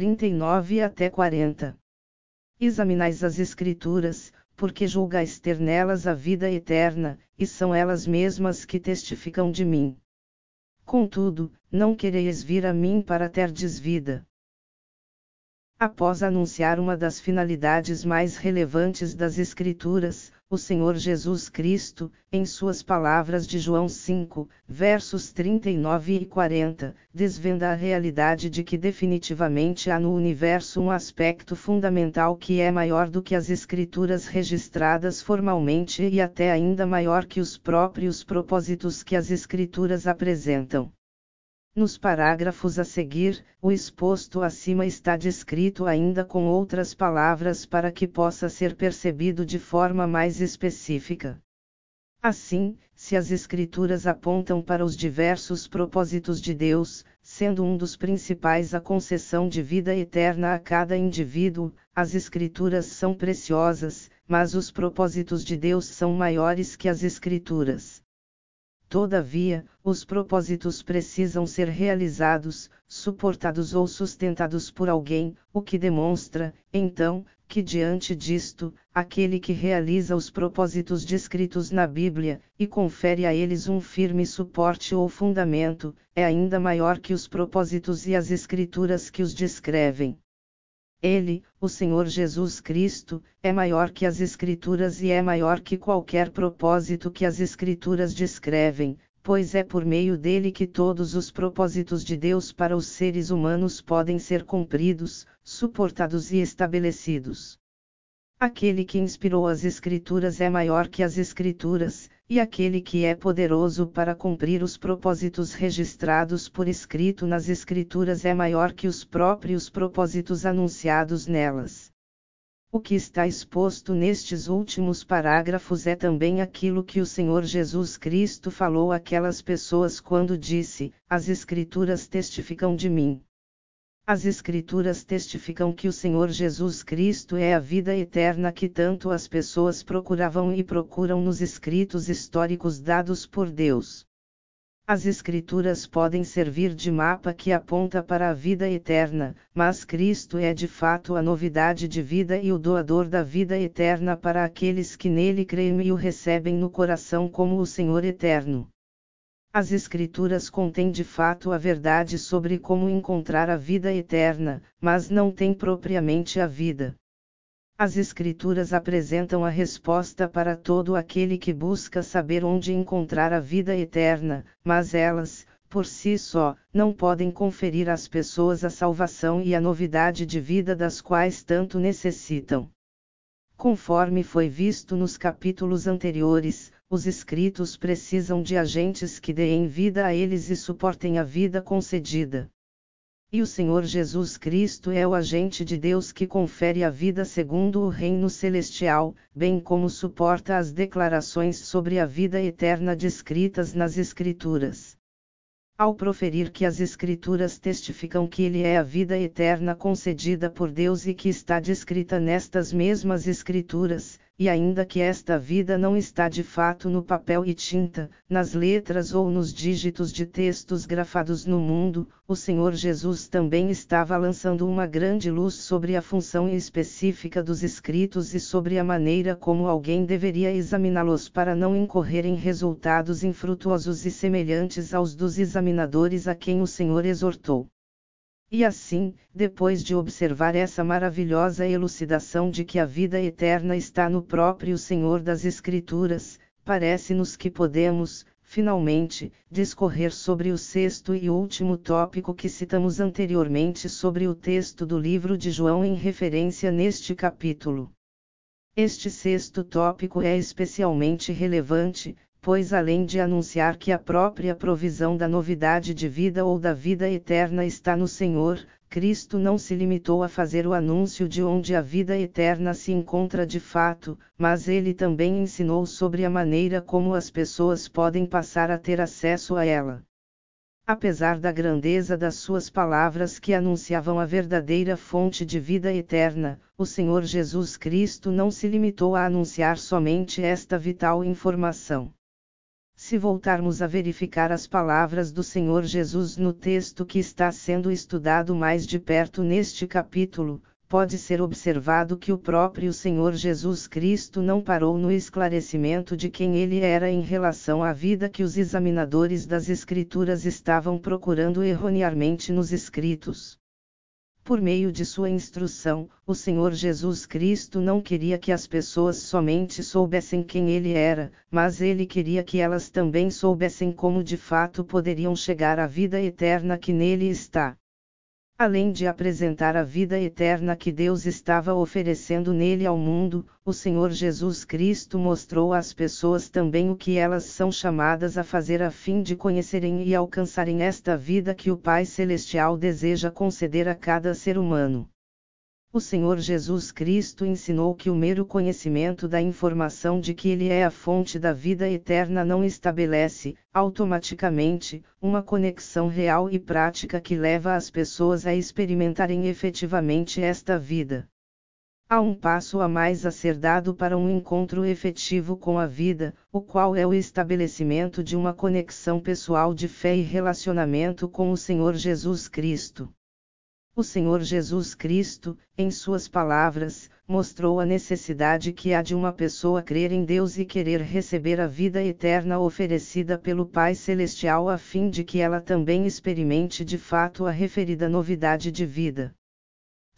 39-40. Examinais as Escrituras, porque julgais ter nelas a vida eterna, e são elas mesmas que testificam de mim. Contudo, não quereis vir a mim para terdes vida. Após anunciar uma das finalidades mais relevantes das Escrituras, o Senhor Jesus Cristo, em suas palavras de João 5, versos 39 e 40, desvenda a realidade de que definitivamente há no universo um aspecto fundamental que é maior do que as Escrituras registradas formalmente e até ainda maior que os próprios propósitos que as Escrituras apresentam. Nos parágrafos a seguir, o exposto acima está descrito ainda com outras palavras para que possa ser percebido de forma mais específica. Assim, se as Escrituras apontam para os diversos propósitos de Deus, sendo um dos principais a concessão de vida eterna a cada indivíduo, as Escrituras são preciosas, mas os propósitos de Deus são maiores que as Escrituras. Todavia, os propósitos precisam ser realizados, suportados ou sustentados por alguém, o que demonstra, então, que diante disto, aquele que realiza os propósitos descritos na Bíblia, e confere a eles um firme suporte ou fundamento, é ainda maior que os propósitos e as Escrituras que os descrevem. Ele, o Senhor Jesus Cristo, é maior que as Escrituras e é maior que qualquer propósito que as Escrituras descrevem, pois é por meio dele que todos os propósitos de Deus para os seres humanos podem ser cumpridos, suportados e estabelecidos. Aquele que inspirou as Escrituras é maior que as Escrituras, e aquele que é poderoso para cumprir os propósitos registrados por escrito nas Escrituras é maior que os próprios propósitos anunciados nelas. O que está exposto nestes últimos parágrafos é também aquilo que o Senhor Jesus Cristo falou àquelas pessoas quando disse: As Escrituras testificam de mim. As Escrituras testificam que o Senhor Jesus Cristo é a vida eterna que tanto as pessoas procuravam e procuram nos escritos históricos dados por Deus. As Escrituras podem servir de mapa que aponta para a vida eterna, mas Cristo é de fato a novidade de vida e o doador da vida eterna para aqueles que nele creem e o recebem no coração como o Senhor eterno. As Escrituras contêm de fato a verdade sobre como encontrar a vida eterna, mas não têm propriamente a vida. As Escrituras apresentam a resposta para todo aquele que busca saber onde encontrar a vida eterna, mas elas, por si só, não podem conferir às pessoas a salvação e a novidade de vida das quais tanto necessitam. Conforme foi visto nos capítulos anteriores, os escritos precisam de agentes que deem vida a eles e suportem a vida concedida. E o Senhor Jesus Cristo é o agente de Deus que confere a vida segundo o reino celestial, bem como suporta as declarações sobre a vida eterna descritas nas Escrituras. Ao proferir que as Escrituras testificam que Ele é a vida eterna concedida por Deus e que está descrita nestas mesmas Escrituras, e ainda que esta vida não está de fato no papel e tinta, nas letras ou nos dígitos de textos grafados no mundo, o Senhor Jesus também estava lançando uma grande luz sobre a função específica dos escritos e sobre a maneira como alguém deveria examiná-los para não incorrer em resultados infrutuosos e semelhantes aos dos examinadores a quem o Senhor exortou. E assim, depois de observar essa maravilhosa elucidação de que a vida eterna está no próprio Senhor das Escrituras, parece-nos que podemos, finalmente, discorrer sobre o sexto e último tópico que citamos anteriormente sobre o texto do livro de João em referência neste capítulo. Este sexto tópico é especialmente relevante, pois além de anunciar que a própria provisão da novidade de vida ou da vida eterna está no Senhor, Cristo não se limitou a fazer o anúncio de onde a vida eterna se encontra de fato, mas ele também ensinou sobre a maneira como as pessoas podem passar a ter acesso a ela. Apesar da grandeza das suas palavras que anunciavam a verdadeira fonte de vida eterna, o Senhor Jesus Cristo não se limitou a anunciar somente esta vital informação. Se voltarmos a verificar as palavras do Senhor Jesus no texto que está sendo estudado mais de perto neste capítulo, pode ser observado que o próprio Senhor Jesus Cristo não parou no esclarecimento de quem ele era em relação à vida que os examinadores das Escrituras estavam procurando erroneamente nos escritos. Por meio de sua instrução, o Senhor Jesus Cristo não queria que as pessoas somente soubessem quem ele era, mas ele queria que elas também soubessem como de fato poderiam chegar à vida eterna que nele está. Além de apresentar a vida eterna que Deus estava oferecendo nele ao mundo, o Senhor Jesus Cristo mostrou às pessoas também o que elas são chamadas a fazer a fim de conhecerem e alcançarem esta vida que o Pai Celestial deseja conceder a cada ser humano. O Senhor Jesus Cristo ensinou que o mero conhecimento da informação de que Ele é a fonte da vida eterna não estabelece, automaticamente, uma conexão real e prática que leva as pessoas a experimentarem efetivamente esta vida. Há um passo a mais a ser dado para um encontro efetivo com a vida, o qual é o estabelecimento de uma conexão pessoal de fé e relacionamento com o Senhor Jesus Cristo. O Senhor Jesus Cristo, em suas palavras, mostrou a necessidade que há de uma pessoa crer em Deus e querer receber a vida eterna oferecida pelo Pai Celestial a fim de que ela também experimente de fato a referida novidade de vida.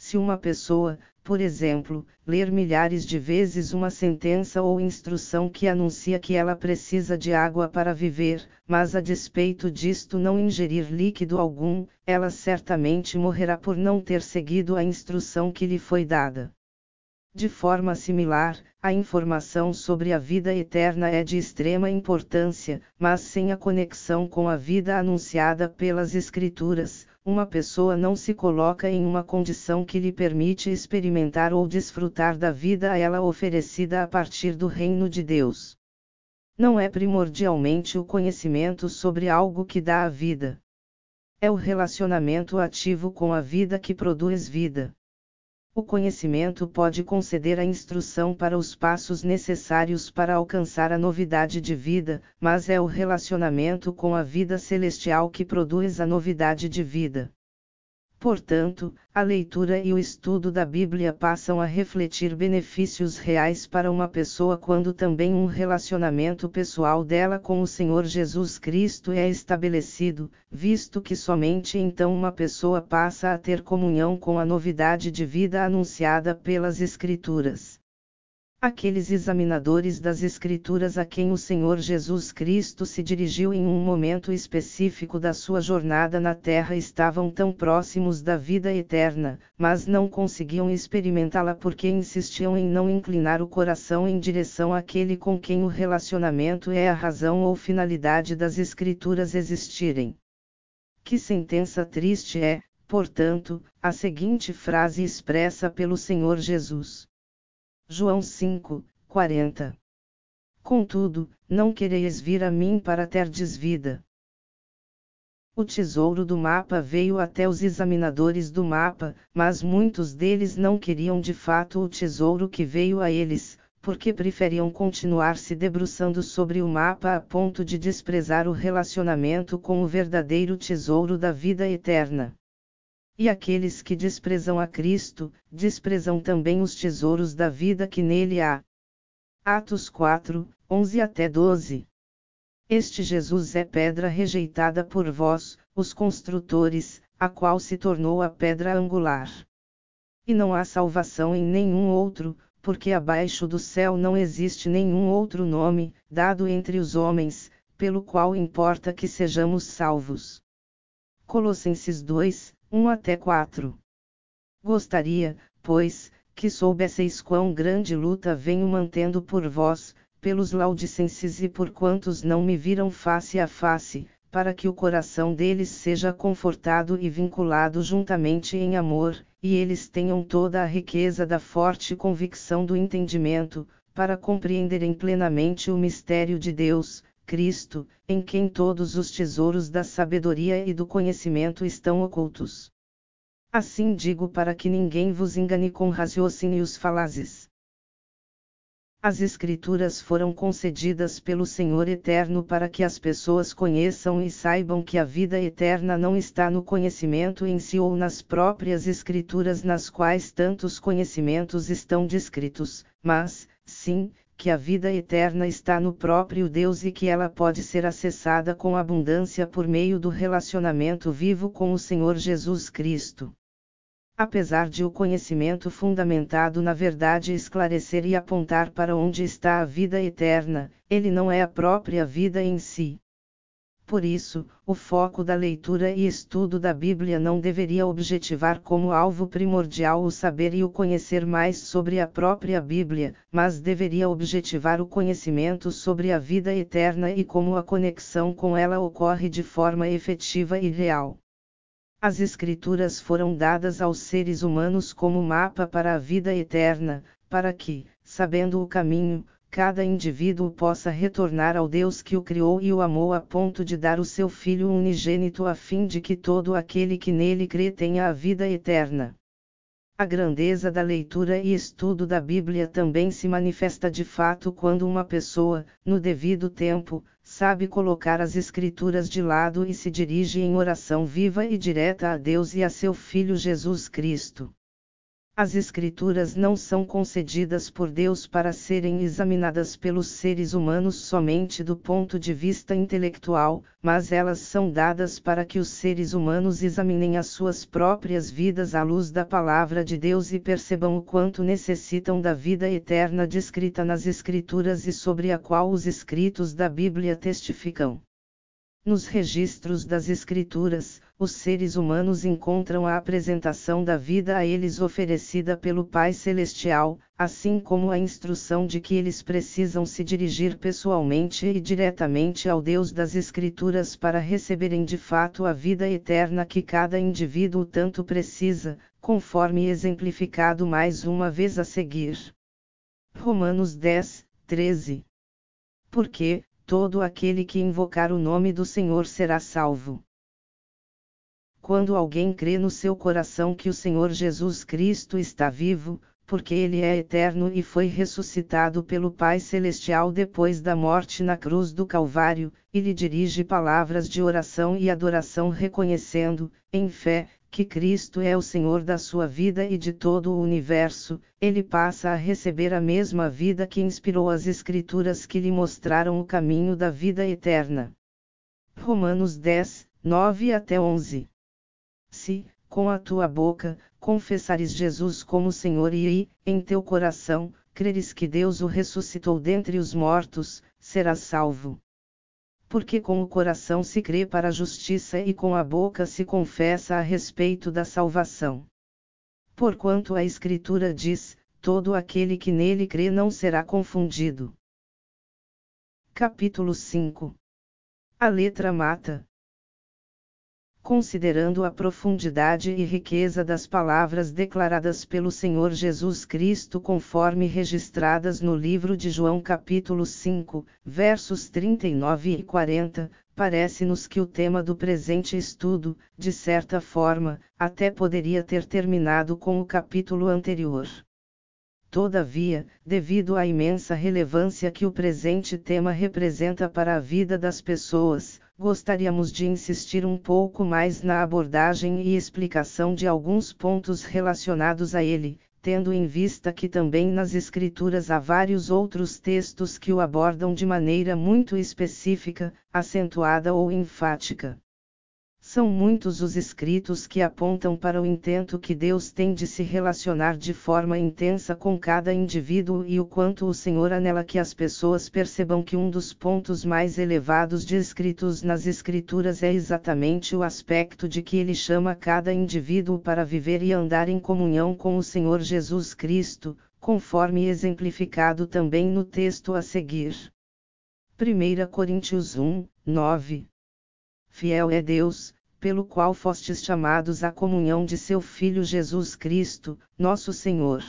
Se uma pessoa, por exemplo, ler milhares de vezes uma sentença ou instrução que anuncia que ela precisa de água para viver, mas a despeito disto não ingerir líquido algum, ela certamente morrerá por não ter seguido a instrução que lhe foi dada. De forma similar, a informação sobre a vida eterna é de extrema importância, mas sem a conexão com a vida anunciada pelas Escrituras, uma pessoa não se coloca em uma condição que lhe permite experimentar ou desfrutar da vida a ela oferecida a partir do reino de Deus. Não é primordialmente o conhecimento sobre algo que dá a vida. É o relacionamento ativo com a vida que produz vida. O conhecimento pode conceder a instrução para os passos necessários para alcançar a novidade de vida, mas é o relacionamento com a vida celestial que produz a novidade de vida. Portanto, a leitura e o estudo da Bíblia passam a refletir benefícios reais para uma pessoa quando também um relacionamento pessoal dela com o Senhor Jesus Cristo é estabelecido, visto que somente então uma pessoa passa a ter comunhão com a novidade de vida anunciada pelas Escrituras. Aqueles examinadores das Escrituras a quem o Senhor Jesus Cristo se dirigiu em um momento específico da sua jornada na terra estavam tão próximos da vida eterna, mas não conseguiam experimentá-la porque insistiam em não inclinar o coração em direção àquele com quem o relacionamento é a razão ou finalidade das Escrituras existirem. Que sentença triste é, portanto, a seguinte frase expressa pelo Senhor Jesus. João 5, 40. Contudo, não quereis vir a mim para terdes vida. O tesouro do mapa veio até os examinadores do mapa, mas muitos deles não queriam de fato o tesouro que veio a eles, porque preferiam continuar se debruçando sobre o mapa a ponto de desprezar o relacionamento com o verdadeiro tesouro da vida eterna. E aqueles que desprezam a Cristo, desprezam também os tesouros da vida que nele há. Atos 4, 11 até 12. Este Jesus é pedra rejeitada por vós, os construtores, a qual se tornou a pedra angular. E não há salvação em nenhum outro, porque abaixo do céu não existe nenhum outro nome, dado entre os homens, pelo qual importa que sejamos salvos. Colossenses 2, 1 até 4. Gostaria, pois, que soubesseis quão grande luta venho mantendo por vós, pelos laodicenses e por quantos não me viram face a face, para que o coração deles seja confortado e vinculado juntamente em amor, e eles tenham toda a riqueza da forte convicção do entendimento, para compreenderem plenamente o mistério de Deus, Cristo, em quem todos os tesouros da sabedoria e do conhecimento estão ocultos. Assim digo para que ninguém vos engane com raciocínios falazes. As Escrituras foram concedidas pelo Senhor Eterno para que as pessoas conheçam e saibam que a vida eterna não está no conhecimento em si ou nas próprias Escrituras nas quais tantos conhecimentos estão descritos, mas, sim, que a vida eterna está no próprio Deus e que ela pode ser acessada com abundância por meio do relacionamento vivo com o Senhor Jesus Cristo. Apesar de o conhecimento fundamentado na verdade esclarecer e apontar para onde está a vida eterna, ele não é a própria vida em si. Por isso, o foco da leitura e estudo da Bíblia não deveria objetivar como alvo primordial o saber e o conhecer mais sobre a própria Bíblia, mas deveria objetivar o conhecimento sobre a vida eterna e como a conexão com ela ocorre de forma efetiva e real. As Escrituras foram dadas aos seres humanos como mapa para a vida eterna, para que, sabendo o caminho, cada indivíduo possa retornar ao Deus que o criou e o amou a ponto de dar o seu Filho unigênito a fim de que todo aquele que nele crê tenha a vida eterna. A grandeza da leitura e estudo da Bíblia também se manifesta de fato quando uma pessoa, no devido tempo, sabe colocar as Escrituras de lado e se dirige em oração viva e direta a Deus e a seu Filho Jesus Cristo. As Escrituras não são concedidas por Deus para serem examinadas pelos seres humanos somente do ponto de vista intelectual, mas elas são dadas para que os seres humanos examinem as suas próprias vidas à luz da palavra de Deus e percebam o quanto necessitam da vida eterna descrita nas Escrituras e sobre a qual os escritos da Bíblia testificam. Nos registros das Escrituras, os seres humanos encontram a apresentação da vida a eles oferecida pelo Pai Celestial, assim como a instrução de que eles precisam se dirigir pessoalmente e diretamente ao Deus das Escrituras para receberem de fato a vida eterna que cada indivíduo tanto precisa, conforme exemplificado mais uma vez a seguir. Romanos 10, 13. Porque todo aquele que invocar o nome do Senhor será salvo. Quando alguém crê no seu coração que o Senhor Jesus Cristo está vivo, porque Ele é eterno e foi ressuscitado pelo Pai Celestial depois da morte na cruz do Calvário, e lhe dirige palavras de oração e adoração reconhecendo, em fé, que Cristo é o Senhor da sua vida e de todo o universo, ele passa a receber a mesma vida que inspirou as Escrituras que lhe mostraram o caminho da vida eterna. Romanos 10, 9 até 11. Se, com a tua boca, confessares Jesus como Senhor e, em teu coração, creres que Deus o ressuscitou dentre os mortos, serás salvo. Porque com o coração se crê para a justiça e com a boca se confessa a respeito da salvação. Porquanto a Escritura diz, todo aquele que nele crê não será confundido. Capítulo 5. A letra mata. Considerando a profundidade e riqueza das palavras declaradas pelo Senhor Jesus Cristo conforme registradas no livro de João capítulo 5, versos 39 e 40, parece-nos que o tema do presente estudo, de certa forma, até poderia ter terminado com o capítulo anterior. Todavia, devido à imensa relevância que o presente tema representa para a vida das pessoas, gostaríamos de insistir um pouco mais na abordagem e explicação de alguns pontos relacionados a ele, tendo em vista que também nas Escrituras há vários outros textos que o abordam de maneira muito específica, acentuada ou enfática. São muitos os escritos que apontam para o intento que Deus tem de se relacionar de forma intensa com cada indivíduo e o quanto o Senhor anela que as pessoas percebam que um dos pontos mais elevados descritos nas Escrituras é exatamente o aspecto de que Ele chama cada indivíduo para viver e andar em comunhão com o Senhor Jesus Cristo, conforme exemplificado também no texto a seguir. 1 Coríntios 1, 9. Fiel é Deus, pelo qual fostes chamados à comunhão de seu Filho Jesus Cristo, nosso Senhor.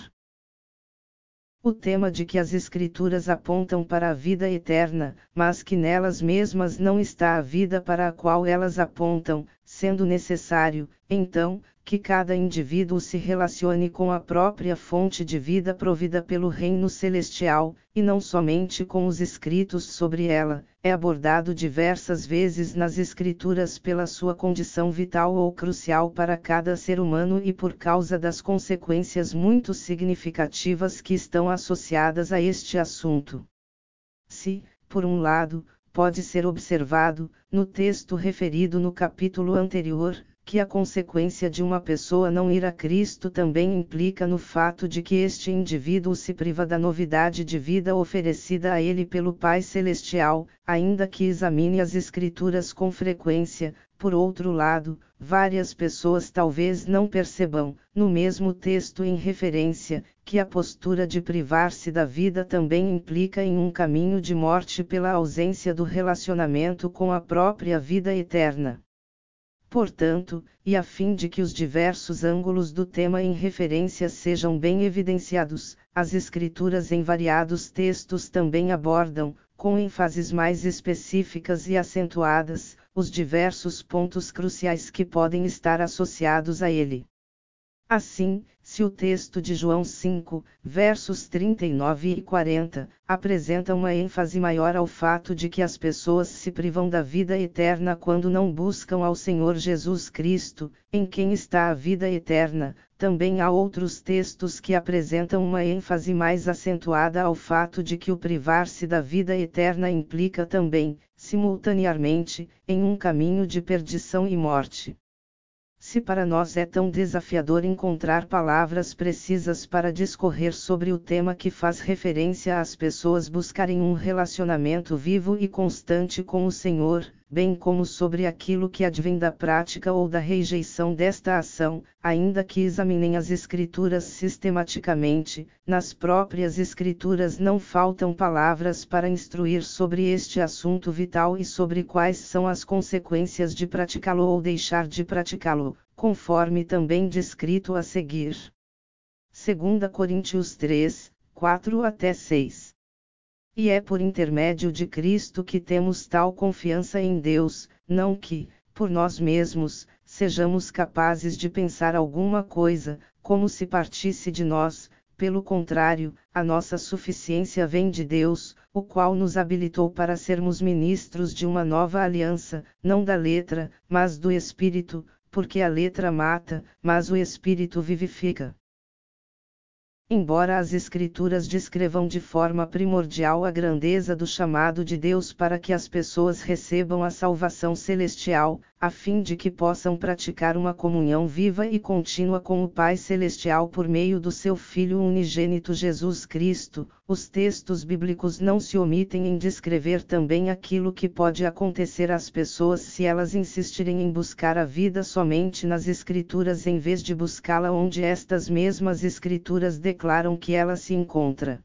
O tema de que as Escrituras apontam para a vida eterna, mas que nelas mesmas não está a vida para a qual elas apontam, sendo necessário, então, que cada indivíduo se relacione com a própria fonte de vida provida pelo Reino Celestial, e não somente com os escritos sobre ela, é abordado diversas vezes nas Escrituras pela sua condição vital ou crucial para cada ser humano e por causa das consequências muito significativas que estão associadas a este assunto. Se, por um lado, pode ser observado, no texto referido no capítulo anterior, que a consequência de uma pessoa não ir a Cristo também implica no fato de que este indivíduo se priva da novidade de vida oferecida a ele pelo Pai Celestial, ainda que examine as Escrituras com frequência. Por outro lado, várias pessoas talvez não percebam, no mesmo texto em referência, que a postura de privar-se da vida também implica em um caminho de morte pela ausência do relacionamento com a própria vida eterna. Portanto, e a fim de que os diversos ângulos do tema em referência sejam bem evidenciados, as Escrituras em variados textos também abordam, com ênfases mais específicas e acentuadas, os diversos pontos cruciais que podem estar associados a ele. Assim, se o texto de João 5, versos 39 e 40, apresenta uma ênfase maior ao fato de que as pessoas se privam da vida eterna quando não buscam ao Senhor Jesus Cristo, em quem está a vida eterna, também há outros textos que apresentam uma ênfase mais acentuada ao fato de que o privar-se da vida eterna implica também, simultaneamente, em um caminho de perdição e morte. Se para nós é tão desafiador encontrar palavras precisas para discorrer sobre o tema que faz referência às pessoas buscarem um relacionamento vivo e constante com o Senhor, bem como sobre aquilo que advém da prática ou da rejeição desta ação, ainda que examinem as Escrituras sistematicamente, nas próprias Escrituras não faltam palavras para instruir sobre este assunto vital e sobre quais são as consequências de praticá-lo ou deixar de praticá-lo, conforme também descrito a seguir. 2 Coríntios 3, 4-6. E é por intermédio de Cristo que temos tal confiança em Deus, não que, por nós mesmos, sejamos capazes de pensar alguma coisa, como se partisse de nós, pelo contrário, a nossa suficiência vem de Deus, o qual nos habilitou para sermos ministros de uma nova aliança, não da letra, mas do Espírito, porque a letra mata, mas o Espírito vivifica. Embora as Escrituras descrevam de forma primordial a grandeza do chamado de Deus para que as pessoas recebam a salvação celestial, a fim de que possam praticar uma comunhão viva e contínua com o Pai Celestial por meio do seu Filho unigênito Jesus Cristo, os textos bíblicos não se omitem em descrever também aquilo que pode acontecer às pessoas se elas insistirem em buscar a vida somente nas Escrituras em vez de buscá-la onde estas mesmas Escrituras declaram que ela se encontra.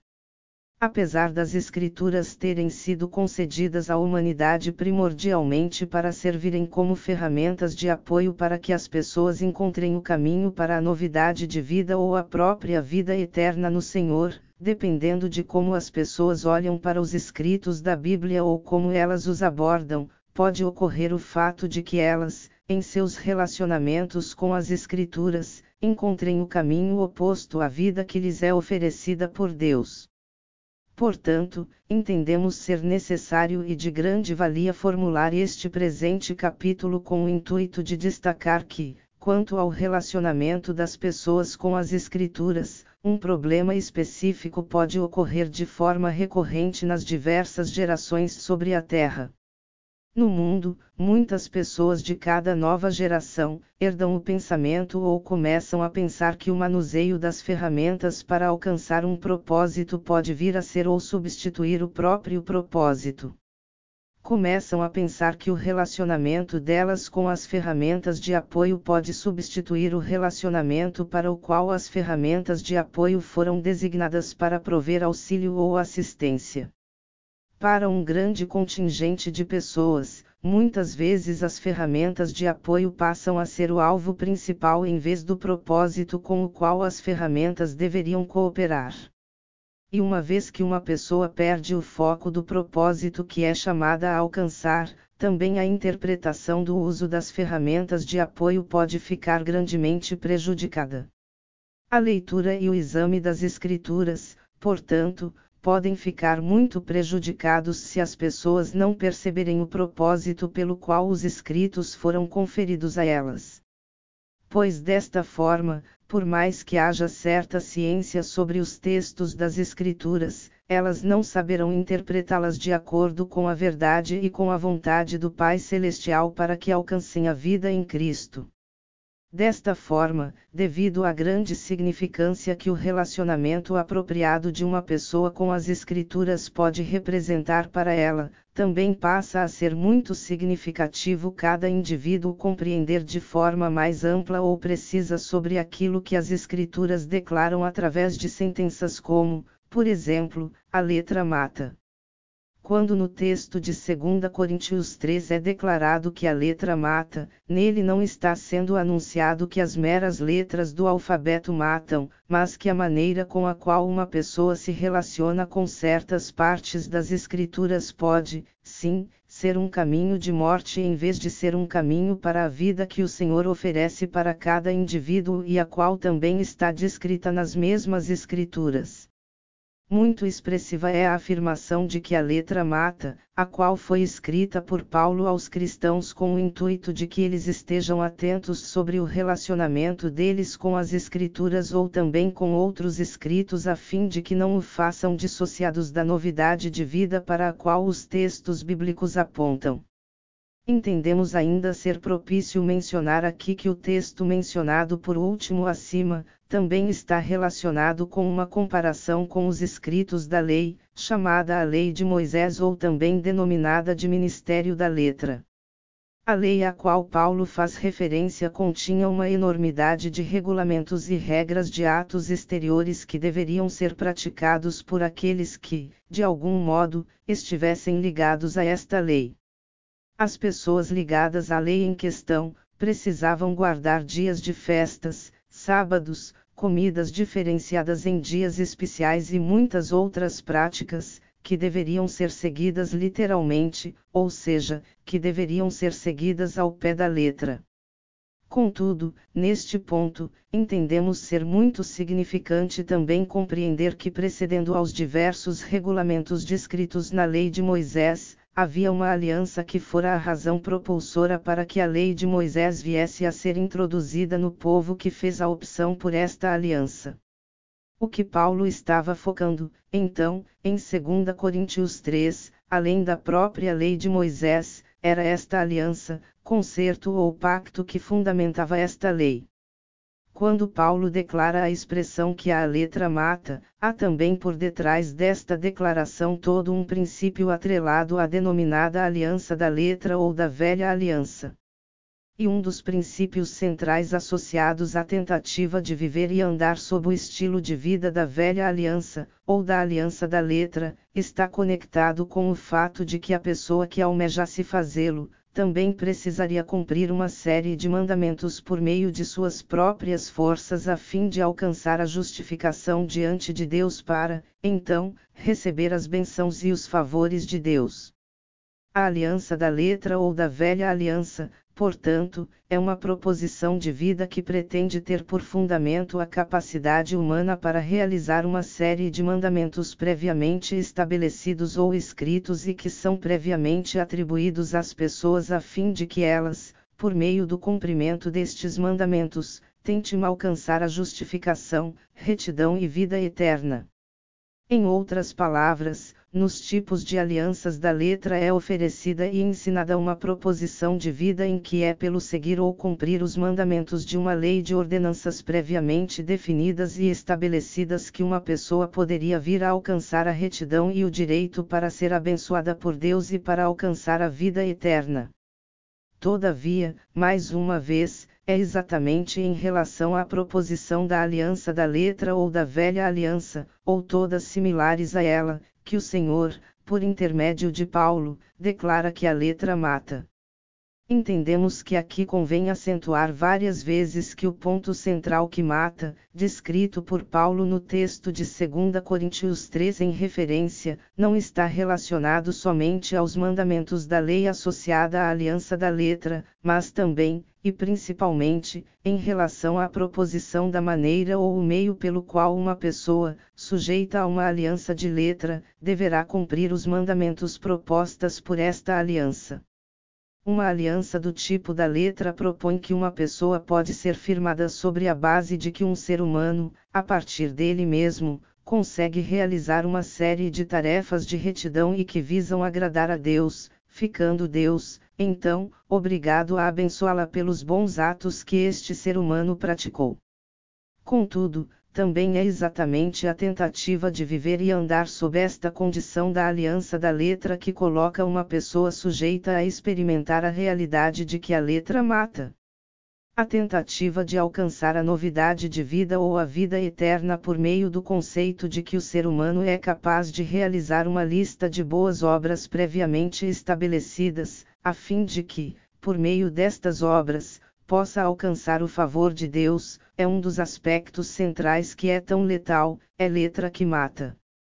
Apesar das Escrituras terem sido concedidas à humanidade primordialmente para servirem como ferramentas de apoio para que as pessoas encontrem o caminho para a novidade de vida ou a própria vida eterna no Senhor, dependendo de como as pessoas olham para os escritos da Bíblia ou como elas os abordam, pode ocorrer o fato de que elas, em seus relacionamentos com as Escrituras, encontrem o caminho oposto à vida que lhes é oferecida por Deus. Portanto, entendemos ser necessário e de grande valia formular este presente capítulo com o intuito de destacar que, quanto ao relacionamento das pessoas com as Escrituras, um problema específico pode ocorrer de forma recorrente nas diversas gerações sobre a Terra. No mundo, muitas pessoas de cada nova geração herdam o pensamento ou começam a pensar que o manuseio das ferramentas para alcançar um propósito pode vir a ser ou substituir o próprio propósito. Começam a pensar que o relacionamento delas com as ferramentas de apoio pode substituir o relacionamento para o qual as ferramentas de apoio foram designadas para prover auxílio ou assistência. Para um grande contingente de pessoas, muitas vezes as ferramentas de apoio passam a ser o alvo principal em vez do propósito com o qual as ferramentas deveriam cooperar. E uma vez que uma pessoa perde o foco do propósito que é chamada a alcançar, também a interpretação do uso das ferramentas de apoio pode ficar grandemente prejudicada. A leitura e o exame das Escrituras, portanto, podem ficar muito prejudicados se as pessoas não perceberem o propósito pelo qual os escritos foram conferidos a elas. Pois desta forma, por mais que haja certa ciência sobre os textos das Escrituras, elas não saberão interpretá-las de acordo com a verdade e com a vontade do Pai Celestial para que alcancem a vida em Cristo. Desta forma, devido à grande significância que o relacionamento apropriado de uma pessoa com as Escrituras pode representar para ela, também passa a ser muito significativo cada indivíduo compreender de forma mais ampla ou precisa sobre aquilo que as Escrituras declaram através de sentenças como, por exemplo, a letra mata. Quando no texto de 2 Coríntios 3 é declarado que a letra mata, nele não está sendo anunciado que as meras letras do alfabeto matam, mas que a maneira com a qual uma pessoa se relaciona com certas partes das Escrituras pode, sim, ser um caminho de morte em vez de ser um caminho para a vida que o Senhor oferece para cada indivíduo e a qual também está descrita nas mesmas Escrituras. Muito expressiva é a afirmação de que a letra mata, a qual foi escrita por Paulo aos cristãos com o intuito de que eles estejam atentos sobre o relacionamento deles com as Escrituras ou também com outros escritos a fim de que não o façam dissociados da novidade de vida para a qual os textos bíblicos apontam. Entendemos ainda ser propício mencionar aqui que o texto mencionado por último acima, também está relacionado com uma comparação com os escritos da lei, chamada a Lei de Moisés ou também denominada de Ministério da Letra. A lei a qual Paulo faz referência continha uma enormidade de regulamentos e regras de atos exteriores que deveriam ser praticados por aqueles que, de algum modo, estivessem ligados a esta lei. As pessoas ligadas à lei em questão, precisavam guardar dias de festas, sábados, comidas diferenciadas em dias especiais e muitas outras práticas, que deveriam ser seguidas literalmente, ou seja, que deveriam ser seguidas ao pé da letra. Contudo, neste ponto, entendemos ser muito significante também compreender que precedendo aos diversos regulamentos descritos na Lei de Moisés, havia uma aliança que fora a razão propulsora para que a lei de Moisés viesse a ser introduzida no povo que fez a opção por esta aliança. O que Paulo estava focando, então, em 2 Coríntios 3, além da própria lei de Moisés, era esta aliança, concerto ou pacto que fundamentava esta lei. Quando Paulo declara a expressão que a letra mata, há também por detrás desta declaração todo um princípio atrelado à denominada aliança da letra ou da velha aliança. E um dos princípios centrais associados à tentativa de viver e andar sob o estilo de vida da velha aliança, ou da aliança da letra, está conectado com o fato de que a pessoa que almejasse fazê-lo, também precisaria cumprir uma série de mandamentos por meio de suas próprias forças a fim de alcançar a justificação diante de Deus para, então, receber as bênçãos e os favores de Deus. A aliança da letra ou da velha aliança, portanto, é uma proposição de vida que pretende ter por fundamento a capacidade humana para realizar uma série de mandamentos previamente estabelecidos ou escritos e que são previamente atribuídos às pessoas a fim de que elas, por meio do cumprimento destes mandamentos, tentem alcançar a justificação, retidão e vida eterna. Em outras palavras, nos tipos de alianças da letra é oferecida e ensinada uma proposição de vida em que é pelo seguir ou cumprir os mandamentos de uma lei de ordenanças previamente definidas e estabelecidas que uma pessoa poderia vir a alcançar a retidão e o direito para ser abençoada por Deus e para alcançar a vida eterna. Todavia, mais uma vez, é exatamente em relação à proposição da aliança da letra ou da velha aliança, ou todas similares a ela, que o Senhor, por intermédio de Paulo, declara que a letra mata. Entendemos que aqui convém acentuar várias vezes que o ponto central que mata, descrito por Paulo no texto de 2 Coríntios 3 em referência, não está relacionado somente aos mandamentos da lei associada à aliança da letra, mas também, e principalmente, em relação à proposição da maneira ou o meio pelo qual uma pessoa, sujeita a uma aliança de letra, deverá cumprir os mandamentos propostas por esta aliança. Uma aliança do tipo da letra propõe que uma pessoa pode ser firmada sobre a base de que um ser humano, a partir dele mesmo, consegue realizar uma série de tarefas de retidão e que visam agradar a Deus, ficando Deus, então, obrigado a abençoá-la pelos bons atos que este ser humano praticou. Contudo, também é exatamente a tentativa de viver e andar sob esta condição da aliança da letra que coloca uma pessoa sujeita a experimentar a realidade de que a letra mata. A tentativa de alcançar a novidade de vida ou a vida eterna por meio do conceito de que o ser humano é capaz de realizar uma lista de boas obras previamente estabelecidas, a fim de que, por meio destas obras, possa alcançar o favor de Deus, é um dos aspectos centrais que é tão letal, é letra que mata.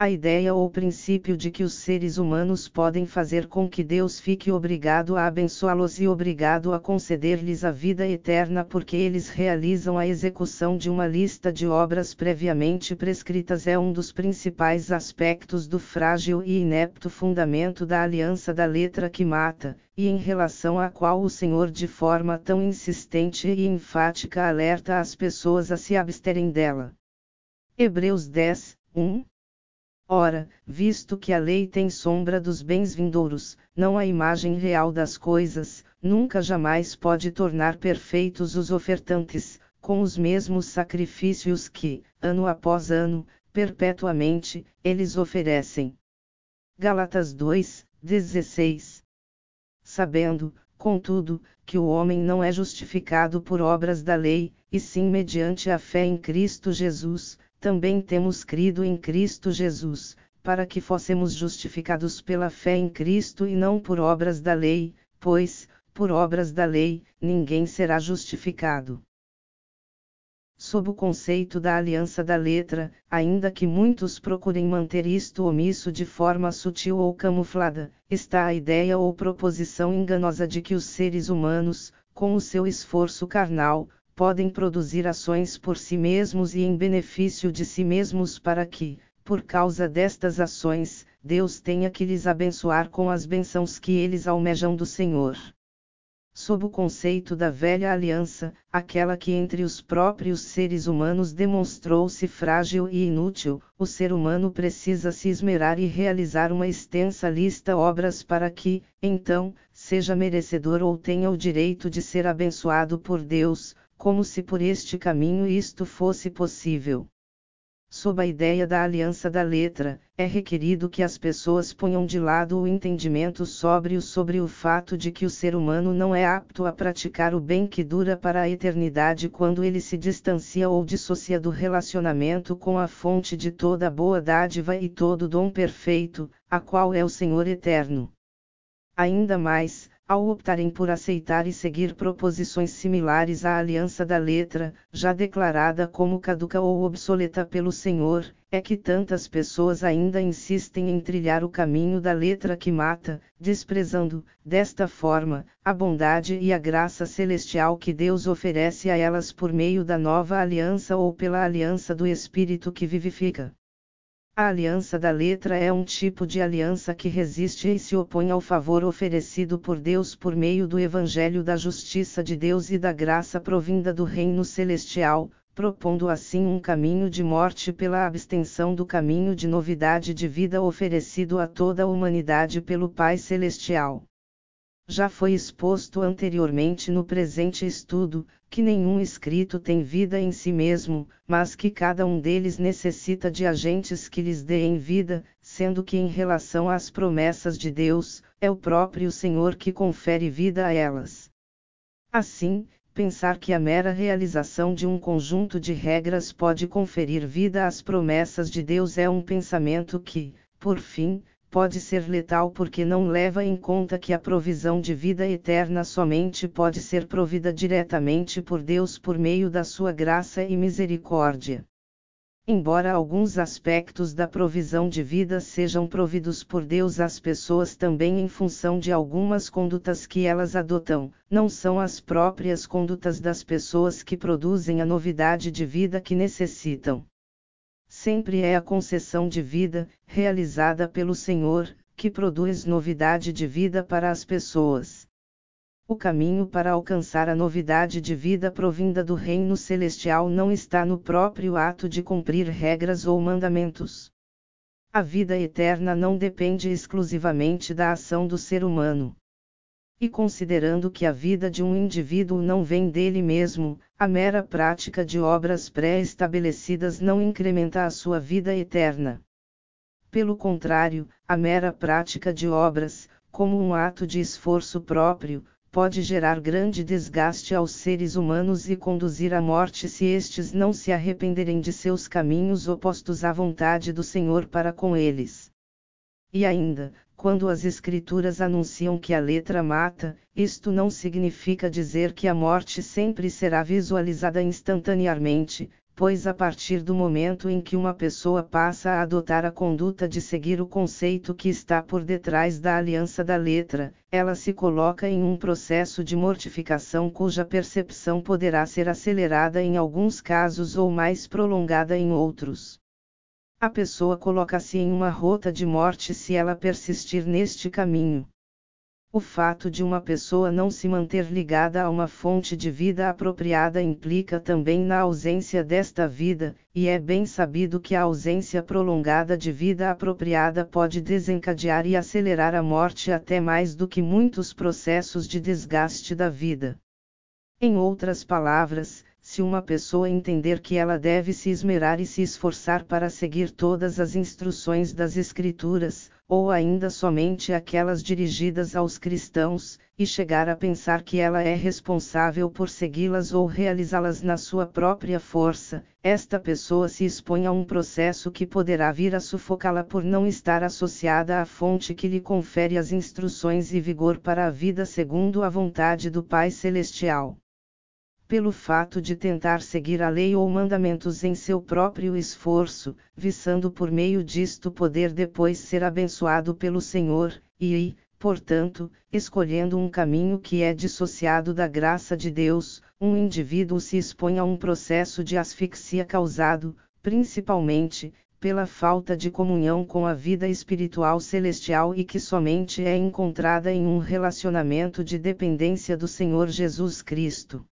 A ideia ou princípio de que os seres humanos podem fazer com que Deus fique obrigado a abençoá-los e obrigado a conceder-lhes a vida eterna porque eles realizam a execução de uma lista de obras previamente prescritas é um dos principais aspectos do frágil e inepto fundamento da aliança da letra que mata, e em relação à qual o Senhor de forma tão insistente e enfática alerta as pessoas a se absterem dela. Hebreus 10, 1. Ora, visto que a lei tem sombra dos bens vindouros, não a imagem real das coisas, nunca jamais pode tornar perfeitos os ofertantes, com os mesmos sacrifícios que, ano após ano, perpetuamente, eles oferecem. Gálatas 2, 16. Sabendo, contudo, que o homem não é justificado por obras da lei, e sim mediante a fé em Cristo Jesus, também temos crido em Cristo Jesus, para que fossemos justificados pela fé em Cristo e não por obras da lei, pois, por obras da lei, ninguém será justificado. Sob o conceito da aliança da letra, ainda que muitos procurem manter isto omisso de forma sutil ou camuflada, está a ideia ou proposição enganosa de que os seres humanos, com o seu esforço carnal, podem produzir ações por si mesmos e em benefício de si mesmos para que, por causa destas ações, Deus tenha que lhes abençoar com as bênçãos que eles almejam do Senhor. Sob o conceito da velha aliança, aquela que entre os próprios seres humanos demonstrou-se frágil e inútil, o ser humano precisa se esmerar e realizar uma extensa lista obras para que, então, seja merecedor ou tenha o direito de ser abençoado por Deus, como se por este caminho isto fosse possível. Sob a ideia da aliança da letra, é requerido que as pessoas ponham de lado o entendimento sóbrio sobre o fato de que o ser humano não é apto a praticar o bem que dura para a eternidade quando ele se distancia ou dissocia do relacionamento com a fonte de toda boa dádiva e todo dom perfeito, a qual é o Senhor eterno. Ainda mais, ao optarem por aceitar e seguir proposições similares à aliança da letra, já declarada como caduca ou obsoleta pelo Senhor, é que tantas pessoas ainda insistem em trilhar o caminho da letra que mata, desprezando, desta forma, a bondade e a graça celestial que Deus oferece a elas por meio da nova aliança ou pela aliança do Espírito que vivifica. A aliança da letra é um tipo de aliança que resiste e se opõe ao favor oferecido por Deus por meio do Evangelho da justiça de Deus e da graça provinda do reino celestial, propondo assim um caminho de morte pela abstenção do caminho de novidade de vida oferecido a toda a humanidade pelo Pai Celestial. Já foi exposto anteriormente no presente estudo, que nenhum escrito tem vida em si mesmo, mas que cada um deles necessita de agentes que lhes deem vida, sendo que em relação às promessas de Deus, é o próprio Senhor que confere vida a elas. Assim, pensar que a mera realização de um conjunto de regras pode conferir vida às promessas de Deus é um pensamento que, por fim, pode ser letal porque não leva em conta que a provisão de vida eterna somente pode ser provida diretamente por Deus por meio da sua graça e misericórdia. Embora alguns aspectos da provisão de vida sejam providos por Deus às pessoas também em função de algumas condutas que elas adotam, não são as próprias condutas das pessoas que produzem a novidade de vida que necessitam. Sempre é a concessão de vida, realizada pelo Senhor, que produz novidade de vida para as pessoas. O caminho para alcançar a novidade de vida provinda do reino celestial não está no próprio ato de cumprir regras ou mandamentos. A vida eterna não depende exclusivamente da ação do ser humano. E considerando que a vida de um indivíduo não vem dele mesmo, a mera prática de obras pré-estabelecidas não incrementa a sua vida eterna. Pelo contrário, a mera prática de obras, como um ato de esforço próprio, pode gerar grande desgaste aos seres humanos e conduzir à morte se estes não se arrependerem de seus caminhos opostos à vontade do Senhor para com eles. E ainda, quando as Escrituras anunciam que a letra mata, isto não significa dizer que a morte sempre será visualizada instantaneamente, pois a partir do momento em que uma pessoa passa a adotar a conduta de seguir o conceito que está por detrás da aliança da letra, ela se coloca em um processo de mortificação cuja percepção poderá ser acelerada em alguns casos ou mais prolongada em outros. A pessoa coloca-se em uma rota de morte se ela persistir neste caminho. O fato de uma pessoa não se manter ligada a uma fonte de vida apropriada implica também na ausência desta vida, e é bem sabido que a ausência prolongada de vida apropriada pode desencadear e acelerar a morte até mais do que muitos processos de desgaste da vida. Em outras palavras, se uma pessoa entender que ela deve se esmerar e se esforçar para seguir todas as instruções das Escrituras, ou ainda somente aquelas dirigidas aos cristãos, e chegar a pensar que ela é responsável por segui-las ou realizá-las na sua própria força, esta pessoa se expõe a um processo que poderá vir a sufocá-la por não estar associada à fonte que lhe confere as instruções e vigor para a vida segundo a vontade do Pai Celestial. Pelo fato de tentar seguir a lei ou mandamentos em seu próprio esforço, visando por meio disto poder depois ser abençoado pelo Senhor, e, portanto, escolhendo um caminho que é dissociado da graça de Deus, um indivíduo se expõe a um processo de asfixia causado, principalmente, pela falta de comunhão com a vida espiritual celestial e que somente é encontrada em um relacionamento de dependência do Senhor Jesus Cristo.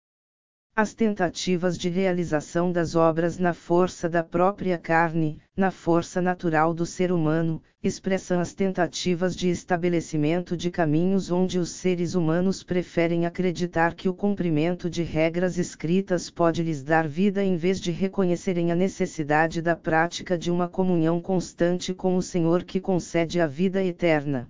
As tentativas de realização das obras na força da própria carne, na força natural do ser humano, expressam as tentativas de estabelecimento de caminhos onde os seres humanos preferem acreditar que o cumprimento de regras escritas pode lhes dar vida em vez de reconhecerem a necessidade da prática de uma comunhão constante com o Senhor que concede a vida eterna.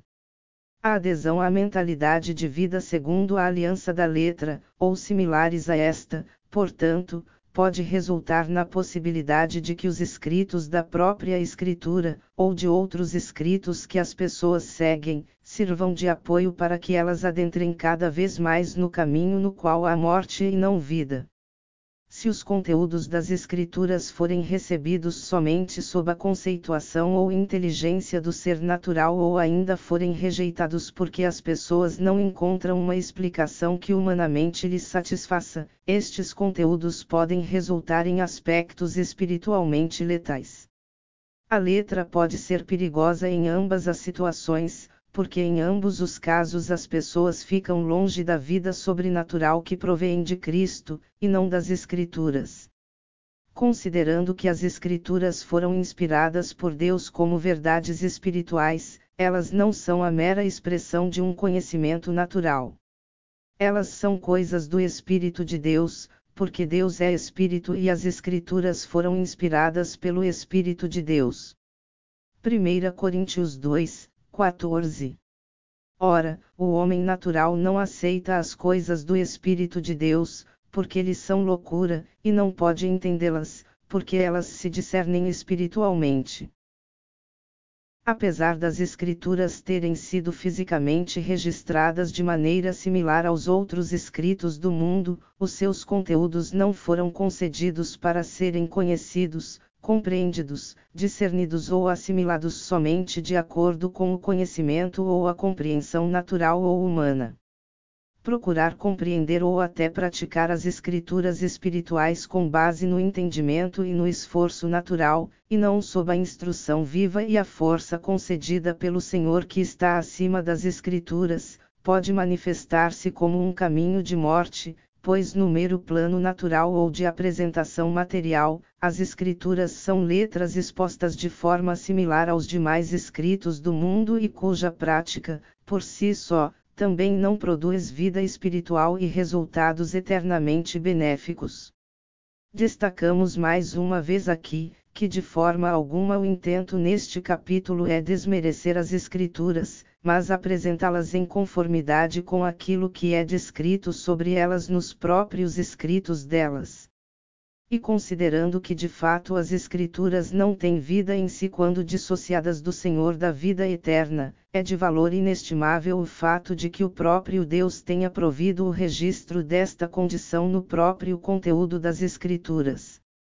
A adesão à mentalidade de vida segundo a aliança da letra, ou similares a esta, portanto, pode resultar na possibilidade de que os escritos da própria Escritura, ou de outros escritos que as pessoas seguem, sirvam de apoio para que elas adentrem cada vez mais no caminho no qual há morte e não vida. Se os conteúdos das Escrituras forem recebidos somente sob a conceituação ou inteligência do ser natural ou ainda forem rejeitados porque as pessoas não encontram uma explicação que humanamente lhes satisfaça, estes conteúdos podem resultar em aspectos espiritualmente letais. A letra pode ser perigosa em ambas as situações, porque em ambos os casos as pessoas ficam longe da vida sobrenatural que provém de Cristo, e não das Escrituras. Considerando que as Escrituras foram inspiradas por Deus como verdades espirituais, elas não são a mera expressão de um conhecimento natural. Elas são coisas do Espírito de Deus, porque Deus é Espírito e as Escrituras foram inspiradas pelo Espírito de Deus. 1 Coríntios 2, 14. Ora, o homem natural não aceita as coisas do Espírito de Deus, porque lhes são loucura, e não pode entendê-las, porque elas se discernem espiritualmente. Apesar das Escrituras terem sido fisicamente registradas de maneira similar aos outros escritos do mundo, os seus conteúdos não foram concedidos para serem conhecidos, compreendidos, discernidos ou assimilados somente de acordo com o conhecimento ou a compreensão natural ou humana. Procurar compreender ou até praticar as escrituras espirituais com base no entendimento e no esforço natural, e não sob a instrução viva e a força concedida pelo Senhor que está acima das escrituras, pode manifestar-se como um caminho de morte, pois no mero plano natural ou de apresentação material, as escrituras são letras expostas de forma similar aos demais escritos do mundo e cuja prática, por si só, também não produz vida espiritual e resultados eternamente benéficos. Destacamos mais uma vez aqui, que de forma alguma o intento neste capítulo é desmerecer as Escrituras, mas apresentá-las em conformidade com aquilo que é descrito sobre elas nos próprios escritos delas. E considerando que de fato as Escrituras não têm vida em si quando dissociadas do Senhor da vida eterna, é de valor inestimável o fato de que o próprio Deus tenha provido o registro desta condição no próprio conteúdo das Escrituras.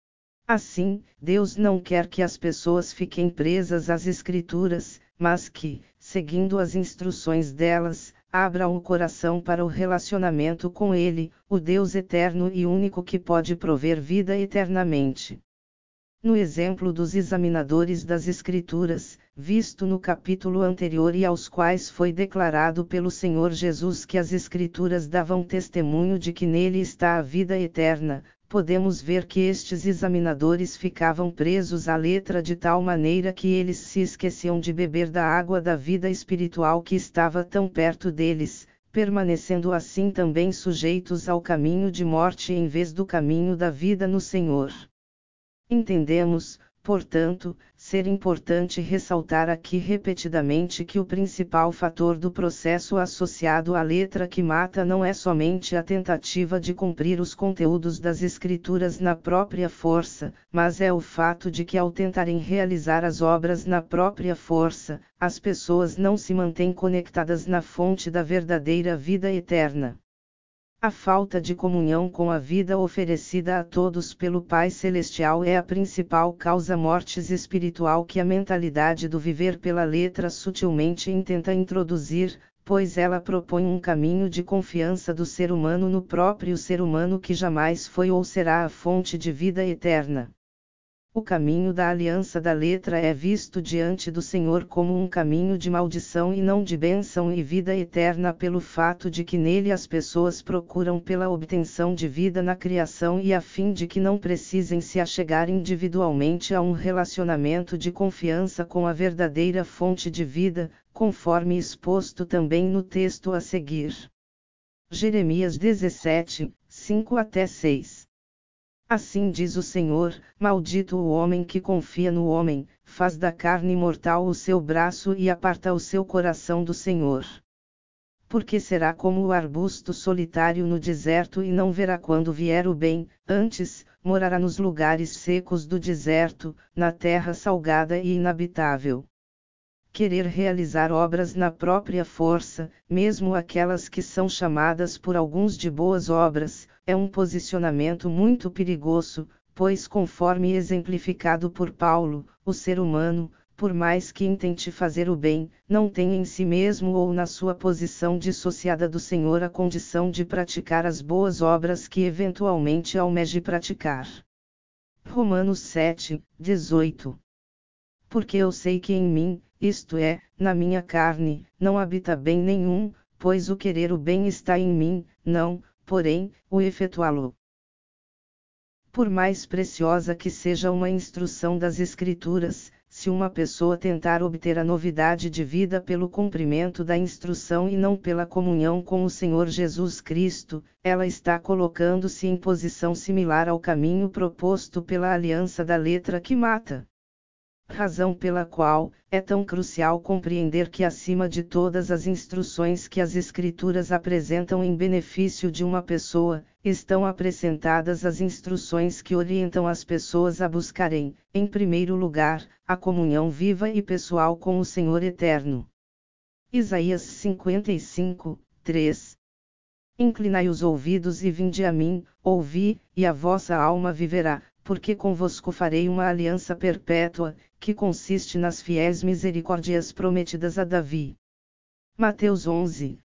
Assim, Deus não quer que as pessoas fiquem presas às Escrituras, mas que, seguindo as instruções delas, abram o coração para o relacionamento com Ele, o Deus eterno e único que pode prover vida eternamente. No exemplo dos examinadores das Escrituras, visto no capítulo anterior e aos quais foi declarado pelo Senhor Jesus que as Escrituras davam testemunho de que nele está a vida eterna, podemos ver que estes examinadores ficavam presos à letra de tal maneira que eles se esqueciam de beber da água da vida espiritual que estava tão perto deles, permanecendo assim também sujeitos ao caminho de morte em vez do caminho da vida no Senhor. Entendemos, portanto, ser importante ressaltar aqui repetidamente que o principal fator do processo associado à letra que mata não é somente a tentativa de cumprir os conteúdos das Escrituras na própria força, mas é o fato de que ao tentarem realizar as obras na própria força, as pessoas não se mantêm conectadas na fonte da verdadeira vida eterna. A falta de comunhão com a vida oferecida a todos pelo Pai Celestial é a principal causa mortis espiritual que a mentalidade do viver pela letra sutilmente intenta introduzir, pois ela propõe um caminho de confiança do ser humano no próprio ser humano que jamais foi ou será a fonte de vida eterna. O caminho da aliança da letra é visto diante do Senhor como um caminho de maldição e não de bênção e vida eterna pelo fato de que nele as pessoas procuram pela obtenção de vida na criação e a fim de que não precisem se achegar individualmente a um relacionamento de confiança com a verdadeira fonte de vida, conforme exposto também no texto a seguir. Jeremias 17, 5-6. Assim diz o Senhor: maldito o homem que confia no homem, faz da carne mortal o seu braço e aparta o seu coração do Senhor. Porque será como o arbusto solitário no deserto e não verá quando vier o bem, antes, morará nos lugares secos do deserto, na terra salgada e inabitável. Querer realizar obras na própria força, mesmo aquelas que são chamadas por alguns de boas obras, é um posicionamento muito perigoso, pois, conforme exemplificado por Paulo, o ser humano, por mais que intente fazer o bem, não tem em si mesmo ou na sua posição dissociada do Senhor a condição de praticar as boas obras que eventualmente almeje praticar. Romanos 7, 18. Porque eu sei que em mim, isto é, na minha carne, não habita bem nenhum, pois o querer o bem está em mim, não, porém, o efetuá-lo. Por mais preciosa que seja uma instrução das Escrituras, se uma pessoa tentar obter a novidade de vida pelo cumprimento da instrução e não pela comunhão com o Senhor Jesus Cristo, ela está colocando-se em posição similar ao caminho proposto pela aliança da letra que mata. Razão pela qual é tão crucial compreender que acima de todas as instruções que as Escrituras apresentam em benefício de uma pessoa, estão apresentadas as instruções que orientam as pessoas a buscarem, em primeiro lugar, a comunhão viva e pessoal com o Senhor Eterno. Isaías 55, 3. Inclinai os ouvidos e vinde a mim, ouvi, e a vossa alma viverá, porque convosco farei uma aliança perpétua, que consiste nas fiéis misericórdias prometidas a Davi. Mateus 11,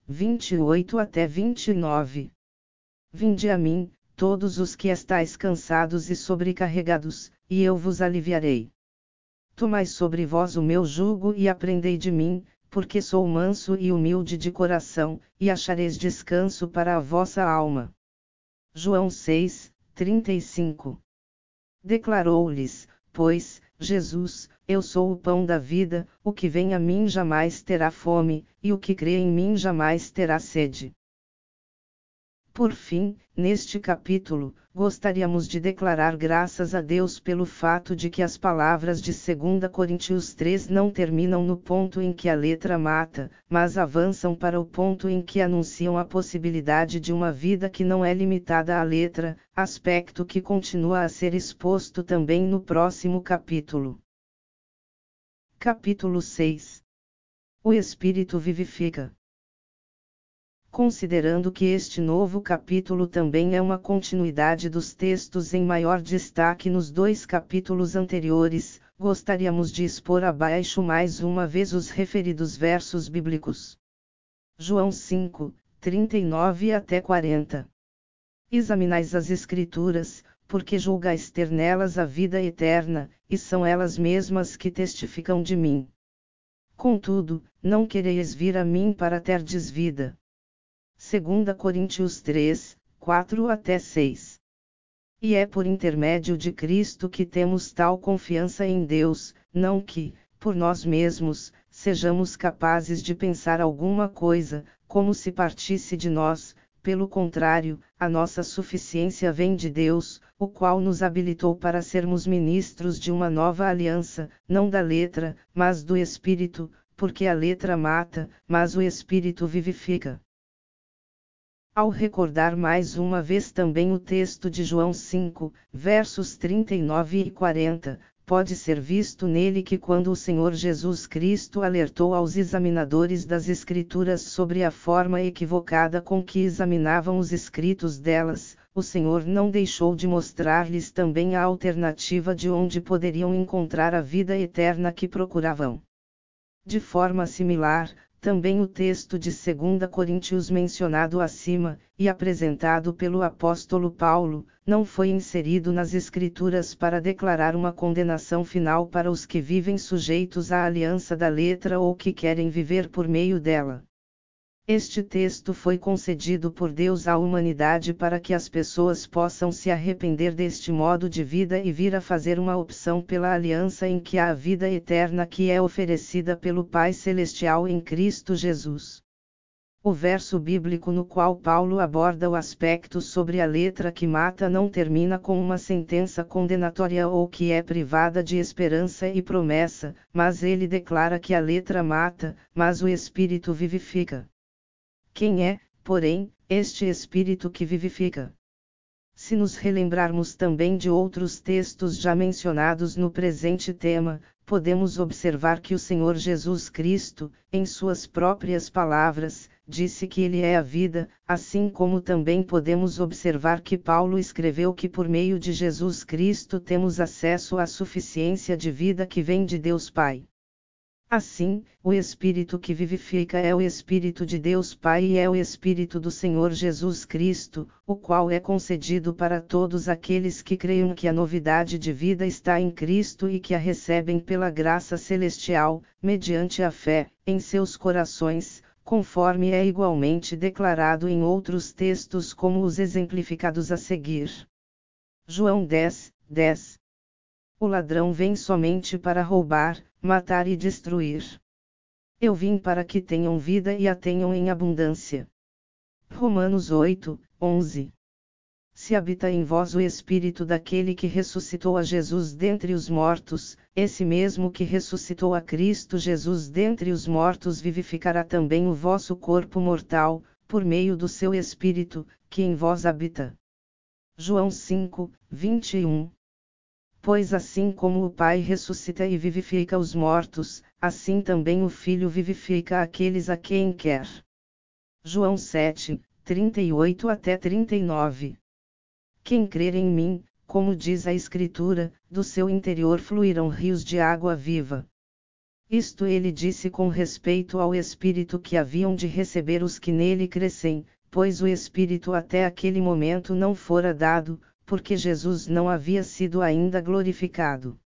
28-29. Vinde a mim, todos os que estáis cansados e sobrecarregados, e eu vos aliviarei. Tomai sobre vós o meu jugo e aprendei de mim, porque sou manso e humilde de coração, e achareis descanso para a vossa alma. João 6, 35. Declarou-lhes, pois, Jesus: eu sou o pão da vida, o que vem a mim jamais terá fome, e o que crê em mim jamais terá sede. Por fim, neste capítulo, gostaríamos de declarar graças a Deus pelo fato de que as palavras de 2 Coríntios 3 não terminam no ponto em que a letra mata, mas avançam para o ponto em que anunciam a possibilidade de uma vida que não é limitada à letra, aspecto que continua a ser exposto também no próximo capítulo. Capítulo 6. O Espírito vivifica. Considerando que este novo capítulo também é uma continuidade dos textos em maior destaque nos 2 capítulos anteriores, gostaríamos de expor abaixo mais uma vez os referidos versos bíblicos. João 5, 39 até 40. Examinais as Escrituras, porque julgais ter nelas a vida eterna, e são elas mesmas que testificam de mim. Contudo, não quereis vir a mim para terdes vida. 2 Coríntios 3, 4 até 6. E é por intermédio de Cristo que temos tal confiança em Deus, não que, por nós mesmos, sejamos capazes de pensar alguma coisa, como se partisse de nós, pelo contrário, a nossa suficiência vem de Deus, o qual nos habilitou para sermos ministros de uma nova aliança, não da letra, mas do Espírito, porque a letra mata, mas o Espírito vivifica. Ao recordar mais uma vez também o texto de João 5, versos 39 e 40, pode ser visto nele que quando o Senhor Jesus Cristo alertou aos examinadores das Escrituras sobre a forma equivocada com que examinavam os escritos delas, o Senhor não deixou de mostrar-lhes também a alternativa de onde poderiam encontrar a vida eterna que procuravam. De forma similar, também o texto de 2 Coríntios mencionado acima, e apresentado pelo apóstolo Paulo, não foi inserido nas Escrituras para declarar uma condenação final para os que vivem sujeitos à aliança da letra ou que querem viver por meio dela. Este texto foi concedido por Deus à humanidade para que as pessoas possam se arrepender deste modo de vida e vir a fazer uma opção pela aliança em que há a vida eterna que é oferecida pelo Pai Celestial em Cristo Jesus. O verso bíblico no qual Paulo aborda o aspecto sobre a letra que mata não termina com uma sentença condenatória ou que é privada de esperança e promessa, mas ele declara que a letra mata, mas o Espírito vivifica. Quem é, porém, este Espírito que vivifica? Se nos relembrarmos também de outros textos já mencionados no presente tema, podemos observar que o Senhor Jesus Cristo, em suas próprias palavras, disse que Ele é a vida, assim como também podemos observar que Paulo escreveu que por meio de Jesus Cristo temos acesso à suficiência de vida que vem de Deus Pai. Assim, o Espírito que vivifica é o Espírito de Deus Pai e é o Espírito do Senhor Jesus Cristo, o qual é concedido para todos aqueles que creem que a novidade de vida está em Cristo e que a recebem pela graça celestial, mediante a fé, em seus corações, conforme é igualmente declarado em outros textos como os exemplificados a seguir. João 10, 10. O ladrão vem somente para roubar, matar e destruir. Eu vim para que tenham vida e a tenham em abundância. Romanos 8, 11. Se habita em vós o Espírito daquele que ressuscitou a Jesus dentre os mortos, esse mesmo que ressuscitou a Cristo Jesus dentre os mortos vivificará também o vosso corpo mortal, por meio do seu Espírito, que em vós habita. João 5, 21. Pois assim como o Pai ressuscita e vivifica os mortos, assim também o Filho vivifica aqueles a quem quer. João 7, 38 até 39. Quem crer em mim, como diz a Escritura, do seu interior fluirão rios de água viva. Isto ele disse com respeito ao Espírito que haviam de receber os que nele crescem, pois o Espírito até aquele momento não fora dado, porque Jesus não havia sido ainda glorificado.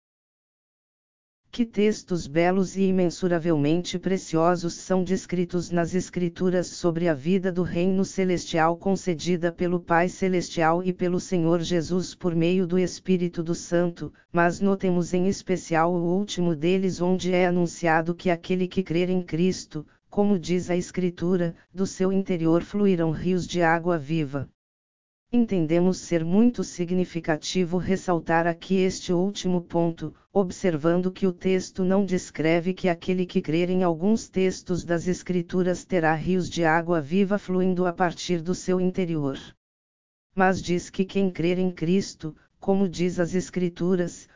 Que textos belos e imensuravelmente preciosos são descritos nas Escrituras sobre a vida do Reino Celestial concedida pelo Pai Celestial e pelo Senhor Jesus por meio do Espírito do Santo, mas notemos em especial o último deles onde é anunciado que aquele que crer em Cristo, como diz a Escritura, do seu interior fluirão rios de água viva. Entendemos ser muito significativo ressaltar aqui este último ponto, observando que o texto não descreve que aquele que crer em alguns textos das Escrituras terá rios de água viva fluindo a partir do seu interior. Mas diz que quem crer em Cristo, como diz as Escrituras,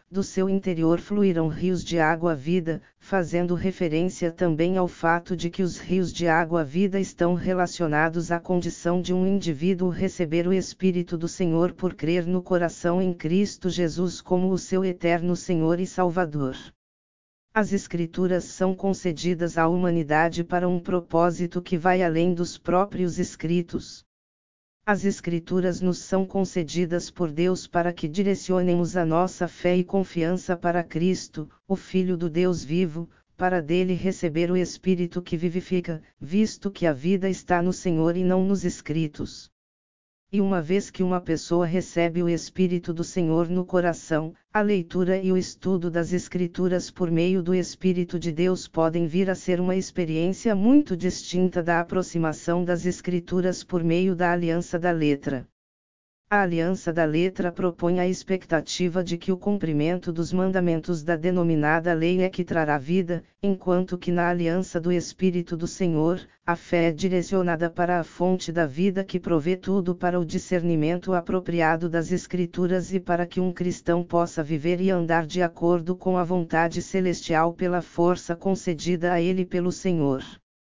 do seu interior fluirão rios de água-vida, fazendo referência também ao fato de que os rios de água-vida estão relacionados à condição de um indivíduo receber o Espírito do Senhor por crer no coração em Cristo Jesus como o seu eterno Senhor e Salvador. As Escrituras são concedidas à humanidade para um propósito que vai além dos próprios escritos. As Escrituras nos são concedidas por Deus para que direcionemos a nossa fé e confiança para Cristo, o Filho do Deus vivo, para dele receber o Espírito que vivifica, visto que a vida está no Senhor e não nos escritos. E uma vez que uma pessoa recebe o Espírito do Senhor no coração, a leitura e o estudo das Escrituras por meio do Espírito de Deus podem vir a ser uma experiência muito distinta da aproximação das Escrituras por meio da aliança da letra. A aliança da letra propõe a expectativa de que o cumprimento dos mandamentos da denominada lei é que trará vida, enquanto que na aliança do Espírito do Senhor, a fé é direcionada para a fonte da vida que provê tudo para o discernimento apropriado das Escrituras e para que um cristão possa viver e andar de acordo com a vontade celestial pela força concedida a ele pelo Senhor.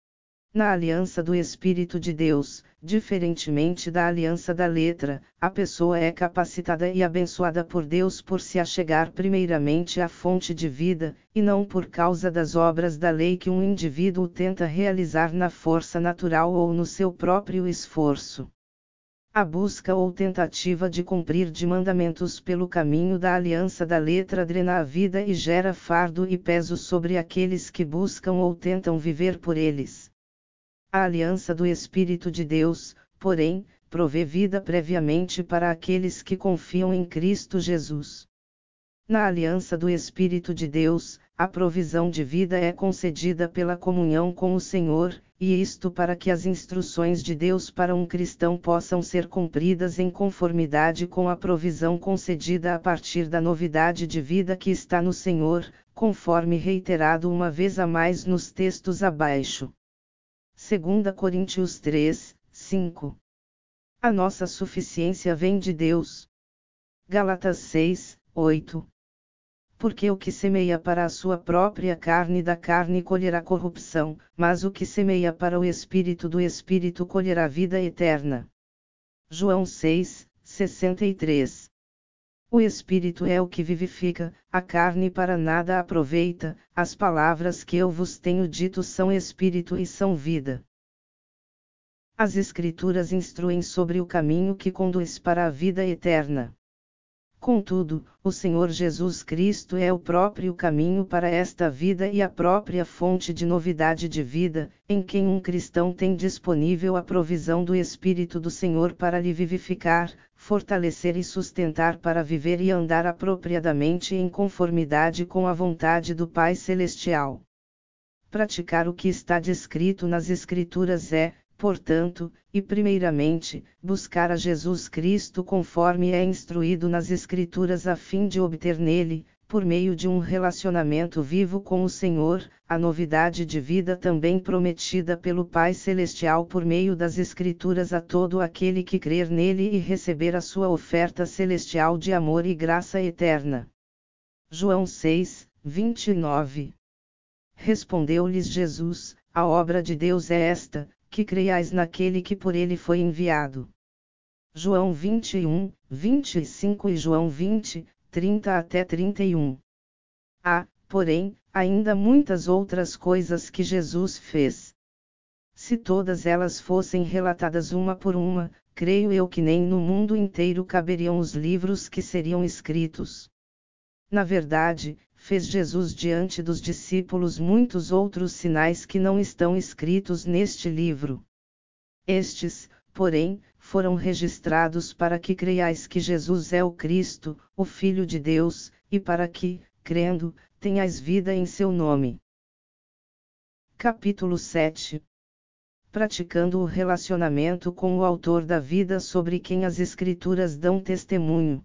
Na aliança do Espírito de Deus, diferentemente da aliança da letra, a pessoa é capacitada e abençoada por Deus por se achegar primeiramente à fonte de vida, e não por causa das obras da lei que um indivíduo tenta realizar na força natural ou no seu próprio esforço. A busca ou tentativa de cumprir de mandamentos pelo caminho da aliança da letra drena a vida e gera fardo e peso sobre aqueles que buscam ou tentam viver por eles. A aliança do Espírito de Deus, porém, provê vida previamente para aqueles que confiam em Cristo Jesus. Na aliança do Espírito de Deus, a provisão de vida é concedida pela comunhão com o Senhor, e isto para que as instruções de Deus para um cristão possam ser cumpridas em conformidade com a provisão concedida a partir da novidade de vida que está no Senhor, conforme reiterado uma vez a mais nos textos abaixo. 2 Coríntios 3, 5. A nossa suficiência vem de Deus. Gálatas 6, 8. Porque o que semeia para a sua própria carne da carne colherá corrupção, mas o que semeia para o Espírito do Espírito colherá vida eterna. João 6, 63. O Espírito é o que vivifica, a carne para nada aproveita, as palavras que eu vos tenho dito são Espírito e são vida. As Escrituras instruem sobre o caminho que conduz para a vida eterna. Contudo, o Senhor Jesus Cristo é o próprio caminho para esta vida e a própria fonte de novidade de vida, em quem um cristão tem disponível a provisão do Espírito do Senhor para lhe vivificar, fortalecer e sustentar para viver e andar apropriadamente em conformidade com a vontade do Pai Celestial. Praticar o que está descrito nas Escrituras é, portanto, e primeiramente, buscar a Jesus Cristo conforme é instruído nas Escrituras a fim de obter nele, por meio de um relacionamento vivo com o Senhor, a novidade de vida também prometida pelo Pai Celestial por meio das Escrituras a todo aquele que crer nele e receber a sua oferta celestial de amor e graça eterna. João 6, 29. Respondeu-lhes Jesus: a obra de Deus é esta, que creiais naquele que por ele foi enviado. João 21, 25 e João 20, 30 até 31. Há, porém, ainda muitas outras coisas que Jesus fez. Se todas elas fossem relatadas uma por uma, creio eu que nem no mundo inteiro caberiam os livros que seriam escritos. Na verdade, fez Jesus diante dos discípulos muitos outros sinais que não estão escritos neste livro. Estes, porém, foram registrados para que creiais que Jesus é o Cristo, o Filho de Deus, e para que, crendo, tenhais vida em seu nome. Capítulo 7. Praticando o relacionamento com o Autor da vida sobre quem as Escrituras dão testemunho.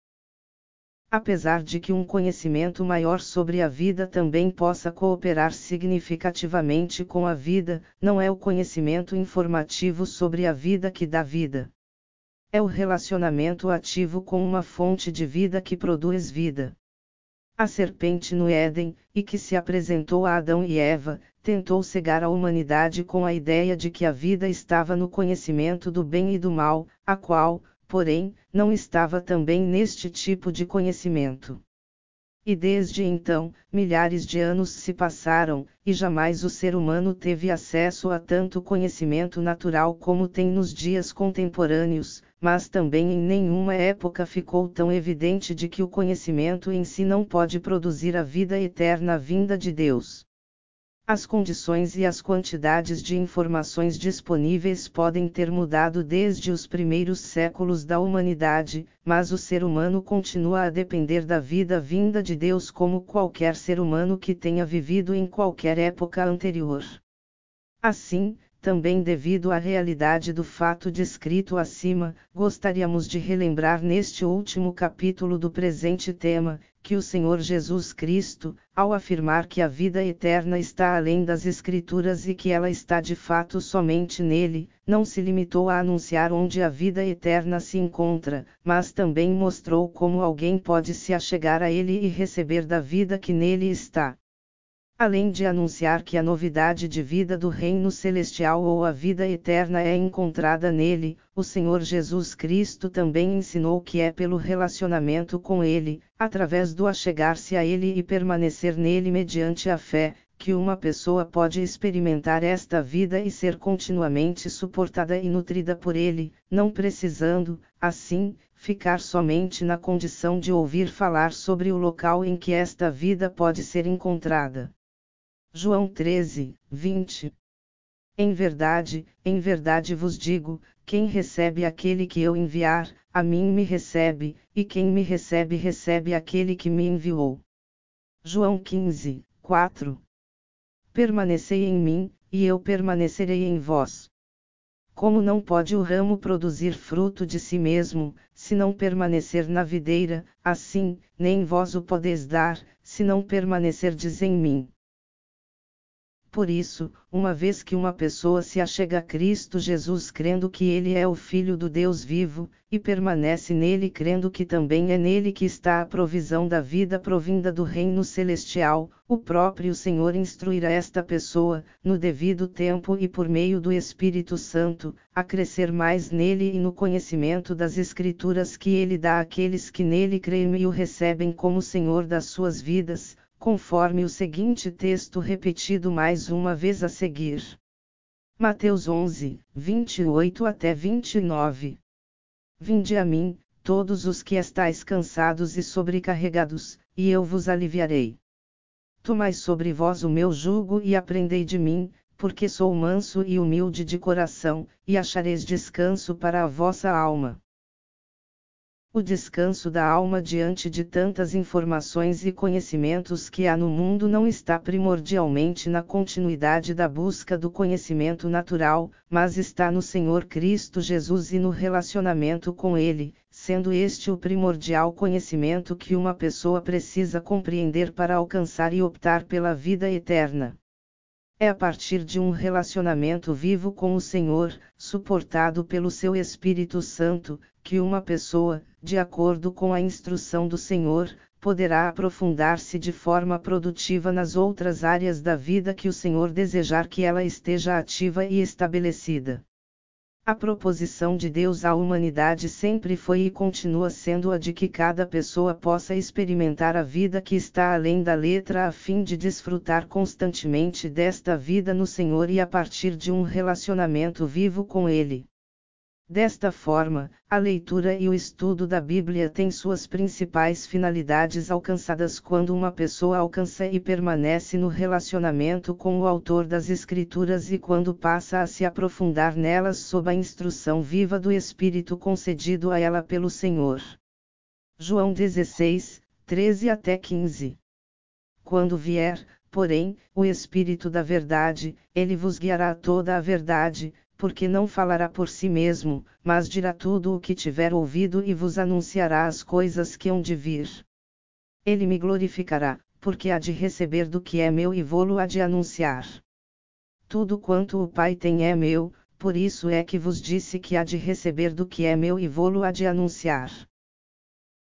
Apesar de que um conhecimento maior sobre a vida também possa cooperar significativamente com a vida, não é o conhecimento informativo sobre a vida que dá vida. É o relacionamento ativo com uma fonte de vida que produz vida. A serpente no Éden, e que se apresentou a Adão e Eva, tentou cegar a humanidade com a ideia de que a vida estava no conhecimento do bem e do mal, a qual, porém, não estava também neste tipo de conhecimento. E desde então, milhares de anos se passaram, e jamais o ser humano teve acesso a tanto conhecimento natural como tem nos dias contemporâneos, mas também em nenhuma época ficou tão evidente de que o conhecimento em si não pode produzir a vida eterna vinda de Deus. As condições e as quantidades de informações disponíveis podem ter mudado desde os primeiros séculos da humanidade, mas o ser humano continua a depender da vida vinda de Deus como qualquer ser humano que tenha vivido em qualquer época anterior. Assim, também devido à realidade do fato descrito acima, gostaríamos de relembrar neste último capítulo do presente tema, que o Senhor Jesus Cristo, ao afirmar que a vida eterna está além das Escrituras e que ela está de fato somente nele, não se limitou a anunciar onde a vida eterna se encontra, mas também mostrou como alguém pode se achegar a ele e receber da vida que nele está. Além de anunciar que a novidade de vida do reino celestial ou a vida eterna é encontrada nele, o Senhor Jesus Cristo também ensinou que é pelo relacionamento com ele, através do achegar-se a ele e permanecer nele mediante a fé, que uma pessoa pode experimentar esta vida e ser continuamente suportada e nutrida por ele, não precisando, assim, ficar somente na condição de ouvir falar sobre o local em que esta vida pode ser encontrada. João 13, 20. Em verdade vos digo, quem recebe aquele que eu enviar, a mim me recebe, e quem me recebe recebe aquele que me enviou. João 15, 4. Permanecei em mim, e eu permanecerei em vós. Como não pode o ramo produzir fruto de si mesmo, se não permanecer na videira, assim, nem vós o podeis dar, se não permanecerdes em mim. Por isso, uma vez que uma pessoa se achega a Cristo Jesus crendo que Ele é o Filho do Deus vivo, e permanece nele crendo que também é nele que está a provisão da vida provinda do reino celestial, o próprio Senhor instruirá esta pessoa, no devido tempo e por meio do Espírito Santo, a crescer mais nele e no conhecimento das Escrituras que Ele dá àqueles que nele creem e o recebem como Senhor das suas vidas, conforme o seguinte texto repetido mais uma vez a seguir. Mateus 11, 28 até 29. Vinde a mim, todos os que estáis cansados e sobrecarregados, e eu vos aliviarei. Tomai sobre vós o meu jugo e aprendei de mim, porque sou manso e humilde de coração, e achareis descanso para a vossa alma. O descanso da alma diante de tantas informações e conhecimentos que há no mundo não está primordialmente na continuidade da busca do conhecimento natural, mas está no Senhor Cristo Jesus e no relacionamento com Ele, sendo este o primordial conhecimento que uma pessoa precisa compreender para alcançar e optar pela vida eterna. É a partir de um relacionamento vivo com o Senhor, suportado pelo seu Espírito Santo, que uma pessoa, de acordo com a instrução do Senhor, poderá aprofundar-se de forma produtiva nas outras áreas da vida que o Senhor desejar que ela esteja ativa e estabelecida. A proposição de Deus à humanidade sempre foi e continua sendo a de que cada pessoa possa experimentar a vida que está além da letra a fim de desfrutar constantemente desta vida no Senhor e a partir de um relacionamento vivo com Ele. Desta forma, a leitura e o estudo da Bíblia têm suas principais finalidades alcançadas quando uma pessoa alcança e permanece no relacionamento com o autor das Escrituras e quando passa a se aprofundar nelas sob a instrução viva do Espírito concedido a ela pelo Senhor. João 16, 13 até 15. Quando vier, porém, o Espírito da verdade, ele vos guiará a toda a verdade, porque não falará por si mesmo, mas dirá tudo o que tiver ouvido e vos anunciará as coisas que hão de vir. Ele me glorificará, porque há de receber do que é meu e vô-lo há de anunciar. Tudo quanto o Pai tem é meu, por isso é que vos disse que há de receber do que é meu e vô-lo há de anunciar.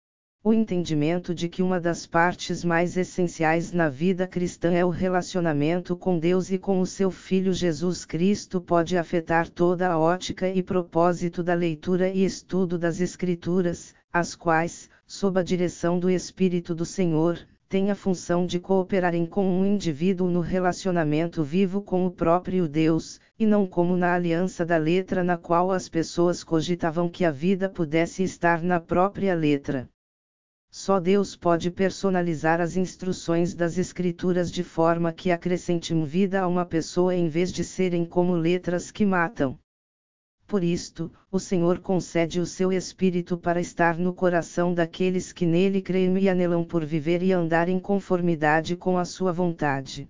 o entendimento de que uma das partes mais essenciais na vida cristã é o relacionamento com Deus e com o seu Filho Jesus Cristo pode afetar toda a ótica e propósito da leitura e estudo das Escrituras, as quais, sob a direção do Espírito do Senhor, têm a função de cooperarem com um indivíduo no relacionamento vivo com o próprio Deus, e não como na aliança da letra na qual as pessoas cogitavam que a vida pudesse estar na própria letra. Só Deus pode personalizar as instruções das Escrituras de forma que acrescentem vida a uma pessoa em vez de serem como letras que matam. Por isto, o Senhor concede o seu Espírito para estar no coração daqueles que nele creem e anelam por viver e andar em conformidade com a sua vontade.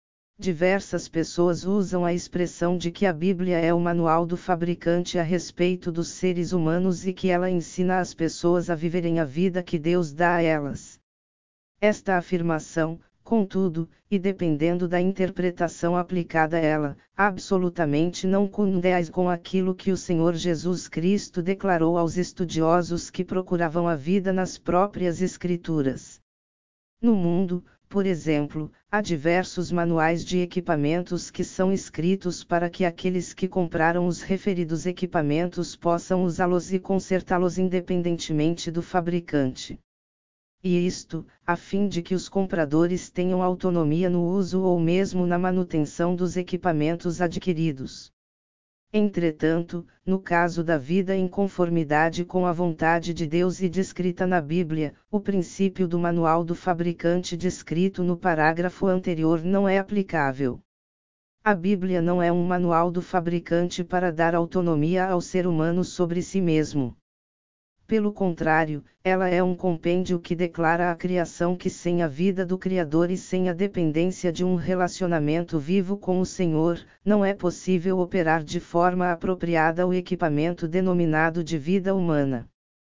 Diversas pessoas usam a expressão de que a Bíblia é o manual do fabricante a respeito dos seres humanos e que ela ensina as pessoas a viverem a vida que Deus dá a elas. Esta afirmação, contudo, e dependendo da interpretação aplicada a ela, absolutamente não condiz com aquilo que o Senhor Jesus Cristo declarou aos estudiosos que procuravam a vida nas próprias Escrituras. No mundo, por exemplo, há diversos manuais de equipamentos que são escritos para que aqueles que compraram os referidos equipamentos possam usá-los e consertá-los independentemente do fabricante. E isto, a fim de que os compradores tenham autonomia no uso ou mesmo na manutenção dos equipamentos adquiridos. Entretanto, no caso da vida em conformidade com a vontade de Deus e descrita na Bíblia, o princípio do manual do fabricante descrito no parágrafo anterior não é aplicável. A Bíblia não é um manual do fabricante para dar autonomia ao ser humano sobre si mesmo. Pelo contrário, ela é um compêndio que declara a criação que sem a vida do Criador e sem a dependência de um relacionamento vivo com o Senhor, não é possível operar de forma apropriada o equipamento denominado de vida humana.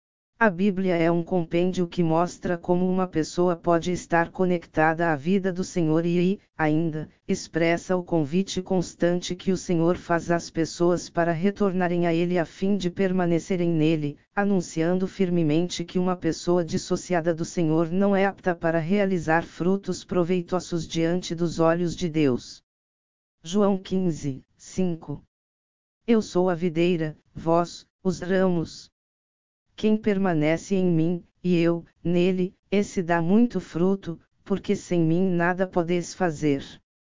A Bíblia é um compêndio que mostra como uma pessoa pode estar conectada à vida do Senhor e, ainda, expressa o convite constante que o Senhor faz às pessoas para retornarem a Ele a fim de permanecerem nele, anunciando firmemente que uma pessoa dissociada do Senhor não é apta para realizar frutos proveitosos diante dos olhos de Deus. João 15, 5. Eu sou a videira, vós, os ramos. Quem permanece em mim, e eu, nele, esse dá muito fruto, porque sem mim nada podeis fazer.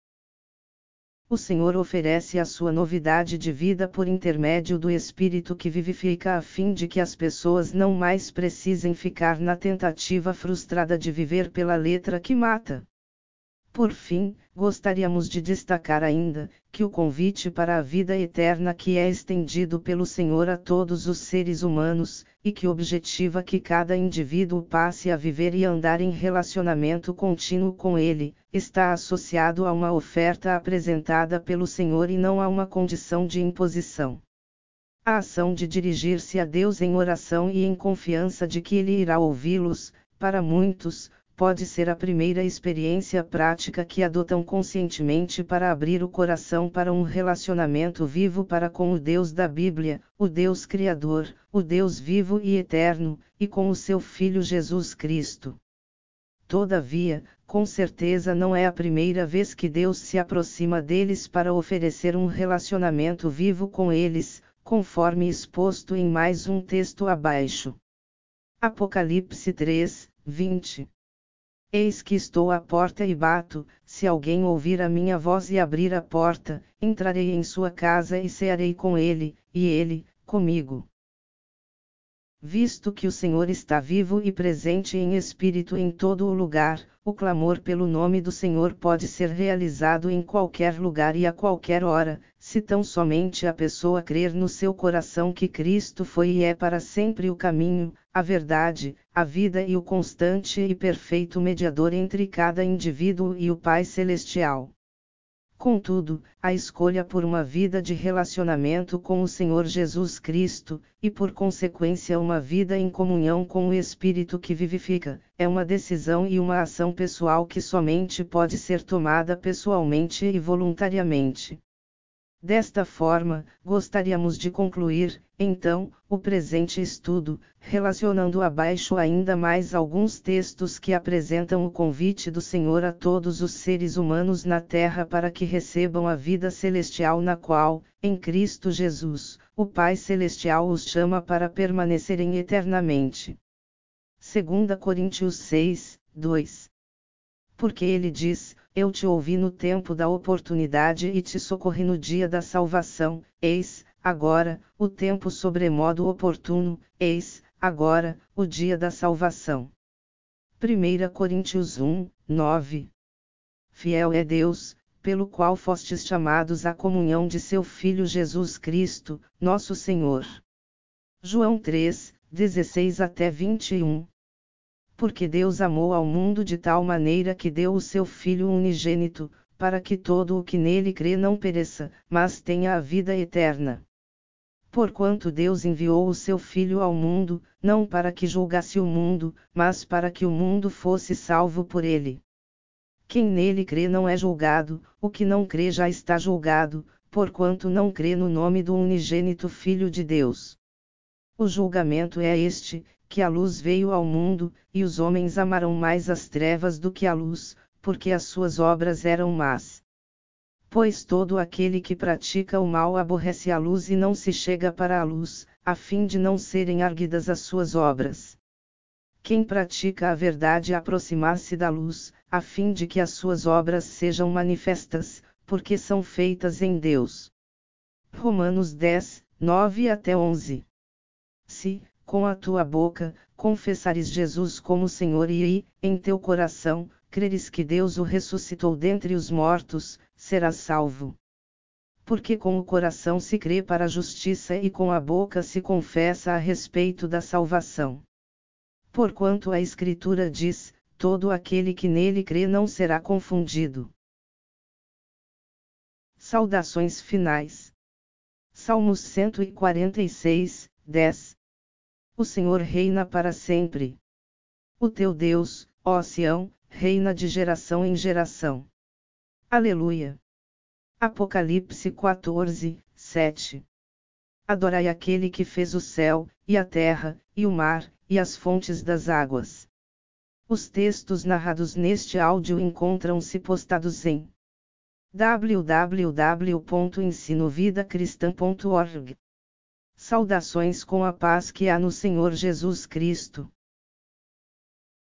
O Senhor oferece a sua novidade de vida por intermédio do Espírito que vivifica a fim de que as pessoas não mais precisem ficar na tentativa frustrada de viver pela letra que mata. Por fim, gostaríamos de destacar ainda, que o convite para a vida eterna que é estendido pelo Senhor a todos os seres humanos, e que objetiva que cada indivíduo passe a viver e andar em relacionamento contínuo com Ele, está associado a uma oferta apresentada pelo Senhor e não a uma condição de imposição. A ação de dirigir-se a Deus em oração e em confiança de que Ele irá ouvi-los, para muitos, pode ser a primeira experiência prática que adotam conscientemente para abrir o coração para um relacionamento vivo para com o Deus da Bíblia, o Deus Criador, o Deus vivo e eterno, e com o seu Filho Jesus Cristo. Todavia, com certeza não é a primeira vez que Deus se aproxima deles para oferecer um relacionamento vivo com eles, conforme exposto em mais um texto abaixo. Apocalipse 3, 20. Eis que estou à porta e bato, se alguém ouvir a minha voz e abrir a porta, entrarei em sua casa e cearei com ele, e ele, comigo. Visto que o Senhor está vivo e presente em espírito em todo o lugar, o clamor pelo nome do Senhor pode ser realizado em qualquer lugar e a qualquer hora, se tão somente a pessoa crer no seu coração que Cristo foi e é para sempre o caminho, a verdade, a vida e o constante e perfeito mediador entre cada indivíduo e o Pai Celestial. Contudo, a escolha por uma vida de relacionamento com o Senhor Jesus Cristo, e por consequência uma vida em comunhão com o Espírito que vivifica, é uma decisão e uma ação pessoal que somente pode ser tomada pessoalmente e voluntariamente. Desta forma, gostaríamos de concluir, então, o presente estudo, relacionando abaixo ainda mais alguns textos que apresentam o convite do Senhor a todos os seres humanos na terra para que recebam a vida celestial na qual, em Cristo Jesus, o Pai Celestial os chama para permanecerem eternamente. 2 Coríntios 6, 2. Porque ele diz: Eu te ouvi no tempo da oportunidade e te socorri no dia da salvação, eis, agora, o tempo sobremodo oportuno, eis, agora, o dia da salvação. 1 Coríntios 1, 9. Fiel é Deus, pelo qual fostes chamados à comunhão de seu Filho Jesus Cristo, nosso Senhor. João 3, 16 até 21. Porque Deus amou ao mundo de tal maneira que deu o seu Filho unigênito, para que todo o que nele crê não pereça, mas tenha a vida eterna. Porquanto Deus enviou o seu Filho ao mundo, não para que julgasse o mundo, mas para que o mundo fosse salvo por ele. Quem nele crê não é julgado, o que não crê já está julgado, porquanto não crê no nome do unigênito Filho de Deus. O julgamento é este, que a luz veio ao mundo, e os homens amaram mais as trevas do que a luz, porque as suas obras eram más. Pois todo aquele que pratica o mal aborrece a luz e não se chega para a luz, a fim de não serem arguidas as suas obras. Quem pratica a verdade aproximar-se da luz, a fim de que as suas obras sejam manifestas, porque são feitas em Deus. Romanos 10, 9 até 11. Se, com a tua boca, confessares Jesus como Senhor e, em teu coração, creres que Deus o ressuscitou dentre os mortos, serás salvo. Porque com o coração se crê para a justiça e com a boca se confessa a respeito da salvação. Porquanto a Escritura diz: todo aquele que nele crê não será confundido. Saudações finais. Salmos 146, 10. O Senhor reina para sempre. O teu Deus, ó Sião, reina de geração em geração. Aleluia. Apocalipse 14, 7. Adorai aquele que fez o céu, e a terra, e o mar, e as fontes das águas. Os textos narrados neste áudio encontram-se postados em www.ensinovidacristã.org. Saudações com a paz que há no Senhor Jesus Cristo.